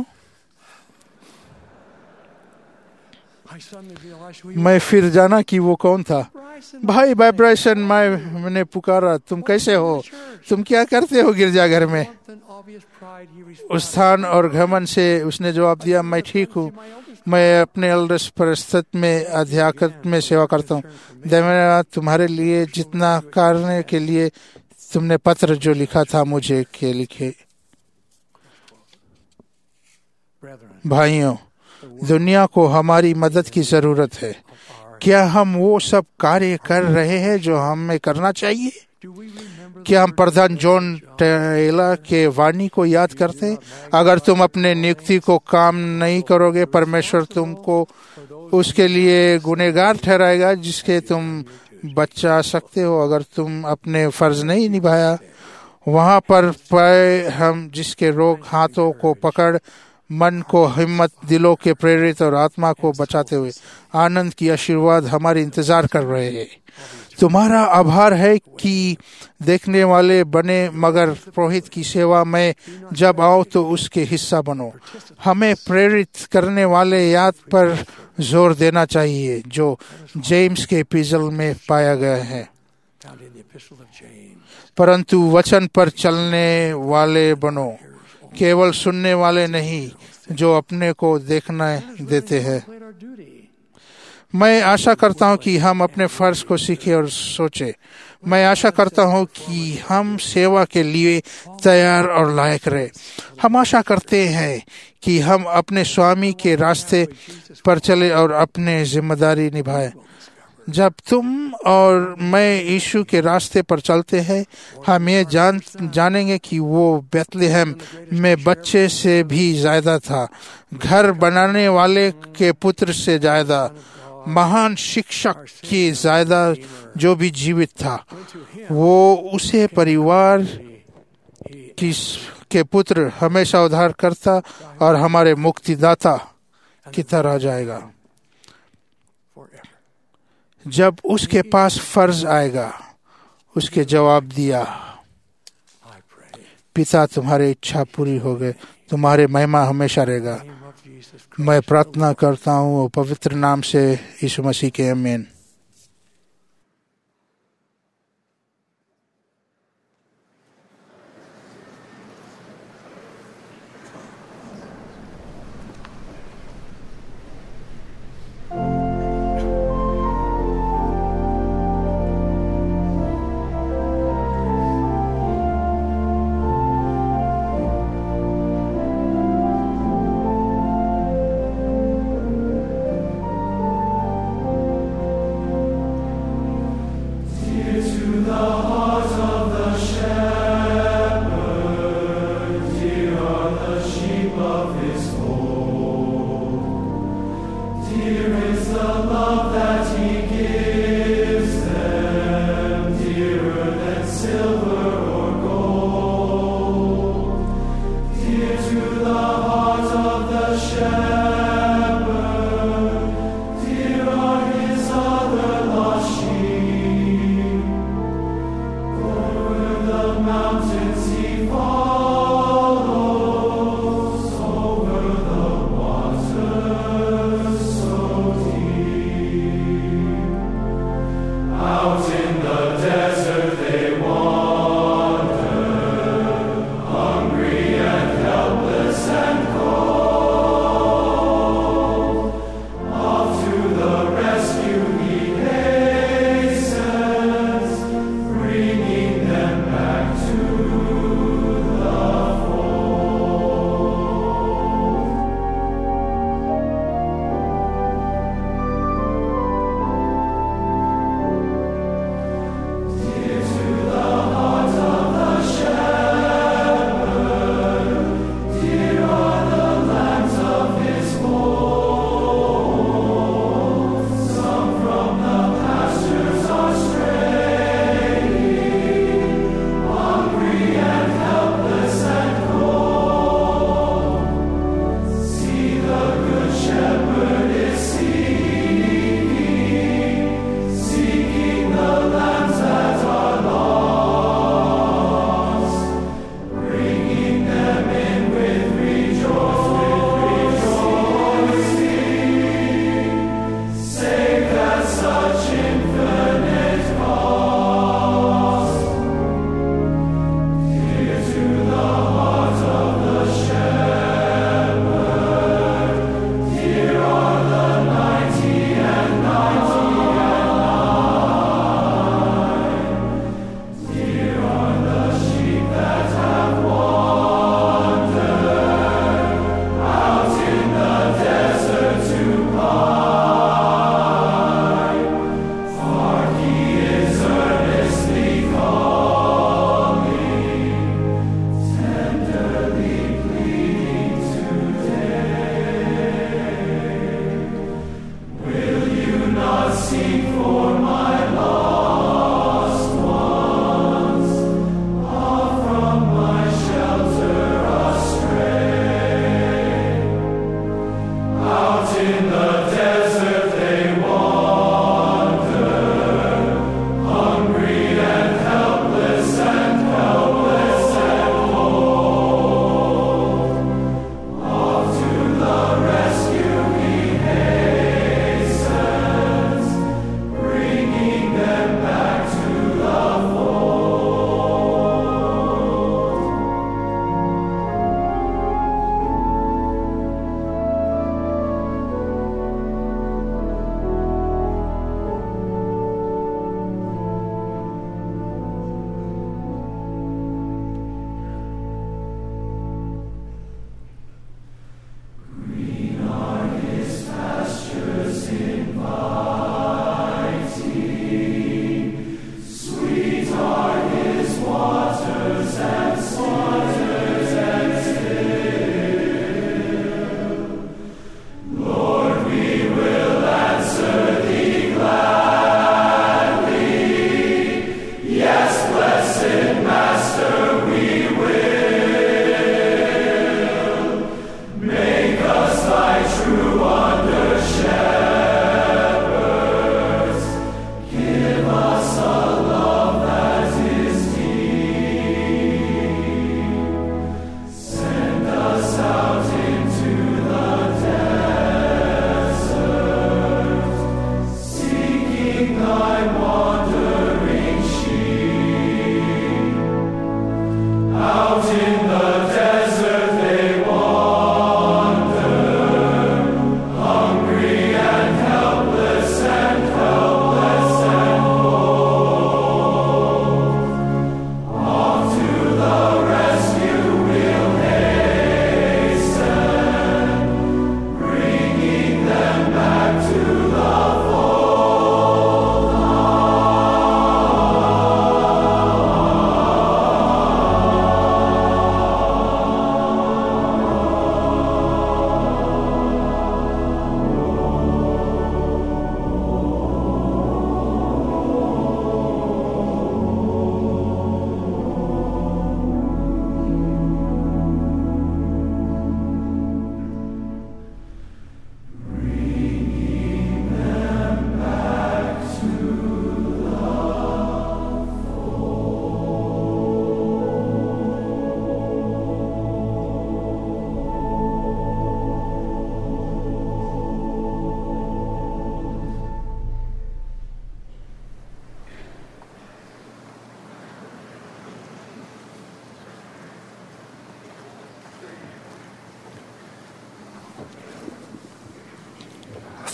मैं फिर जाना कि वो कौन था। भाई वाइब्रेशन, मैंने पुकारा, तुम कैसे हो? तुम क्या करते हो गिरजाघर में? उस स्थान और घमन से उसने जवाब दिया, मैं ठीक हूँ। मैं अपने एल्डर्स परिषद में अध्यापक में सेवा करता हूँ। धन्यवाद तुम्हारे लिए जितना करने के लिए तुमने पत्र जो लिखा था मुझे के लिखे। भाइयों, दुनिया को हमारी मदद की जरूरत है। क्या हम वो सब कार्य कर रहे हैं जो हमें करना चाहिए? क्या हम प्रधान जॉन टेलर के वाणी को याद करते? अगर तुम अपने नियुक्ति को काम नहीं करोगे, परमेश्वर तुमको उसके लिए गुनहगार ठहराएगा जिसके तुम बचा सकते हो। अगर तुम अपने फर्ज नहीं निभाया, वहाँ पर पाए हम जिसके रोग हाथों को पकड़ मन को हिम्मत, दिलों के प्रेरित और आत्मा को बचाते हुए आनंद की आशीर्वाद हमारी इंतजार कर रहे हैं। तुम्हारा आभार है कि देखने वाले बने, मगर पुरोहित की सेवा में जब आओ तो उसके हिस्सा बनो। हमें प्रेरित करने वाले याद पर जोर देना चाहिए जो जेम्स के एपिस्टल में पाया गया है। परंतु वचन पर चलने वाले बनो, केवल सुनने वाले नहीं जो अपने को देखना देते हैं। मैं आशा करता हूं कि हम अपने फर्ज को सीखें और सोचें। मैं आशा करता हूँ कि हम सेवा के लिए तैयार और लायक रहे। हम आशा करते हैं कि हम अपने स्वामी के रास्ते पर चले और अपने जिम्मेदारी निभाएं। जब तुम और मैं यीशु के रास्ते पर चलते हैं, हम ये जानेंगे कि वो बेथलेहम में बच्चे से भी ज्यादा था, घर बनाने वाले के पुत्र से ज्यादा, महान शिक्षक के ज्यादा जो भी जीवित था। वो उसे परिवार के पुत्र हमेशा उद्धार करता और हमारे मुक्तिदाता की तरह जाएगा। जब उसके पास फर्ज आएगा, उसके जवाब दिया, पिता तुम्हारी इच्छा पूरी हो गई, तुम्हारे महिमा हमेशा रहेगा। मैं प्रार्थना करता हूँ पवित्र नाम से यीशु मसीह के, आमीन।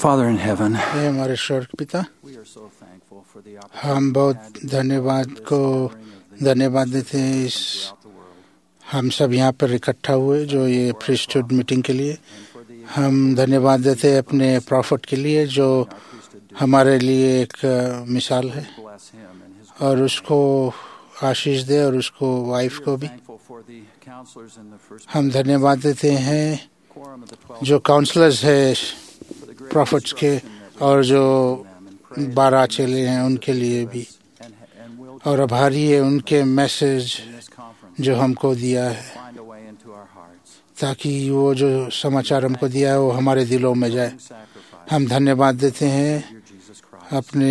Father in heaven, हे हमारे स्वर्ग पिता, we are so thankful for the हम बहुत धन्यवाद देते हैं इस हम सब यहाँ पर इकट्ठा हुए जो ये प्रीस्टहुड मीटिंग के लिए। हम धन्यवाद देते हैं अपने प्रॉफिट के लिए जो हमारे लिए एक मिसाल है, और उसको आशीष दे और उसको वाइफ को भी। हम धन्यवाद देते हैं जो काउंसलर्स है प्रॉफिट्स के और जो 12 चेले हैं उनके लिए भी, और आभारी है उनके मैसेज जो हमको दिया है, ताकि वो जो समाचार हमको दिया है वो हमारे दिलों में जाए। हम धन्यवाद देते हैं अपने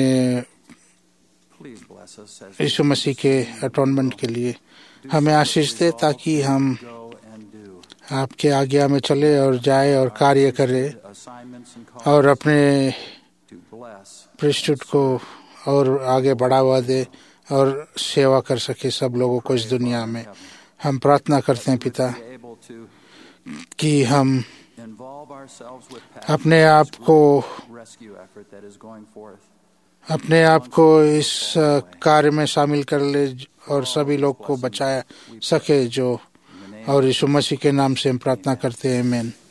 यीशु मसीह के अटोनमेंट के लिए। हमें आशीष दे ताकि हम आपके आज्ञा में चले और जाए और कार्य करे और अपने प्रीस्टहुड को और आगे बढ़ावा दे और सेवा कर सके सब लोगों को इस दुनिया में। हम प्रार्थना करते हैं पिता कि हम अपने आप को इस कार्य में शामिल कर ले और सभी लोग को बचा सके जो, और यीशु मसीह के नाम से हम प्रार्थना करते हैं, आमीन।